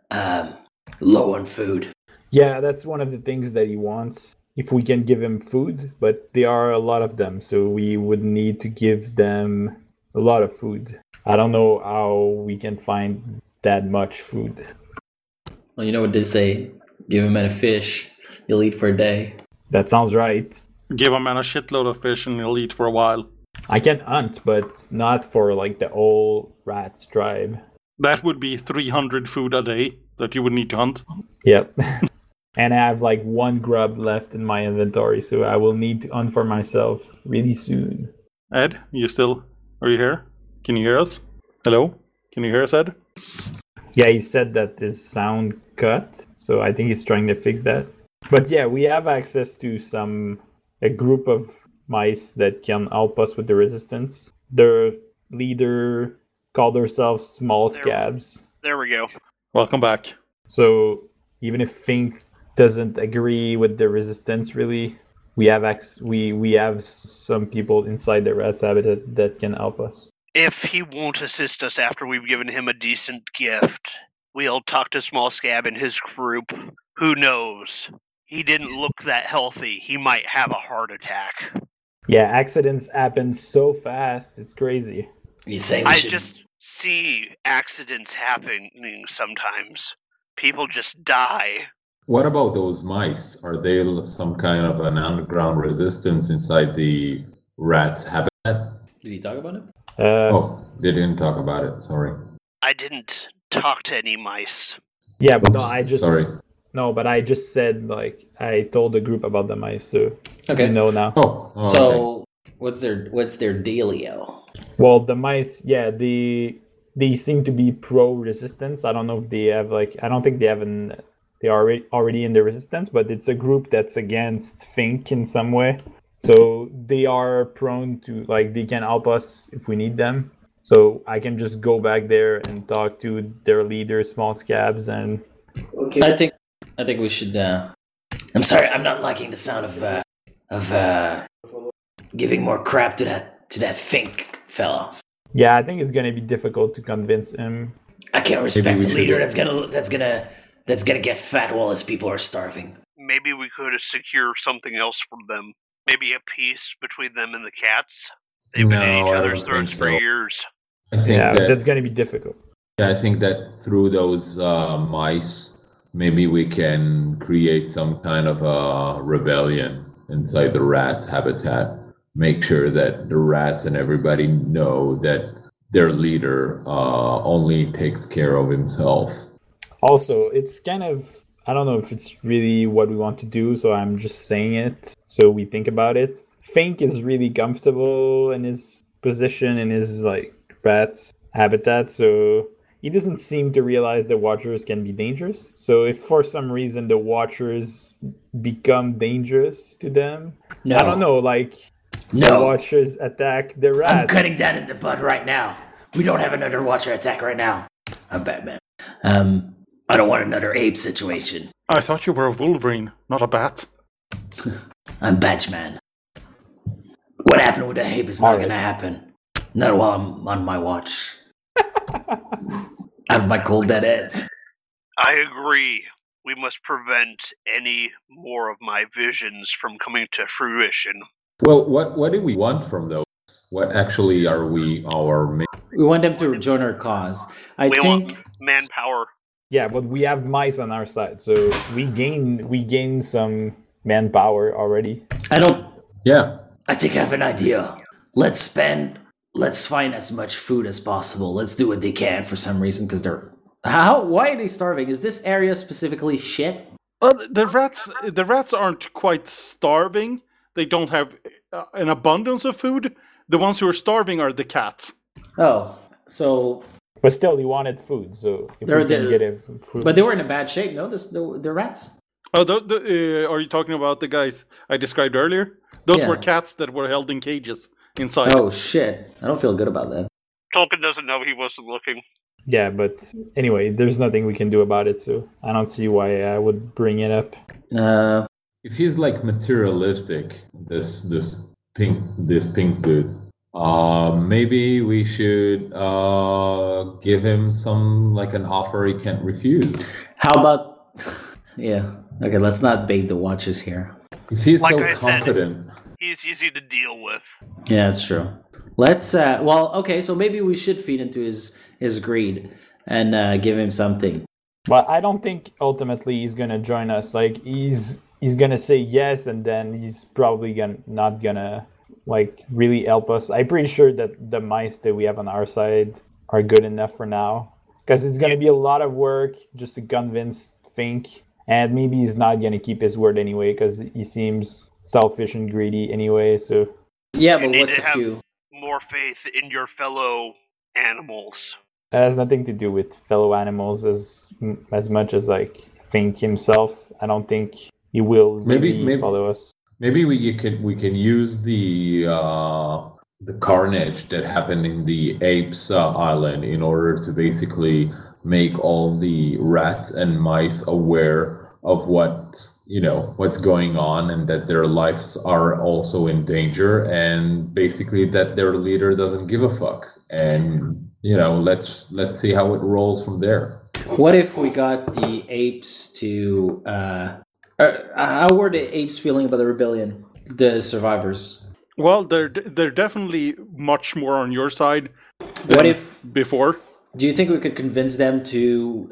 Speaker 5: low on food.
Speaker 3: Yeah, that's one of the things that he wants. If we can give him food, but there are a lot of them, so we would need to give them a lot of food. I don't know how we can find that much food.
Speaker 5: Well, you know what they say: Give him a fish. He'll eat for a day.
Speaker 3: That sounds right.
Speaker 1: Give a man a shitload of fish and he'll eat for a while.
Speaker 3: I can hunt, but not for like the old rats tribe.
Speaker 1: That would be 300 food a day that you would need to hunt.
Speaker 3: Yep. And I have like 1 grub left in my inventory, so I will need to hunt for myself really soon.
Speaker 1: Ed, are you here? Can you hear us? Hello? Can you hear us, Ed?
Speaker 3: Yeah, he said that his sound cut, so I think he's trying to fix that. But yeah, we have access to a group of mice that can help us with the resistance. Their leader called themselves Small Scabs.
Speaker 2: There we go.
Speaker 1: Welcome back.
Speaker 3: So even if Fink doesn't agree with the resistance, really, we have some people inside the rat's habitat that can help us.
Speaker 2: If he won't assist us after we've given him a decent gift, we'll talk to Small Scab and his group. Who knows? He didn't look that healthy. He might have a heart attack.
Speaker 3: Yeah, accidents happen so fast. It's crazy.
Speaker 5: You saying
Speaker 2: I just see accidents happening sometimes. People just die.
Speaker 4: What about those mice? Are they some kind of an underground resistance inside the rat's habitat?
Speaker 5: Did he talk about it?
Speaker 4: They didn't talk about it. Sorry.
Speaker 2: I didn't talk to any mice.
Speaker 3: Yeah, but
Speaker 4: Sorry.
Speaker 3: No, but I just said, like, I told the group about the mice, so
Speaker 5: Okay.
Speaker 3: you know now.
Speaker 5: So what's their dealio?
Speaker 3: Well, the mice, yeah, they seem to be pro-resistance. I don't know if they have, like, I don't think they are already in the resistance, but it's a group that's against Fink in some way. So they are prone to, like, they can help us if we need them. So I can just go back there and talk to their leader, Small Scabs, and...
Speaker 5: Okay. I think we should. I'm sorry, I'm not liking the sound of giving more crap to that Fink fellow.
Speaker 3: Yeah, I think it's gonna be difficult to convince him.
Speaker 5: I can't respect a leader that's gonna get fat while his people are starving.
Speaker 2: Maybe we could secure something else for them. Maybe a peace between them and the cats. They've been at each other's throats for years.
Speaker 4: I think
Speaker 3: that's gonna be difficult.
Speaker 4: Yeah, I think that through those mice, maybe we can create some kind of a rebellion inside the rat's habitat. Make sure that the rats and everybody know that their leader only takes care of himself.
Speaker 3: Also, it's kind of, I don't know if it's really what we want to do, so I'm just saying it so we think about it. Fink is really comfortable in his position in his, like, rat's habitat, so he doesn't seem to realize the Watchers can be dangerous. So if for some reason the Watchers become dangerous to them, I don't know, like, the Watchers attack the rats.
Speaker 5: I'm cutting that in the bud right now. We don't have another Watcher attack right now. I'm Batman. I don't want another ape situation.
Speaker 1: I thought you were a Wolverine, not a bat.
Speaker 5: I'm Batman. What happened with the ape is not going to happen. Not while I'm on my watch. Out of my cold dead ends.
Speaker 2: I agree. We must prevent any more of my visions from coming to fruition.
Speaker 4: Well, what do we want from those? What actually are we
Speaker 5: We want them to join our cause. I think
Speaker 2: want manpower.
Speaker 3: Yeah, but we have mice on our side, so we gain some manpower already.
Speaker 4: Yeah.
Speaker 5: I think I have an idea. Let's find as much food as possible. Let's do what they can for some reason, because why are they starving? Is this area specifically shit?
Speaker 1: The rats aren't quite starving. They don't have an abundance of food. The ones who are starving are the cats.
Speaker 5: Oh, so...
Speaker 3: But still, you wanted food, so if we can get food...
Speaker 5: But they were in a bad shape, no? The rats?
Speaker 1: Oh, are you talking about the guys I described earlier? Those were cats that were held in cages inside.
Speaker 5: Oh, shit. I don't feel good about that.
Speaker 2: Tolkien doesn't know he wasn't looking.
Speaker 3: Yeah, but anyway, there's nothing we can do about it, so I don't see why I would bring it up.
Speaker 4: If he's like materialistic, this pink dude, maybe we should give him an offer he can't refuse.
Speaker 5: How about? Yeah. Okay. Let's not bait the Watchers here.
Speaker 4: If he's so confident,
Speaker 2: he's easy to deal with.
Speaker 5: Yeah, that's true. Let's. Okay. So maybe we should feed into his greed and give him something.
Speaker 3: But I don't think ultimately he's gonna join us. Like he's gonna say yes, and then he's probably not gonna like really help us. I'm pretty sure that the mice that we have on our side are good enough for now, because it's gonna be a lot of work just to convince Fink, and maybe he's not gonna keep his word anyway because he seems selfish and greedy anyway. So
Speaker 5: yeah, but what's a few?
Speaker 2: More faith in your fellow animals.
Speaker 3: It has nothing to do with fellow animals as much as like Fink himself. I don't think he will really follow us.
Speaker 4: Maybe we can use the carnage that happened in the apes island in order to basically make all the rats and mice aware of what's going on, and that their lives are also in danger, and basically that their leader doesn't give a fuck. And let's see how it rolls from there.
Speaker 5: What if we got the apes to how were the apes feeling about the rebellion, the survivors?
Speaker 1: Well, they're definitely much more on your side than
Speaker 5: what if
Speaker 1: before.
Speaker 5: Do you think we could convince them to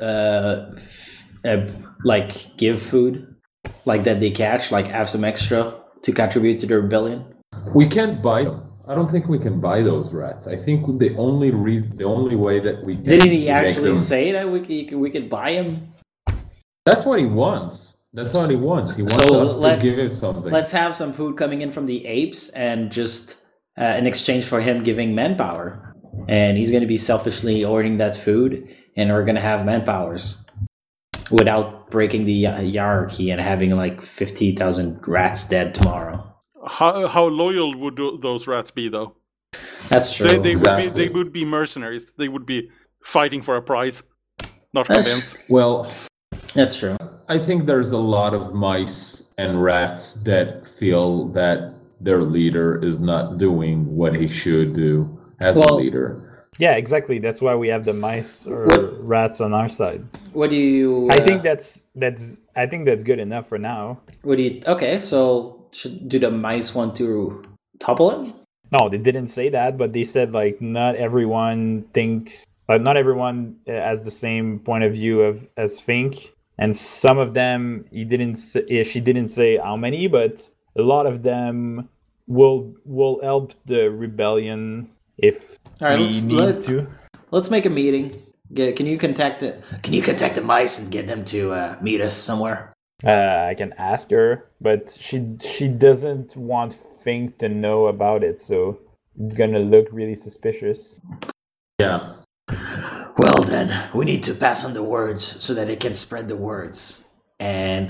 Speaker 5: like give food, like that they catch, like have some extra to contribute to the rebellion?
Speaker 4: We can't buy them. I don't think we can buy those rats. I think the only way that we can...
Speaker 5: Didn't he actually say that we could buy him?
Speaker 4: That's what he wants. That's what he wants. He wants us to give him something.
Speaker 5: Let's have some food coming in from the apes, and just in exchange for him giving manpower. And he's going to be selfishly ordering that food, and we're going to have manpowers without breaking the hierarchy and having like 50,000 rats dead tomorrow.
Speaker 1: How loyal would those rats be, though?
Speaker 5: That's true.
Speaker 1: They would be mercenaries. They would be fighting for a prize. Not convinced.
Speaker 4: Well,
Speaker 5: that's true.
Speaker 4: I think there's a lot of mice and rats that feel that their leader is not doing what he should do as a leader.
Speaker 3: Yeah, exactly. That's why we have the mice or rats on our side.
Speaker 5: What do you?
Speaker 3: I think that's good enough for now.
Speaker 5: What do you? Okay, so do the mice want to topple him?
Speaker 3: No, they didn't say that, but they said like not everyone has the same point of view as Fink, and some of them she didn't say how many, but a lot of them will help the rebellion if
Speaker 5: let's make a meeting. Can you contact the mice and get them to meet us somewhere?
Speaker 3: I can ask her, but she doesn't want Fink to know about it, so it's gonna look really suspicious.
Speaker 4: Yeah.
Speaker 5: Well then, we need to pass on the words so that they can spread the words, and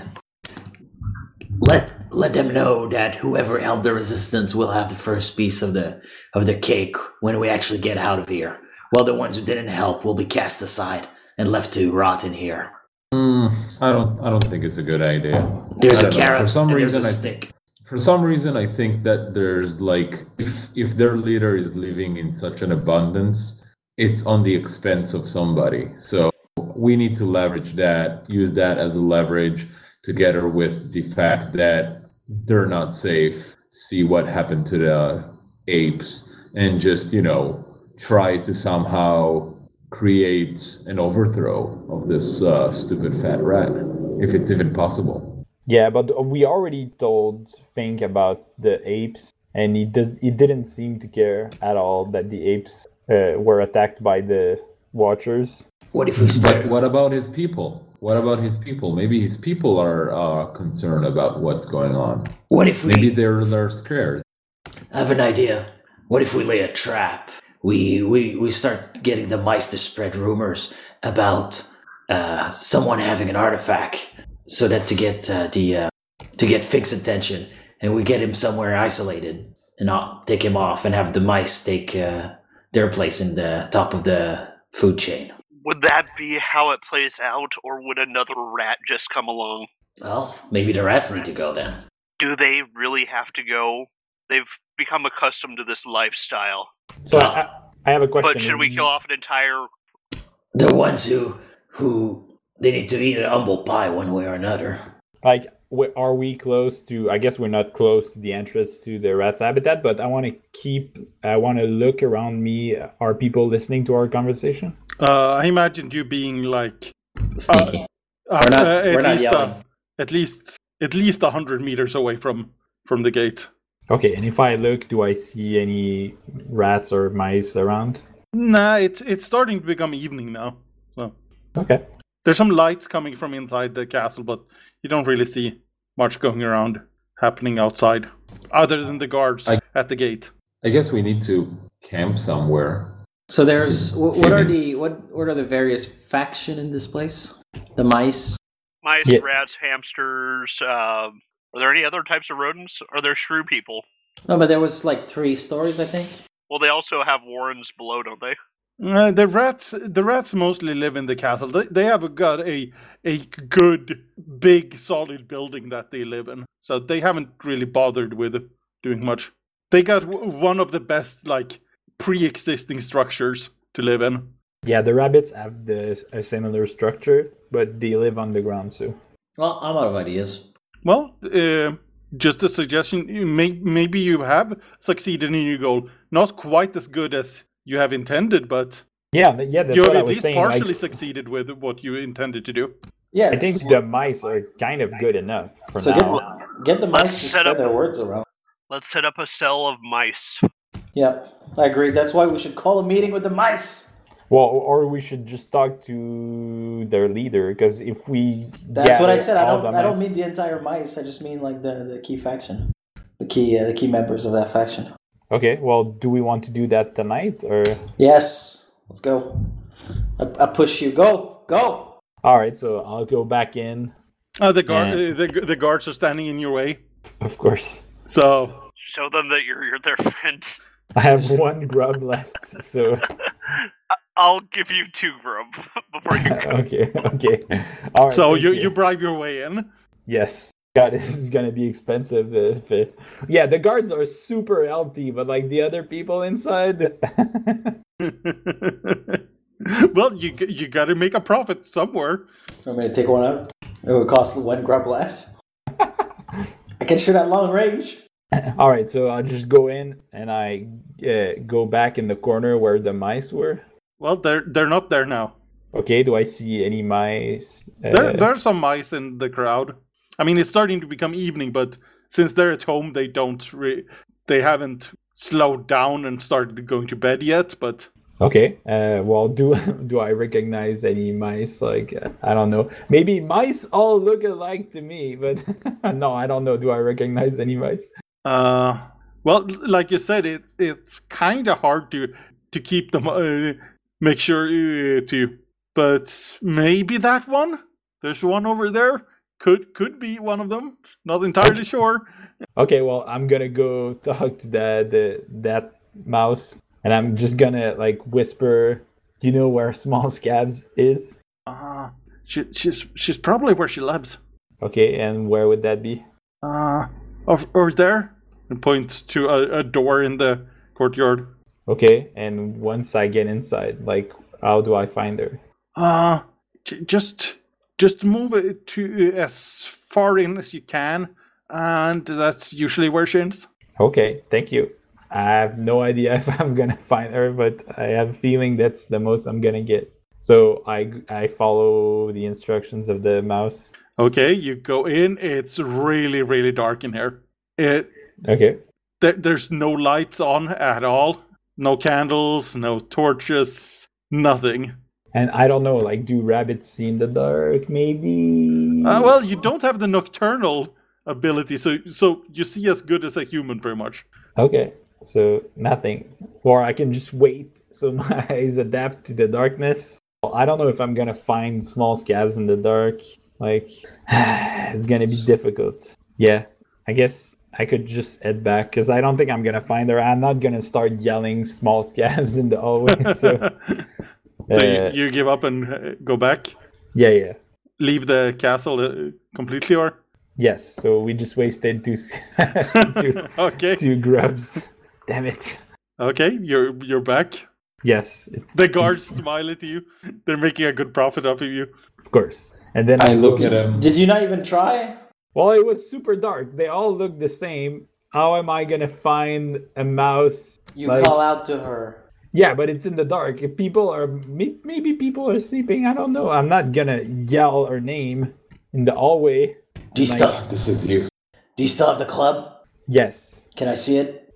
Speaker 5: let them know that whoever helped the resistance will have the first piece of the cake when we actually get out of here. While the ones who didn't help will be cast aside and left to rot in here.
Speaker 4: I don't think it's a good idea.
Speaker 5: There's a carrot and there's a stick.
Speaker 4: For some reason, I think that there's like if their leader is living in such an abundance, it's on the expense of somebody. So we need to leverage that, use that as a leverage together with the fact that they're not safe. See what happened to the apes, and just try to somehow create an overthrow of this stupid fat rat, if it's even possible.
Speaker 3: Yeah, but we already told Fink about the apes, and he didn't seem to care at all that the apes were attacked by the Watchers.
Speaker 5: What if we spread?
Speaker 4: What about his people? Maybe his people are concerned about what's going on.
Speaker 5: What if
Speaker 4: maybe they're scared?
Speaker 5: I have an idea. What if we lay a trap? We start getting the mice to spread rumors about someone having an artifact, so that to get Fink's attention, and we get him somewhere isolated and not take him off, and have the mice take their place in the top of the food chain.
Speaker 2: Would that be how it plays out, or would another rat just come along?
Speaker 5: Well, maybe the rats need to go then.
Speaker 2: Do they really have to go? They've become accustomed to this lifestyle.
Speaker 3: So I have a question.
Speaker 2: But should we kill off an entire...
Speaker 5: The ones who they need to eat an humble pie one way or another.
Speaker 3: Like, are we close to... I guess we're not close to the entrance to the rat's habitat, but I want to look around me. Are people listening to our conversation?
Speaker 1: I imagined you being like
Speaker 5: Sneaky. We're not yelling.
Speaker 1: At least 100 meters away from the gate.
Speaker 3: Okay, and if I look, do I see any rats or mice around?
Speaker 1: Nah, it's starting to become evening now. So
Speaker 3: okay,
Speaker 1: there's some lights coming from inside the castle, but you don't really see much going around happening outside, other than the guards at the gate.
Speaker 4: I guess we need to camp somewhere.
Speaker 5: So there's what are the various faction in this place? The mice.
Speaker 2: Mice, rats, hamsters. Are there any other types of rodents? Are there shrew people?
Speaker 5: No, but there was like 3 stories, I think.
Speaker 2: Well, they also have warrens below, don't they?
Speaker 1: The rats mostly live in the castle. They have got a good, big, solid building that they live in. So they haven't really bothered with doing much. They got one of the best, like, pre-existing structures to live in.
Speaker 3: Yeah, the rabbits have a similar structure, but they live underground too.
Speaker 5: Well, I'm out of ideas.
Speaker 1: Well, just a suggestion. Maybe you have succeeded in your goal. Not quite as good as you have intended, but
Speaker 3: that's
Speaker 1: you have
Speaker 3: what I
Speaker 1: at
Speaker 3: was
Speaker 1: least
Speaker 3: saying.
Speaker 1: partially succeeded with what you intended to do.
Speaker 5: Yeah,
Speaker 3: I think the mice are kind of good enough for now.
Speaker 5: Get the mice to spread their words around.
Speaker 2: Let's set up a cell of mice.
Speaker 5: Yeah, I agree. That's why we should call a meeting with the mice.
Speaker 3: Well, or we should just talk to their leader, because if we
Speaker 5: that's what I said. I don't mean the entire mice. I just mean like the key faction, the key members of that faction.
Speaker 3: Okay, well, do we want to do that tonight, or?
Speaker 5: Yes, let's go. I push you. Go.
Speaker 3: All right, so I'll go back in.
Speaker 1: The guards are standing in your way.
Speaker 3: Of course.
Speaker 1: So
Speaker 2: show them that you're their friends.
Speaker 3: I have 1 grub left, so
Speaker 2: I'll give you 2 grub before you go.
Speaker 3: Okay. All right,
Speaker 1: so you bribe your way in.
Speaker 3: Yes. God, it's gonna be expensive. Yeah, the guards are super healthy, but like the other people inside.
Speaker 1: Well, you got to make a profit somewhere.
Speaker 5: Want me to take one out? It would cost 1 grub less. I can shoot at long range.
Speaker 3: All right, so I'll just go in and I go back in the corner where the mice were.
Speaker 1: Well, they're not there now.
Speaker 3: Okay, do I see any mice?
Speaker 1: There are some mice in the crowd. I mean, it's starting to become evening, but since they're at home, they haven't slowed down and started going to bed yet. But
Speaker 3: okay, well, do I recognize any mice? Like, I don't know. Maybe mice all look alike to me, but no, I don't know. Do I recognize any mice?
Speaker 1: Well, like you said, it's kind of hard to keep them. Make sure to, but maybe that one. There's one over there. Could be one of them. Not entirely sure.
Speaker 3: Okay, well, I'm gonna go talk to that mouse, and I'm just gonna like whisper. You know where Small Scabs is?
Speaker 1: She's probably where she lives.
Speaker 3: Okay, and where would that be?
Speaker 1: Over there. And points to a door in the courtyard.
Speaker 3: Okay, and once I get inside, like, how do I find her?
Speaker 1: Just move it to as far in as you can, and that's usually where she is.
Speaker 3: Okay, thank you. I have no idea if I'm gonna find her, but I have a feeling that's the most I'm gonna get. So I follow the instructions of the mouse.
Speaker 1: Okay, you go in. It's really, really dark in here.
Speaker 3: Okay.
Speaker 1: There's no lights on at all. No candles, no torches, nothing.
Speaker 3: And I don't know, like, do rabbits see in the dark, maybe?
Speaker 1: Well, you don't have the nocturnal ability, so you see as good as a human, pretty much.
Speaker 3: Okay, so nothing. Or I can just wait so my eyes adapt to the darkness. Well, I don't know if I'm gonna find Small Scabs in the dark. Like, it's gonna be difficult. Yeah, I guess I could just head back, because I don't think I'm gonna find her. I'm not gonna start yelling Small Scabs in the hallway, so...
Speaker 1: So you give up and go back?
Speaker 3: Yeah.
Speaker 1: Leave the castle completely, or?
Speaker 3: Yes, so we just wasted two grubs. Damn it.
Speaker 1: Okay, you're back?
Speaker 3: Yes.
Speaker 1: The guards smile at you. They're making a good profit off of you.
Speaker 3: Of course. And then
Speaker 4: I look at him.
Speaker 5: Did you not even try?
Speaker 3: Well, it was super dark. They all look the same. How am I going to find a mouse?
Speaker 5: You call out to her.
Speaker 3: Yeah, but it's in the dark. If people are maybe people are sleeping. I don't know. I'm not gonna yell her name in the hallway.
Speaker 5: Do you still?
Speaker 4: This is useless.
Speaker 5: Do you still have the club?
Speaker 3: Yes.
Speaker 5: Can I see it?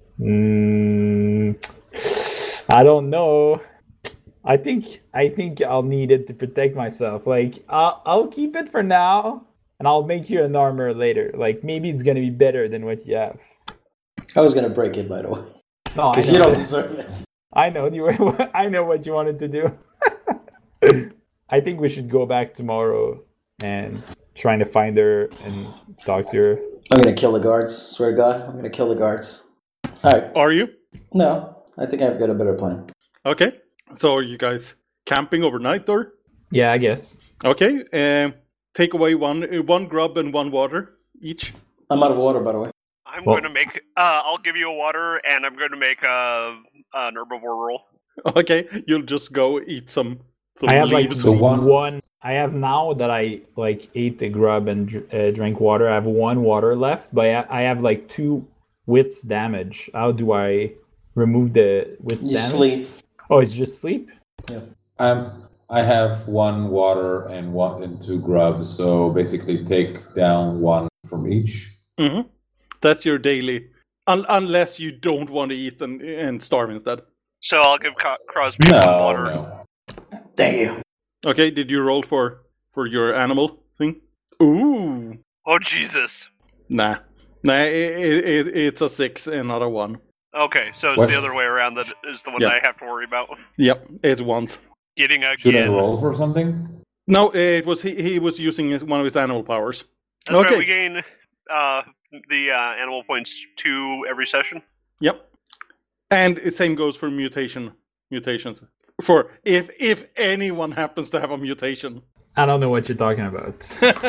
Speaker 3: I don't know. I think I'll need it to protect myself. Like I'll keep it for now, and I'll make you an armor later. Like maybe it's gonna be better than what you have.
Speaker 5: I was gonna break it, by the way,
Speaker 3: No,
Speaker 5: because you don't deserve it.
Speaker 3: I know I know what you wanted to do. I think we should go back tomorrow and trying to find her and talk to her.
Speaker 5: I'm gonna kill the guards. Swear to God, I'm gonna kill the guards. All right.
Speaker 1: Are you?
Speaker 5: No, I think I've got a better plan.
Speaker 1: Okay. So are you guys camping overnight, or?
Speaker 3: Yeah, I guess.
Speaker 1: Okay. Take away one grub and one water each.
Speaker 5: I'm out of water, by the way.
Speaker 2: I'm going to make. I'll give you a water, and I'm going to make an herbivore roll.
Speaker 1: Okay. You'll just go eat some
Speaker 3: I have like
Speaker 1: leaves.
Speaker 4: So
Speaker 3: one. I have now that I like ate the grub and drank water. I have one water left, but I have like 2 wits damage. How do I remove the wits
Speaker 5: You
Speaker 3: damage?
Speaker 5: sleep.
Speaker 3: Oh, it's just sleep.
Speaker 4: I have 1 water and 2 grubs, so basically take down 1 from each.
Speaker 1: Mm-hmm. That's your daily. Unless you don't want to eat and starve instead.
Speaker 2: So I'll give Crosby one water.
Speaker 4: No.
Speaker 5: Thank you.
Speaker 1: Okay. Did you roll for your animal thing? Ooh.
Speaker 2: Oh Jesus.
Speaker 1: Nah. It's a 6 and not a 1.
Speaker 2: Okay, so it's
Speaker 4: What?
Speaker 2: the other way around that is the one
Speaker 1: Yeah.
Speaker 2: that I have to worry about.
Speaker 1: Yep. It's 1s.
Speaker 2: Getting
Speaker 4: Should I
Speaker 2: again.
Speaker 4: roll for something?
Speaker 1: No, it was he was using one of his animal powers.
Speaker 2: That's
Speaker 1: Okay.
Speaker 2: right. We gain the animal points 2 every session.
Speaker 1: Yep. And the same goes for mutations. For if anyone happens to have a mutation.
Speaker 3: I don't know what you're talking about.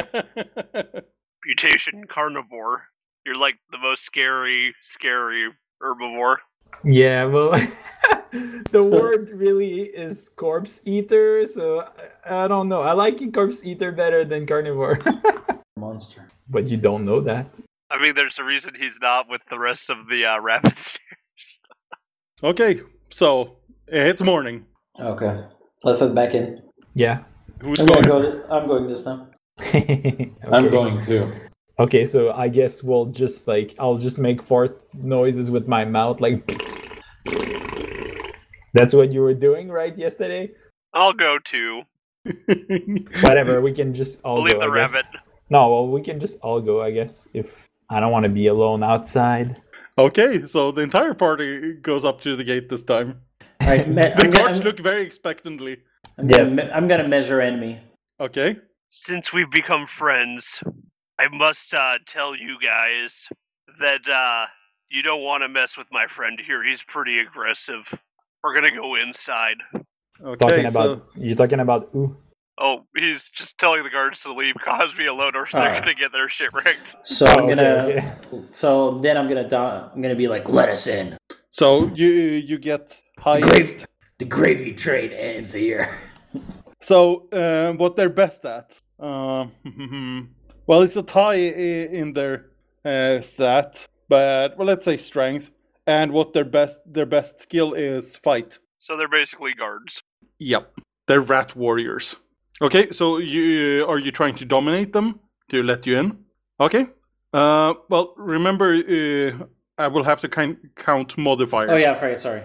Speaker 2: Mutation carnivore. You're like the most scary herbivore.
Speaker 3: Yeah, well, the word really is corpse eater, so I don't know. I like corpse eater better than carnivore.
Speaker 5: Monster.
Speaker 3: But you don't know that.
Speaker 2: I mean, there's a reason he's not with the rest of the rapid stairs.
Speaker 1: Okay, so it's morning.
Speaker 5: Okay. Let's head back in.
Speaker 3: Yeah.
Speaker 1: Who's
Speaker 5: I'm
Speaker 1: going?
Speaker 5: going this time.
Speaker 3: Okay.
Speaker 4: I'm going too.
Speaker 3: Okay, so I guess we'll just I'll just make fart noises with my mouth, like. That's what you were doing, right, yesterday?
Speaker 2: I'll go too.
Speaker 3: Whatever, we can just all
Speaker 2: We'll leave
Speaker 3: go.
Speaker 2: the
Speaker 3: I guess.
Speaker 2: rabbit.
Speaker 3: No, well, we can just all go, I guess, if I don't want to be alone outside.
Speaker 1: Okay, so the entire party goes up to the gate this time.
Speaker 5: All right.
Speaker 1: The guards look very expectantly.
Speaker 5: I'm gonna measure enemy.
Speaker 1: Okay.
Speaker 2: Since we've become friends, I must tell you guys that you don't want to mess with my friend here. He's pretty aggressive. We're gonna go inside.
Speaker 1: Okay.
Speaker 3: You're talking about who?
Speaker 2: Oh, he's just telling the guards to leave Cosby alone, or they're
Speaker 5: Alright.
Speaker 2: gonna get their shit wrecked.
Speaker 5: So I'm
Speaker 3: okay,
Speaker 5: gonna.
Speaker 3: okay.
Speaker 5: So then I'm gonna be like, let us in.
Speaker 1: So you get highest.
Speaker 5: The gravy train ends here.
Speaker 1: So what they're best at? Well, it's a tie in their stat, but well, let's say strength. And what their best skill is fight.
Speaker 2: So they're basically guards.
Speaker 1: Yep, they're rat warriors. Okay, so are you trying to dominate them to let you in? Okay. Well, remember, I will have to count modifiers.
Speaker 5: Oh yeah, right. Sorry.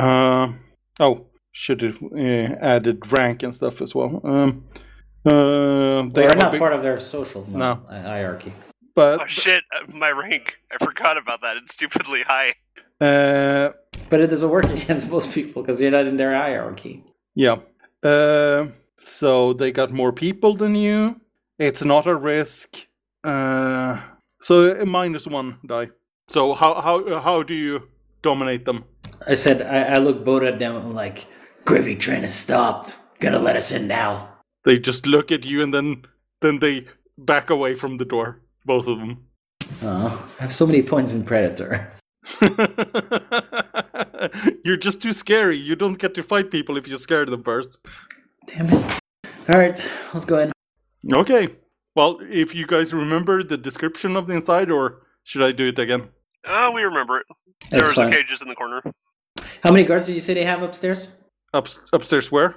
Speaker 1: Should have added rank and stuff as well.
Speaker 5: We're
Speaker 1: They have a
Speaker 5: not
Speaker 1: big-
Speaker 5: part of their social
Speaker 1: No.
Speaker 5: hierarchy.
Speaker 1: but
Speaker 2: Oh shit, my rank. I forgot about that. It's stupidly high.
Speaker 5: But it doesn't work against most people because you're not in their hierarchy.
Speaker 1: yeah. So they got more people than you. It's not a risk. So a -1 die. So how do you dominate them?
Speaker 5: I said I look both at them. I'm like, gravy train has stopped. Gonna let us in now.
Speaker 1: They just look at you and then they back away from the door. Both of them.
Speaker 5: Oh, I have so many points in Predator.
Speaker 1: You're just too scary. You don't get to fight people if you scare them first.
Speaker 5: Damn it. All right, let's go in.
Speaker 1: Okay. Well, if you guys remember the description of the inside, or should I do it again?
Speaker 2: We remember it.
Speaker 5: That's
Speaker 2: There's
Speaker 5: fine.
Speaker 2: the cages in the corner.
Speaker 5: How many guards did you say they have upstairs?
Speaker 1: Upstairs where?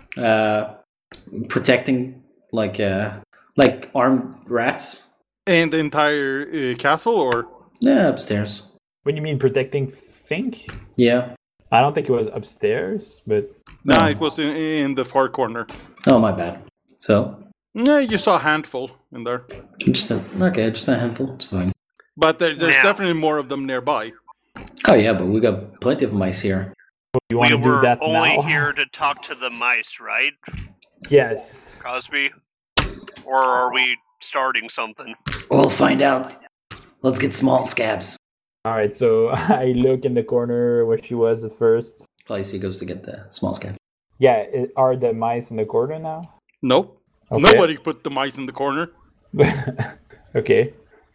Speaker 5: Protecting like armed rats.
Speaker 1: And the entire castle, or?
Speaker 5: Yeah, upstairs.
Speaker 3: When you mean protecting Fink?
Speaker 5: Yeah.
Speaker 3: I don't think it was upstairs, but...
Speaker 1: No, it was in the far corner.
Speaker 5: Oh, my bad. So?
Speaker 1: Yeah, you saw a handful in there.
Speaker 5: Just a handful. It's fine.
Speaker 1: But there's definitely more of them nearby.
Speaker 5: Oh, yeah, but we got plenty of mice here.
Speaker 3: You want to do that
Speaker 2: We were only
Speaker 3: now?
Speaker 2: here to talk to the mice, right?
Speaker 3: Yes.
Speaker 2: Cosby? Or are we starting something?
Speaker 5: We'll find out. Let's get small scabs.
Speaker 3: Alright, so I look in the corner where she was at first.
Speaker 5: Lacey goes to get the small scab.
Speaker 3: Yeah, are the mice in the corner now?
Speaker 1: Nope.
Speaker 3: Okay.
Speaker 1: Nobody put the mice in the corner.
Speaker 3: Okay.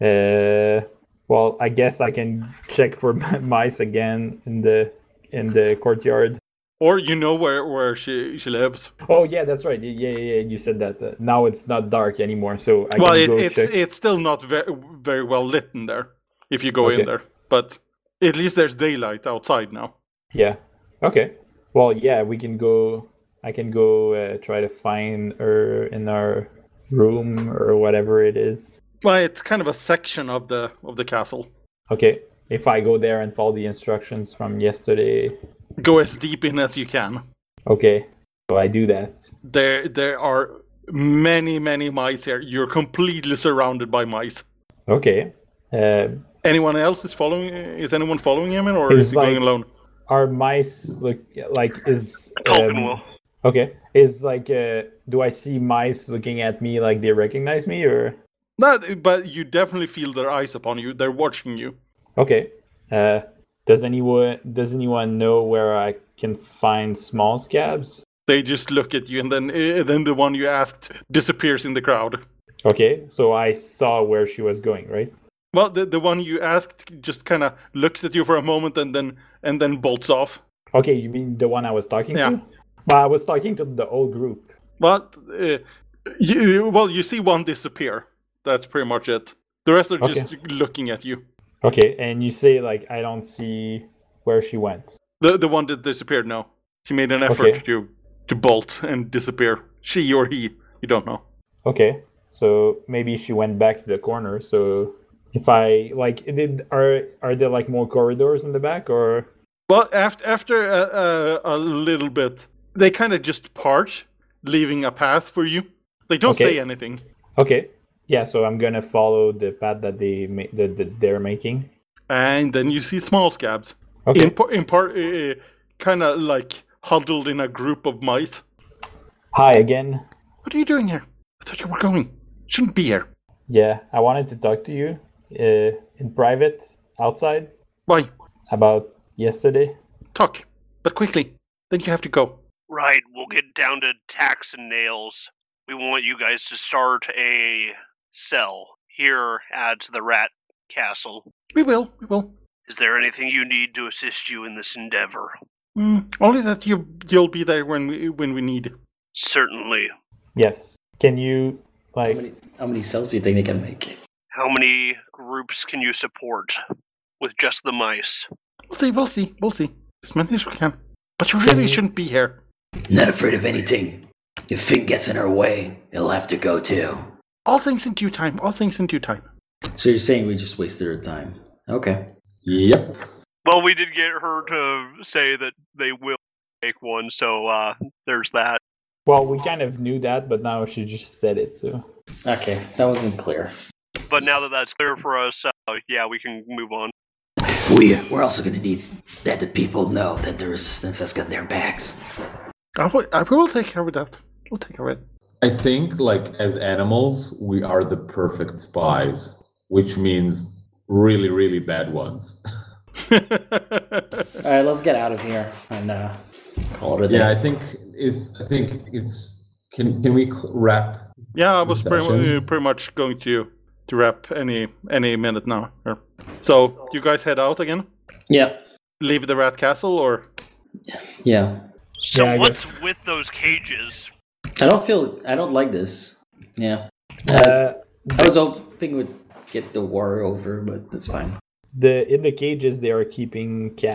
Speaker 3: Well, I guess I can check for mice again in the courtyard.
Speaker 1: Or you know where she lives.
Speaker 3: Oh yeah, that's right. Yeah. You said that. Now it's not dark anymore, so I can go check.
Speaker 1: It's still not very well lit in there if you go in there. But at least there's daylight outside now.
Speaker 3: Yeah. Okay. Well, yeah, we can go. I can go try to find her in our room or whatever it is.
Speaker 1: Well, it's kind of a section of the castle.
Speaker 3: Okay. If I go there and follow the instructions from yesterday.
Speaker 1: Go as deep in as you can.
Speaker 3: Okay. So I do that.
Speaker 1: There are many mice here. You're completely surrounded by mice.
Speaker 3: Okay.
Speaker 1: Anyone else is following? Is anyone following him, or is he going alone?
Speaker 3: Are mice look like is?
Speaker 2: Tolkien will.
Speaker 3: Okay. Is like do I see mice looking at me like they recognize me or?
Speaker 1: No, but you definitely feel their eyes upon you. They're watching you.
Speaker 3: Okay. Does anyone know where I can find small scabs?
Speaker 1: They just look at you, and then the one you asked disappears in the crowd.
Speaker 3: Okay, so I saw where she was going, right?
Speaker 1: Well, the one you asked just kind of looks at you for a moment and then bolts off.
Speaker 3: Okay, you mean the one I was talking to? Well, I was talking to the whole group.
Speaker 1: But you see one disappear. That's pretty much it. The rest are just looking at you.
Speaker 3: Okay, and you say like I don't see where she went.
Speaker 1: The one that disappeared, no. She made an effort to bolt and disappear. She or he, you don't know.
Speaker 3: Okay, so maybe she went back to the corner. So if I like, are there like more corridors in the back or?
Speaker 1: Well, after a little bit, they kind of just part, leaving a path for you. They don't say anything.
Speaker 3: Okay. Yeah, so I'm gonna follow the path that they're making.
Speaker 1: And then you see small scabs.
Speaker 3: Okay.
Speaker 1: In part, kind of like huddled in a group of mice.
Speaker 3: Hi again.
Speaker 1: What are you doing here? I thought you were going. Shouldn't be here.
Speaker 3: Yeah, I wanted to talk to you in private, outside.
Speaker 1: Why?
Speaker 3: About yesterday.
Speaker 1: Talk, but quickly. Then you have to go.
Speaker 2: Right, we'll get down to tacks and nails. We want you guys to start a cell here at the Rat Castle.
Speaker 1: We will.
Speaker 2: Is there anything you need to assist you in this endeavor?
Speaker 1: Only that you'll be there when we need.
Speaker 2: Certainly.
Speaker 3: Yes. Can you like?
Speaker 5: How many cells do you think they can make?
Speaker 2: How many groups can you support with just the mice?
Speaker 1: We'll see. As many as we can. But you really shouldn't be here.
Speaker 5: Not afraid of anything. If Fink gets in our way, he'll have to go too.
Speaker 1: All things in due time.
Speaker 5: So you're saying we just wasted our time? Okay.
Speaker 4: Yep.
Speaker 2: Well, we did get her to say that they will make one, so there's that.
Speaker 3: Well, we kind of knew that, but now she just said it, so.
Speaker 5: Okay, that wasn't clear.
Speaker 2: But now that that's clear for us, we can move on.
Speaker 5: We're also going to need that the people know that the Resistance has got their backs.
Speaker 1: I will take care of that. We'll take care of it.
Speaker 4: I think, like, as animals, we are the perfect spies, which means really, really bad ones.
Speaker 5: All right, let's get out of here and call it a day.
Speaker 4: Yeah, I think it's. Can we wrap?
Speaker 1: Yeah, I was pretty much going to wrap any minute now. So you guys head out again?
Speaker 5: Yeah.
Speaker 1: Leave the Rat Castle, or?
Speaker 5: Yeah.
Speaker 2: So
Speaker 3: Yeah,
Speaker 2: what's with those cages?
Speaker 5: I don't like this. Yeah.
Speaker 3: Uh,
Speaker 5: I was hoping we'd get the war over, but that's fine.
Speaker 3: in the cages they are keeping cats.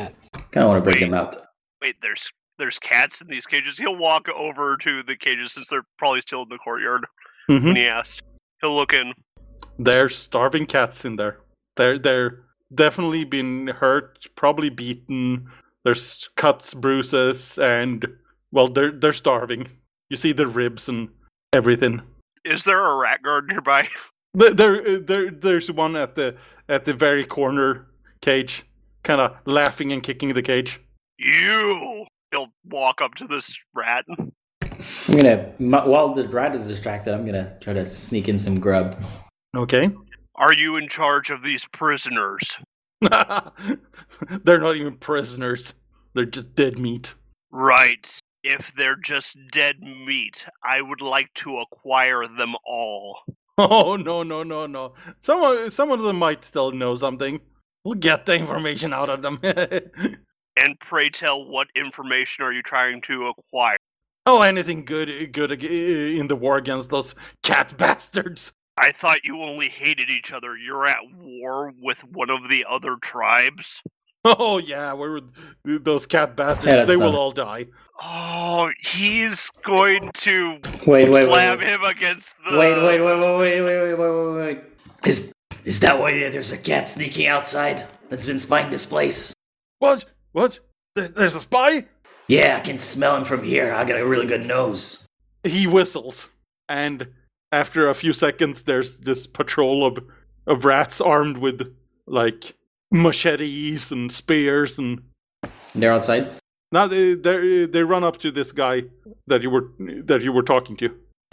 Speaker 5: Kind of want to break them out.
Speaker 2: Wait, there's cats in these cages. He'll walk over to the cages since they're probably still in the courtyard.
Speaker 1: Mm-hmm.
Speaker 2: When he asked, he'll look in.
Speaker 1: There's starving cats in there. They're definitely been hurt, probably beaten. There's cuts, bruises, and well, they're starving. You see the ribs and everything.
Speaker 2: Is there a rat guard nearby?
Speaker 1: There's one at the very corner cage, kind of laughing and kicking the cage.
Speaker 2: You! He'll walk up to this rat.
Speaker 5: I'm gonna, while the rat is distracted, I'm gonna try to sneak in some grub.
Speaker 1: Okay.
Speaker 2: Are you in charge of these prisoners?
Speaker 1: They're not even prisoners. They're just dead meat.
Speaker 2: Right. If they're just dead meat, I would like to acquire them all.
Speaker 1: Oh, no. Some of them might still know something. We'll get the information out of them.
Speaker 2: And pray tell, what information are you trying to acquire?
Speaker 1: Oh, anything good in the war against those cat bastards.
Speaker 2: I thought you only hated each other. You're at war with one of the other tribes?
Speaker 1: Oh, yeah, those cat bastards, they will all die.
Speaker 2: Oh, he's going to
Speaker 5: slam
Speaker 2: him against the...
Speaker 5: Wait. Is that why there's a cat sneaking outside that's been spying this place?
Speaker 1: What? There's a spy?
Speaker 5: Yeah, I can smell him from here. I got a really good nose.
Speaker 1: He whistles, and after a few seconds, there's this patrol of rats armed with, like, machetes and spears and...
Speaker 5: They're outside?
Speaker 1: Now they run up to this guy that you were talking to.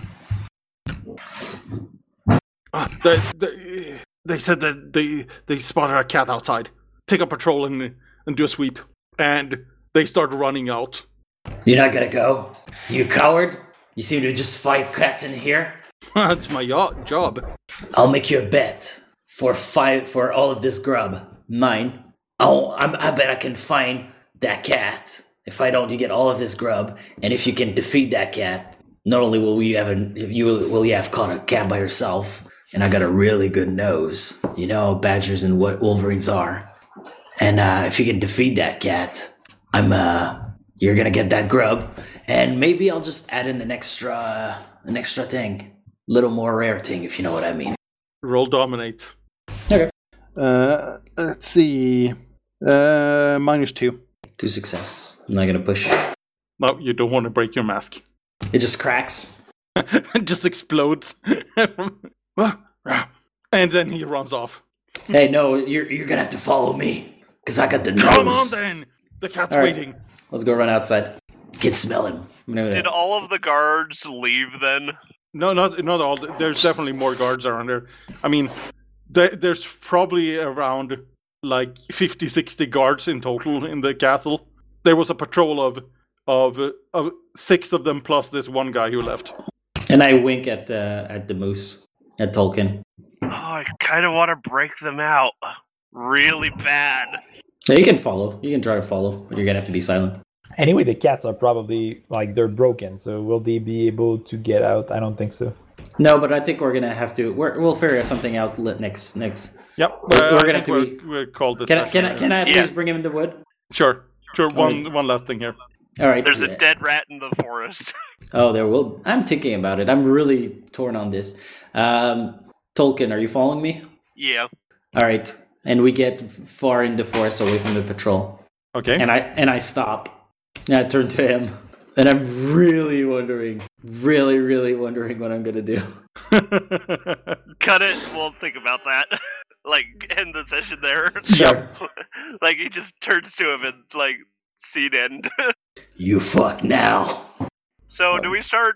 Speaker 1: They said that they spotted a cat outside. Take a patrol and do a sweep. And they start running out.
Speaker 5: You're not gonna go? You coward? You seem to just fight cats in here?
Speaker 1: That's my job.
Speaker 5: I'll make you a bet for all of this grub. Mine. I bet I can find that cat. If I don't, you get all of this grub. And if you can defeat that cat, not only will you have caught a cat by yourself, and I got a really good nose. You know how badgers and what wolverines are. And if you can defeat that cat, you're gonna get that grub. And maybe I'll just add in an extra thing. Little more rare thing, if you know what I mean.
Speaker 1: Roll dominate.
Speaker 5: Okay.
Speaker 1: Let's see. -2.
Speaker 5: 2 success. I'm not gonna push.
Speaker 1: No, you don't want to break your mask.
Speaker 5: It just cracks.
Speaker 1: It just explodes. And then he runs off.
Speaker 5: Hey, no, you're gonna have to follow me. Because I got the nose.
Speaker 1: Come on then! The cat's waiting.
Speaker 5: Let's go run outside. Can smell him.
Speaker 2: Did all of the guards leave then?
Speaker 1: No, not all. There's definitely more guards around there. I mean, there's probably around like 50, 60 guards in total in the castle. There was a patrol of 6 of them plus this one guy who left.
Speaker 5: And I wink at the moose, at Tolkien.
Speaker 2: Oh, I kind of want to break them out. Really bad.
Speaker 5: Yeah, you can follow. You can try to follow, but you're gonna have to be silent.
Speaker 3: Anyway, the cats are probably, they're broken, so will they be able to get out? I don't think so.
Speaker 5: No, but I think we're gonna have to. We'll figure something out next.
Speaker 1: Yep,
Speaker 5: we're gonna have to.
Speaker 1: We're called this.
Speaker 5: Can I at least bring him in the wood?
Speaker 1: Sure. One last thing here.
Speaker 5: All right.
Speaker 2: There's a dead rat in the forest.
Speaker 5: Oh, there will. I'm thinking about it. I'm really torn on this. Tolkien, are you following me?
Speaker 2: Yeah.
Speaker 5: All right, and we get far in the forest away from the patrol.
Speaker 1: Okay.
Speaker 5: And I stop. And I turn to him, and I'm really wondering what I'm gonna do.
Speaker 2: Cut it. We'll think about that. End the session there.
Speaker 5: Sure.
Speaker 2: He just turns to him and scene end.
Speaker 5: You fuck now.
Speaker 2: So, do we start